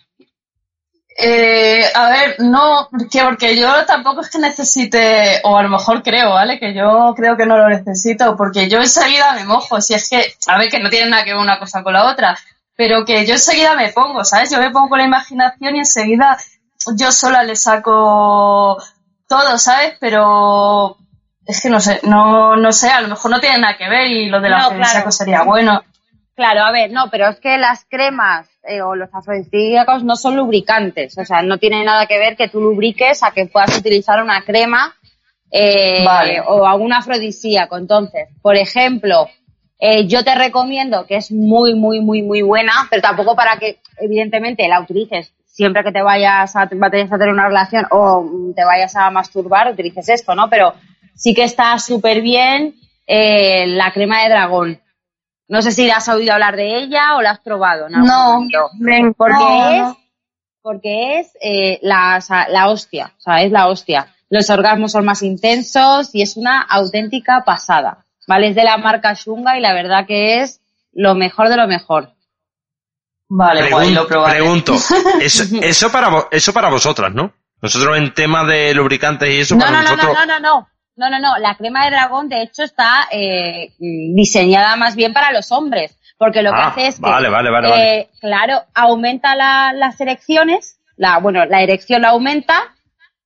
Eh, a ver, no, porque, porque yo tampoco es que necesite, o a lo mejor creo, ¿vale? Que yo creo que no lo necesito, porque yo enseguida me mojo, si es que, a ver, que no tiene nada que ver una cosa con la otra, pero que yo enseguida me pongo, ¿sabes? Yo me pongo con la imaginación y enseguida yo sola le saco todo, ¿sabes? Pero es que no sé, no no sé, a lo mejor no tiene nada que ver y lo del no, afrodisíaco claro. sería bueno. Claro, a ver, no, pero es que las cremas eh, o los afrodisíacos no son lubricantes, o sea, no tiene nada que ver que tú lubriques a que puedas utilizar una crema eh, vale. o algún afrodisíaco. Entonces, por ejemplo, eh, yo te recomiendo, que es muy, muy, muy, muy buena, pero tampoco para que, evidentemente, la utilices siempre que te vayas a, vayas a tener una relación o te vayas a masturbar, utilices esto, ¿no? Pero sí que está súper bien eh, la crema de dragón. No sé si has oído hablar de ella o la has probado. ¿No? No, porque no, es, no. porque es eh, la, la hostia, o sea, es la hostia. Los orgasmos son más intensos y es una auténtica pasada, ¿vale? Es de la marca Shunga y la verdad que es lo mejor de lo mejor. Vale, Pregun- guay, lo probaré. Pregunto, eso, eso, para vo- eso para vosotras, ¿no? Nosotros en temas de lubricantes y eso no, para no, nosotros... No, no, no, no, no, no, no, la crema de dragón de hecho está eh, diseñada más bien para los hombres, porque lo ah, que hace es que, vale, vale, vale, eh, vale. claro, aumenta la, las erecciones, la, bueno, la erección la aumenta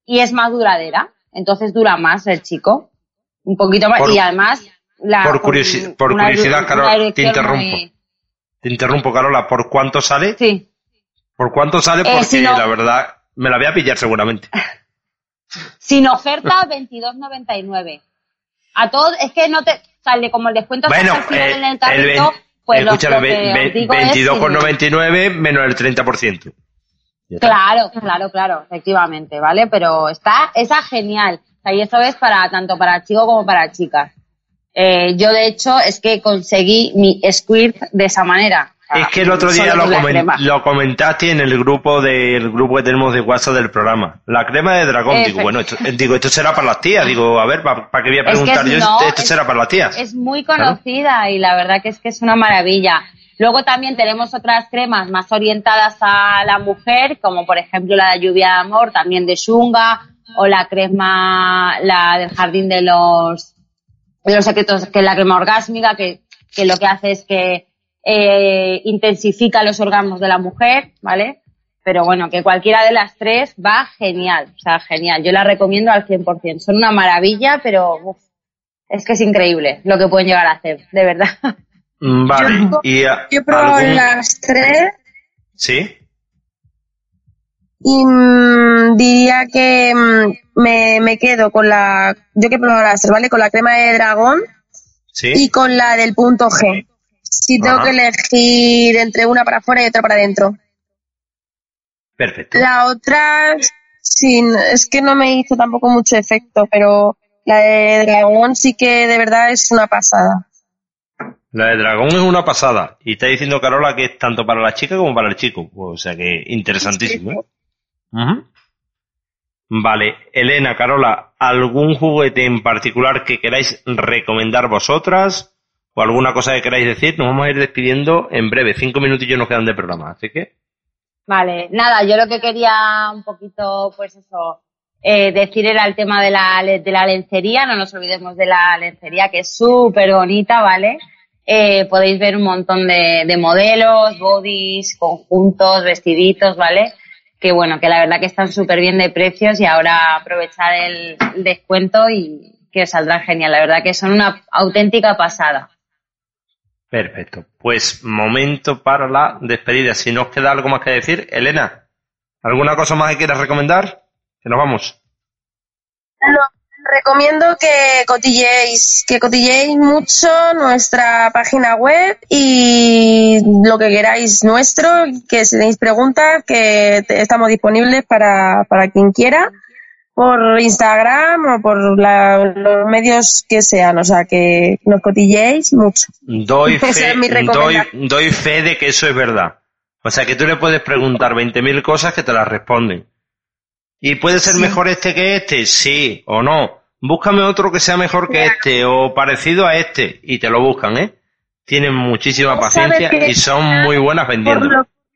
y es más duradera. Entonces dura más el chico. Un poquito más. Por, y además... La, por, curiosi por una, curiosidad, Carola, te interrumpo. Muy... Te interrumpo, Carola. ¿Por cuánto sale? Sí. ¿Por cuánto sale? Porque eh, si no, la verdad me la voy a pillar seguramente. Sin oferta, veintidós noventa y nueve. A todos, es que no te sale como el descuento bueno, al final eh, en el carrito, el, pues escúchame, lo, lo que veintidós con noventa y nueve menos el treinta por ciento. Claro, claro, claro, efectivamente, ¿vale? Pero está, esa genial. O sea, y eso es para tanto para chicos como para chicas. Eh, yo, de hecho, es que conseguí mi squirt de esa manera. O sea, es que el otro día lo, coment lo comentaste en el grupo del grupo que tenemos de WhatsApp del programa. La crema de dragón. Eh, digo, bueno, esto, digo, esto será para las tías. Digo, a ver, ¿para pa qué voy a preguntar es que yo? no, esto es, será para las tías. Es muy conocida, ¿claro? Y la verdad que es que es una maravilla. Luego también tenemos otras cremas más orientadas a la mujer, como por ejemplo la de lluvia de amor, también de Shunga, o la crema, la del jardín de los... de los secretos, que es la crema orgásmica, que, que lo que hace es que eh, intensifica los orgasmos de la mujer, ¿vale? Pero bueno, que cualquiera de las tres va genial, o sea, genial. Yo la recomiendo al cien por cien. Son una maravilla, pero uf, es que es increíble lo que pueden llegar a hacer, de verdad. Vale. Yo, y a, yo he probado algún... las tres. ¿Sí? Y mmm, diría que mmm, me, me quedo con la... Yo que he probado las tres, ¿vale? Con la crema de dragón. ¿Sí? Y con la del punto G. Si tengo Ajá. que elegir entre una para afuera y otra para adentro. Perfecto. La otra, sí, es que no me hizo tampoco mucho efecto, pero la de dragón sí que de verdad es una pasada. La de dragón es una pasada. Y está diciendo Carola que es tanto para la chica como para el chico. O sea que interesantísimo. ¿Eh? Uh-huh. Vale, Elena, Carola, ¿algún juguete en particular que queráis recomendar vosotras? ¿O alguna cosa que queráis decir? Nos vamos a ir despidiendo en breve. Cinco minutillos nos quedan de programa, así que... Vale, nada, yo lo que quería un poquito, pues eso, eh, decir era el tema de la, de la lencería. No nos olvidemos de la lencería, que es súper bonita, ¿vale? Eh, podéis ver un montón de, de modelos, bodies, conjuntos, vestiditos, ¿vale? Que bueno, que la verdad que están súper bien de precios y ahora aprovechar el, el descuento y que os saldrá genial. La verdad que son una auténtica pasada. Perfecto. Pues momento para la despedida. Si nos queda algo más que decir, Elena, ¿alguna cosa más que quieras recomendar? Que nos vamos. No, recomiendo que cotilleéis, que cotilleéis mucho nuestra página web y lo que queráis nuestro, que si tenéis preguntas, que estamos disponibles para, para quien quiera, por Instagram o por la, los medios que sean, o sea, que nos cotilleéis mucho. Doy fe, doy, doy fe de que eso es verdad. O sea, que tú le puedes preguntar veinte mil cosas que te las responden. ¿Y puede ser sí. mejor este que este? Sí o no. Búscame otro que sea mejor que este o parecido a este. Y te lo buscan, ¿eh? Tienen muchísima paciencia y son muy buenas vendiendo.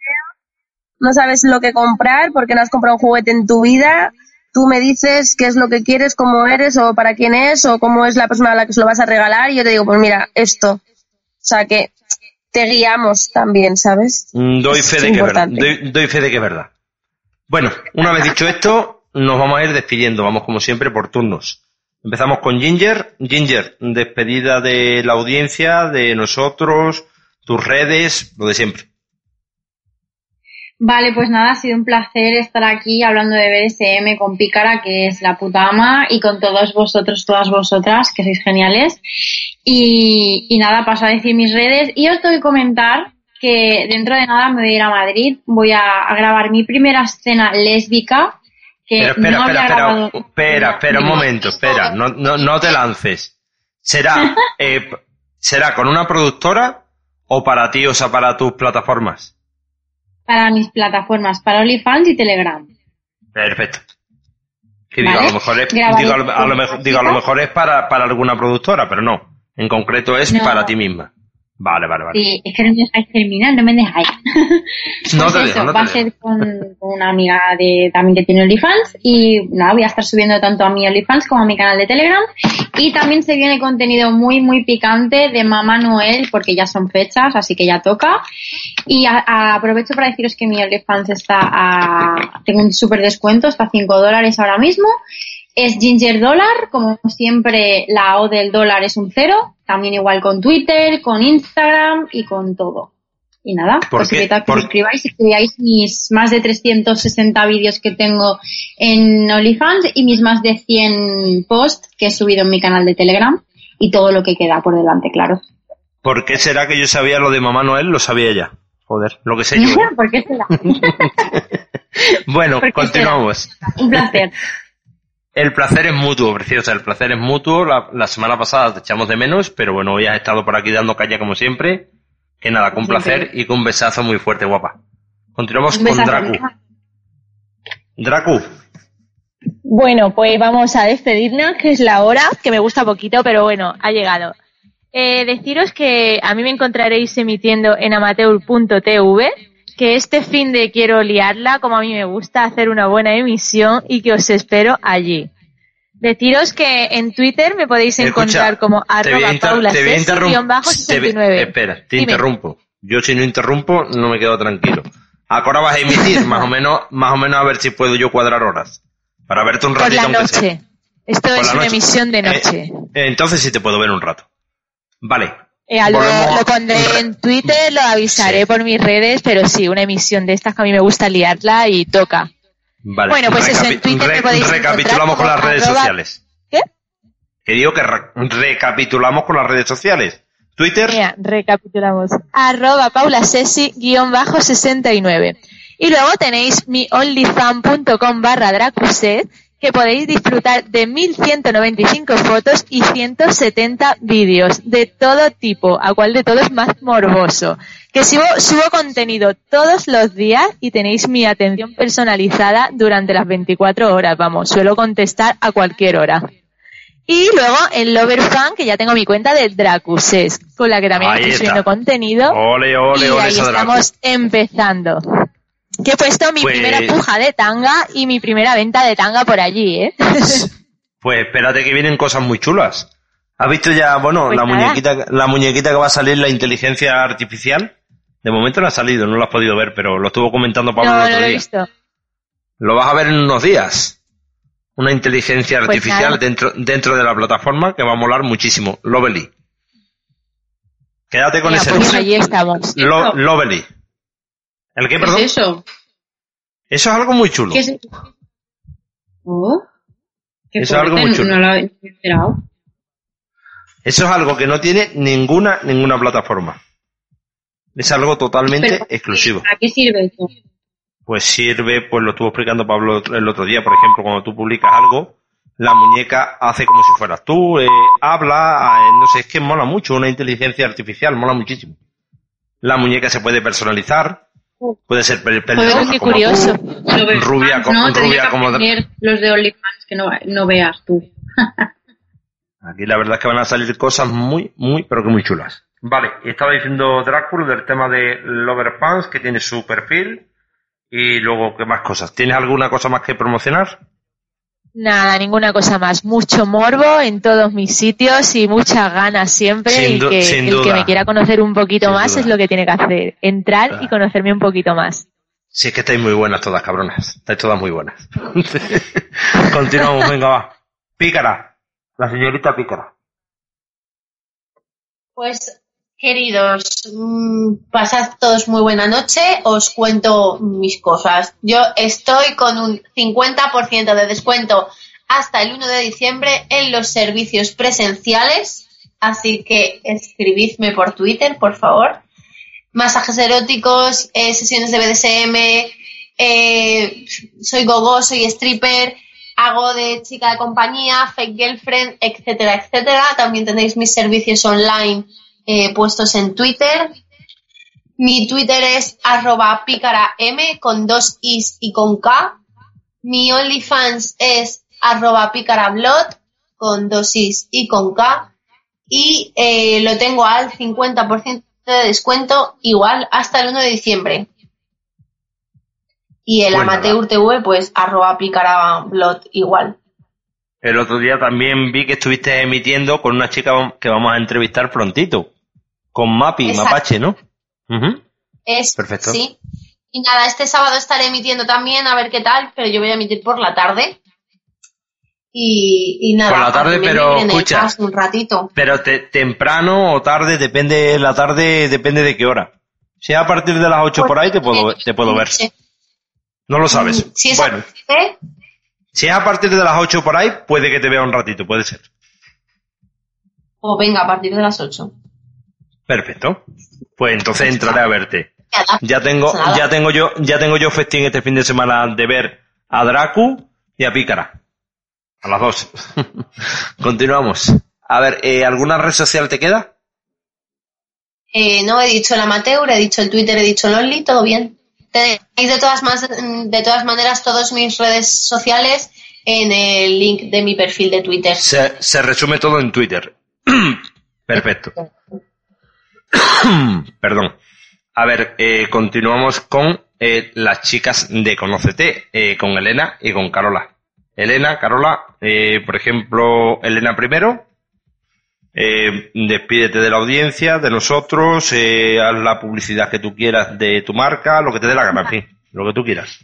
No sabes lo que comprar porque no has comprado un juguete en tu vida. Tú me dices qué es lo que quieres, cómo eres o para quién es o cómo es la persona a la que se lo vas a regalar y yo te digo, pues mira, esto. O sea que te guiamos también, ¿sabes? Doy fe, de que, es doy, doy fe de que es verdad. Bueno, una vez dicho esto, nos vamos a ir despidiendo. Vamos como siempre por turnos. Empezamos con Ginger. Ginger, despedida de la audiencia, de nosotros, tus redes, lo de siempre. Vale, pues nada, ha sido un placer estar aquí hablando de B D S M con Pícara, que es la puta ama, y con todos vosotros, todas vosotras, que sois geniales. Y, y nada, paso a decir mis redes. Y os tengo que comentar que dentro de nada me voy a ir a Madrid. Voy a, a grabar mi primera escena lésbica. Que pero espera, no espera, había espera, grabado... espera, espera, un momento, espera, no, no, no te lances. ¿Será, eh, será con una productora o para ti, o sea, para tus plataformas? Para mis plataformas, para OnlyFans y Telegram. Perfecto. Que digo, ¿Vale? a lo mejor es, digo, a lo, a lo mejor, digo, a lo mejor es para, para alguna productora, pero no. En concreto es no. para ti misma. Vale, vale, vale. Sí, es que no me dejáis terminar, no me dejáis. No Pues te eso, dejo, no va a te ser dejo. con, con una amiga de también que tiene OnlyFans y nada, voy a estar subiendo tanto a mi OnlyFans como a mi canal de Telegram y también se viene contenido muy muy picante de Mamá Noel porque ya son fechas, así que ya toca y a, a, aprovecho para deciros que mi OnlyFans está a, tengo un súper descuento, está a cinco dólares ahora mismo. Es Ginger Dollar, como siempre la O del dólar es un cero, también igual con Twitter, con Instagram y con todo. Y nada, ¿Por os qué? invito a que ¿Por- os suscribáis y que veáis mis más de trescientos sesenta vídeos que tengo en OnlyFans y mis más de cien posts que he subido en mi canal de Telegram y todo lo que queda por delante, claro. ¿Por qué será que yo sabía lo de Mamá Noel? Lo sabía ya. Joder, lo que sé yo. ¿eh? ¿Por qué será? Bueno, ¿Por qué continuamos. Un placer. El placer es mutuo, preciosa. El placer es mutuo. La, la semana pasada te echamos de menos, pero bueno, hoy has estado por aquí dando caña como siempre. Que nada, con Siempre. placer y con un besazo muy fuerte, guapa. Continuamos Un con besazo. Dracu. Dracu, Bueno, pues vamos a despedirnos, que es la hora, que me gusta poquito, pero bueno, ha llegado. Eh, deciros que a mí me encontraréis emitiendo en amateur punto t v, que este fin de quiero liarla, como a mí me gusta, hacer una buena emisión y que os espero allí. Deciros que en Twitter me podéis encontrar escucha, como te voy a arroba inter- paula te voy a interrum- guión bajo te sesenta y voy- nueve. Espera, te Dime. interrumpo. Yo si no interrumpo no me quedo tranquilo. Ahora vas a emitir, más o menos, más o menos a ver si puedo yo cuadrar horas. Para verte un Por ratito la aunque sea. noche. Esto Por es la una noche. emisión de Eh, noche. eh, entonces sí te puedo ver un rato. Vale. Eh, lo, volvemos- lo pondré en Twitter, lo avisaré Sí. por mis redes, pero sí, una emisión de estas que a mí me gusta liarla y toca. Vale. Bueno, pues eso, en Twitter me podéis recapitulamos encontrar con las como redes arroba- sociales. ¿Qué? Que digo que re- recapitulamos con las redes sociales. Twitter, Mira, recapitulamos. Arroba paulasesi guión bajo sesenta y nueve. Y luego tenéis mi onlyfan punto com barra dracuset, que podéis disfrutar de mil ciento noventa y cinco fotos y ciento setenta vídeos de todo tipo, a cual de todo es más morboso. Que subo, subo contenido todos los días y tenéis mi atención personalizada durante las veinticuatro horas, vamos, suelo contestar a cualquier hora. Y luego en Loverfan, que ya tengo mi cuenta de Dracuses, con la que también Ahí estoy está. subiendo contenido. Ole, ole, y ole, ahí esa Dracu. estamos empezando. Que he puesto mi Pues- primera puja de tanga y mi primera venta de tanga por allí, ¿eh? pues espérate que vienen cosas muy chulas. ¿Has visto ya, bueno, Pues la nada. muñequita, la muñequita que va a salir, la inteligencia artificial? De momento no ha salido, no lo has podido ver, pero lo estuvo comentando Pablo No, el no otro lo he día. visto. Lo vas a ver en unos días. Una inteligencia Pues artificial nada. dentro, dentro de la plataforma que va a molar muchísimo. Lovely. Quédate con Venga, ese pues nombre. allí estamos. Lo- Lovely. ¿El qué, ¿Qué perdón? es eso? Eso es algo muy chulo. ¿Qué es eso? Oh, qué Eso es algo fuerte, muy chulo. No lo había esperado. Eso es algo que no tiene ninguna, ninguna plataforma. Es algo totalmente Pero, exclusivo. ¿a qué sirve eso? Pues sirve, pues lo estuvo explicando Pablo otro- el otro día, por ejemplo, cuando tú publicas algo, la muñeca hace como si fueras tú, eh, habla, eh, no sé, es que mola mucho, una inteligencia artificial, mola muchísimo. La muñeca se puede personalizar, puede ser pel- pelirroja Joder, qué como curioso. tú, Loverfans, rubia, como, no, rubia tendría que como... aprender los de OnlyFans que no, no veas tú. Aquí la verdad es que van a salir cosas muy, muy, pero que muy chulas. Vale, y estaba diciendo Drácula del tema de Loverfans, que tiene su perfil, y luego, ¿qué más cosas? ¿Tienes alguna cosa más que promocionar? Nada, ninguna cosa más. Mucho morbo en todos mis sitios y muchas ganas siempre. Sin y du- que sin el que duda. me quiera conocer un poquito Sin más duda. es lo que tiene que hacer. Entrar Claro. y conocerme un poquito más. Si es que estáis muy buenas todas, cabronas. Estáis todas muy buenas. Continuamos, venga, va. Pícara. La señorita Pícara. Pues, queridos, mmm, pasad todos muy buena noche. Os cuento mis cosas. Yo estoy con un cincuenta por ciento de descuento hasta el uno de diciembre en los servicios presenciales. Así que escribidme por Twitter, por favor. Masajes eróticos, eh, sesiones de B D S M, eh, soy gogo, soy stripper, hago de chica de compañía, fake girlfriend, etcétera, etcétera. También tenéis mis servicios online eh, puestos en Twitter. Mi Twitter es arroba pícara m con dos is y con k. Mi OnlyFans es arroba pícarablot con dos is y con k. Y eh, lo tengo al cincuenta por ciento de descuento igual hasta el uno de diciembre. Y el Pues Amateur nada. T V, pues arroba picarablot igual. El otro día también vi que estuviste emitiendo con una chica que vamos a entrevistar prontito. Con Mapi, Exacto. Mapache, ¿no? Ujú. Es, Perfecto. Sí. Y nada, este sábado estaré emitiendo también, a ver qué tal, pero yo voy a emitir por la tarde. Y, y nada, Por la tarde, a que me pero miren el escucha. cast un ratito. Pero te- temprano o tarde, depende, la tarde depende de qué hora. Si es a partir de las ocho por ahí, te puedo, te puedo ver. Sí. No lo sabes. Si es Bueno, a- ¿eh? si es a partir de las ocho por ahí, puede que te vea un ratito, puede ser. O venga, a partir de las ocho. Perfecto. Pues entonces entraré a verte. Nada. Ya tengo, Nada. ya tengo yo, ya tengo yo festín este fin de semana de ver a Dracu y a Pícara. A las dos. Continuamos. A ver, eh, ¿alguna red social te queda? Eh, no he dicho el amateur, he dicho el Twitter, he dicho el Only, todo bien. Tenéis de todas, más, de todas maneras todas mis redes sociales en el link de mi perfil de Twitter. Se, se resume todo en Twitter. Perfecto. Perdón. A ver, eh, continuamos con eh, las chicas de Conócete, eh, con Elena y con Carola. Elena, Carola, eh, por ejemplo, Elena primero. Eh, despídete de la audiencia, de nosotros, eh, haz la publicidad que tú quieras de tu marca, lo que te dé la gana, en fin, lo que tú quieras.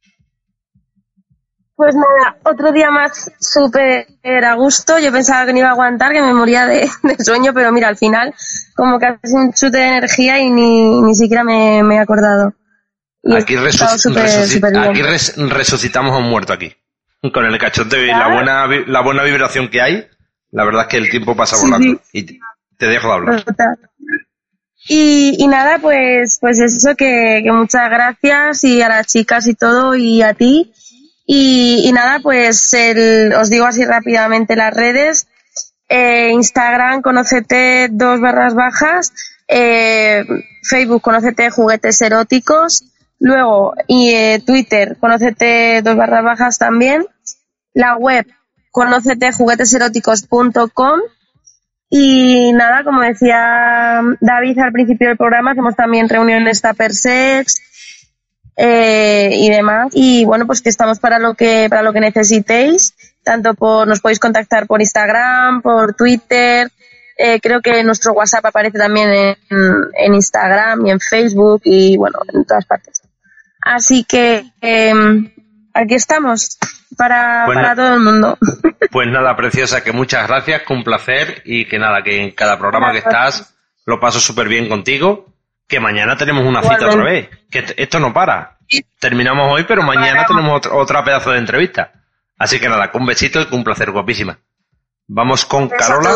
Pues nada, otro día más súper a gusto. Yo pensaba que no iba a aguantar, que me moría de, de sueño, pero mira, al final como que hace un chute de energía y ni, ni siquiera me, me he acordado. Y Aquí, he resuc- estado súper, resuci- súper bien. aquí res- resucitamos a un muerto aquí. Con el cachoteo y la ¿Verdad? buena, vi- la buena vibración que hay, la verdad es que el tiempo pasa Sí, volando. sí. Y te, te dejo de hablar. Total. Y, y nada, pues, pues eso, que, que muchas gracias y a las chicas y todo y a ti. Y, y nada, pues el, os digo así rápidamente las redes. Eh, Instagram, Conócete dos barras bajas. Eh, Facebook, Conócete juguetes eróticos. Luego, y eh, Twitter, Conócete dos barras bajas también. La web, conócete juguetes eróticos punto com. Y nada, como decía David al principio del programa, hacemos también reuniones Tupper Sex eh, y demás. Y bueno, pues que estamos para lo que para lo que necesitéis. Tanto por nos podéis contactar por Instagram, por Twitter. Eh, creo que nuestro WhatsApp aparece también en, en Instagram y en Facebook y bueno, en todas partes. Así que eh, aquí estamos para, Bueno. para todo el mundo. Pues nada, preciosa, que muchas gracias, que un placer y que nada, que en cada programa que estás lo paso súper bien contigo, que mañana tenemos una cita otra vez, que t- esto no para. Terminamos hoy, pero mañana tenemos otra, otra pedazo de entrevista. Así que nada, con un besito y con un placer, guapísima. Vamos con Carola.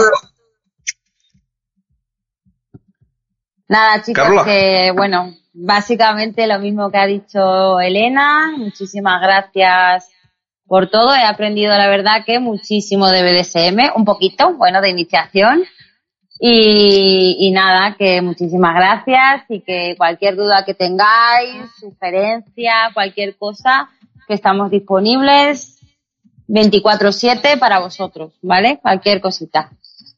Nada, chicos, Carola. que bueno, básicamente lo mismo que ha dicho Elena. Muchísimas gracias por todo. He aprendido, la verdad, que muchísimo de B D S M, un poquito, bueno, de iniciación. Y, y nada, que muchísimas gracias y que cualquier duda que tengáis, sugerencia, cualquier cosa, que estamos disponibles veinticuatro siete para vosotros, ¿vale? Cualquier cosita.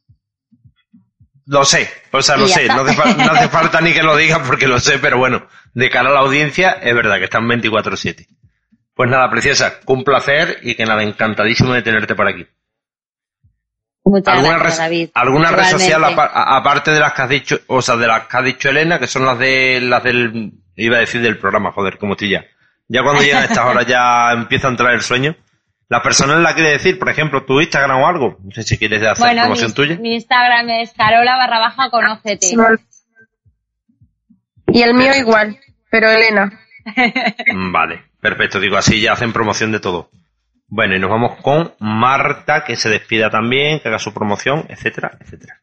Lo sé, o sea, lo Y ya sé, está. no hace, fa- no hace falta ni que lo digas porque lo sé, pero bueno, de cara a la audiencia es verdad que están veinticuatro siete. Pues nada, preciosa, un placer y que nada, encantadísimo de tenerte por aquí. Muchas ¿Alguna, gracias, red, David. ¿alguna red Igualmente. social apa- a- aparte de las que has dicho, o sea, de las que ha dicho Elena, que son las de las del, iba a decir del programa, joder, como estoy ya. Ya cuando llegan estas horas ya empieza a entrar el sueño. ¿La persona la quiere decir, por ejemplo, tu Instagram o algo? No sé si quieres hacer Bueno, promoción mi, tuya. mi Instagram es carola barra baja conócete. Y el mío igual, pero Elena. Mm, Vale, perfecto, digo, así ya hacen promoción de todo. Bueno, y nos vamos con Marta, que se despida también, que haga su promoción, etcétera, etcétera.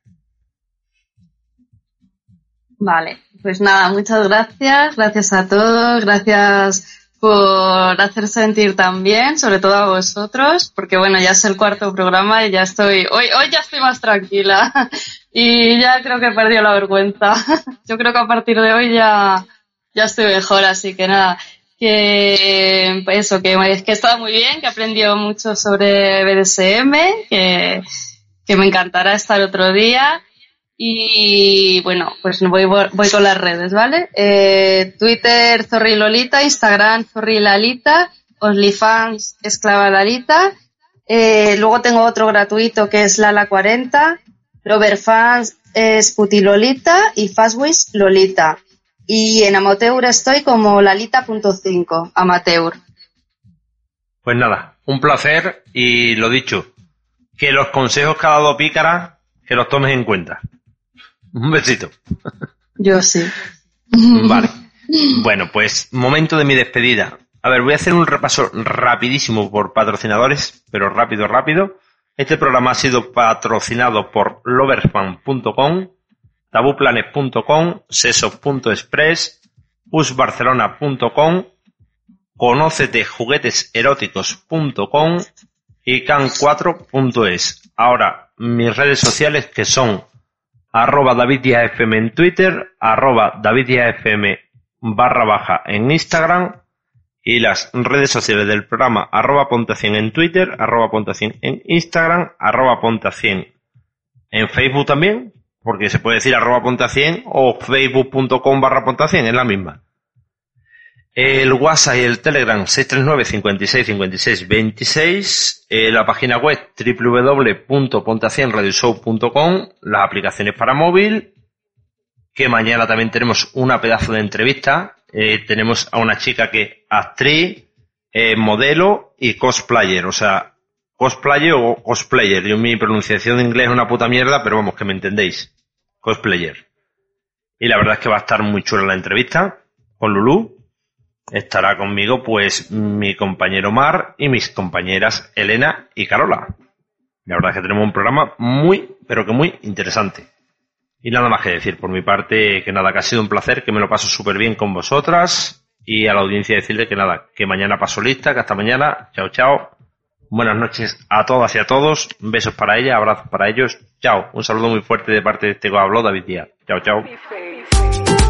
Vale, pues nada, muchas gracias, gracias a todos, gracias por hacer sentir tan bien, sobre todo a vosotros, porque bueno, ya es el cuarto programa y ya estoy, hoy, hoy ya estoy más tranquila y ya creo que he perdido la vergüenza. Yo creo que a partir de hoy ya, ya estoy mejor, así que nada, que pues eso, que, que he estado muy bien, que he aprendido mucho sobre B D S M, que, que me encantará estar otro día. Y bueno, pues voy, voy con las redes, ¿vale? Eh, Twitter, Zorrilolita, Instagram, Zorrilalita, OnlyFans, Esclava Lalita. Eh, luego tengo otro gratuito que es Lala cuarenta, Roberfans es Putilolita y Fastwish Lolita. Y en Amateur estoy como Lalita punto cinco, Amateur. Pues nada, un placer y lo dicho, que los consejos que ha dado Pícara, que los tomes en cuenta. Un besito. Yo sí. Vale. Bueno, pues momento de mi despedida. A ver, voy a hacer un repaso rapidísimo por patrocinadores, pero rápido, rápido. Este programa ha sido patrocinado por loversfan punto com, tabuplanet punto com, sesos punto express, pusbarcelona punto com, conócete juguetes eróticos punto com y can cuatro punto es. Ahora, mis redes sociales que son arroba David Díaz F M en Twitter, arroba David Díaz F M barra baja en Instagram y las redes sociales del programa arroba Ponte cien en Twitter, arroba Ponte cien en Instagram, arroba Ponte cien en Facebook también, porque se puede decir arroba Ponte cien o facebook punto com barra Ponte cien, es la misma. El WhatsApp y el Telegram seis tres nueve, cinco seis, cinco seis, veintiséis, eh, la página web doble u doble u doble u punto ponte cien radio show punto com, las aplicaciones para móvil, que mañana también tenemos una pedazo de entrevista, eh, tenemos a una chica que es actriz, eh, modelo y cosplayer, o sea, cosplayer o cosplayer, yo mi pronunciación de inglés es una puta mierda, pero vamos, que me entendéis, cosplayer. Y la verdad es que va a estar muy chula la entrevista con Lulú. Estará conmigo pues mi compañero Mar y mis compañeras Elena y Carola. La verdad es que tenemos un programa muy, pero que muy interesante. Y nada más que decir por mi parte, que nada, que ha sido un placer, que me lo paso súper bien con vosotras y a la audiencia decirle que nada, que mañana paso lista, que hasta mañana, chao chao, buenas noches a todas y a todos, besos para ella, abrazos para ellos, chao, un saludo muy fuerte de parte de este que habló, David Díaz, chao chao.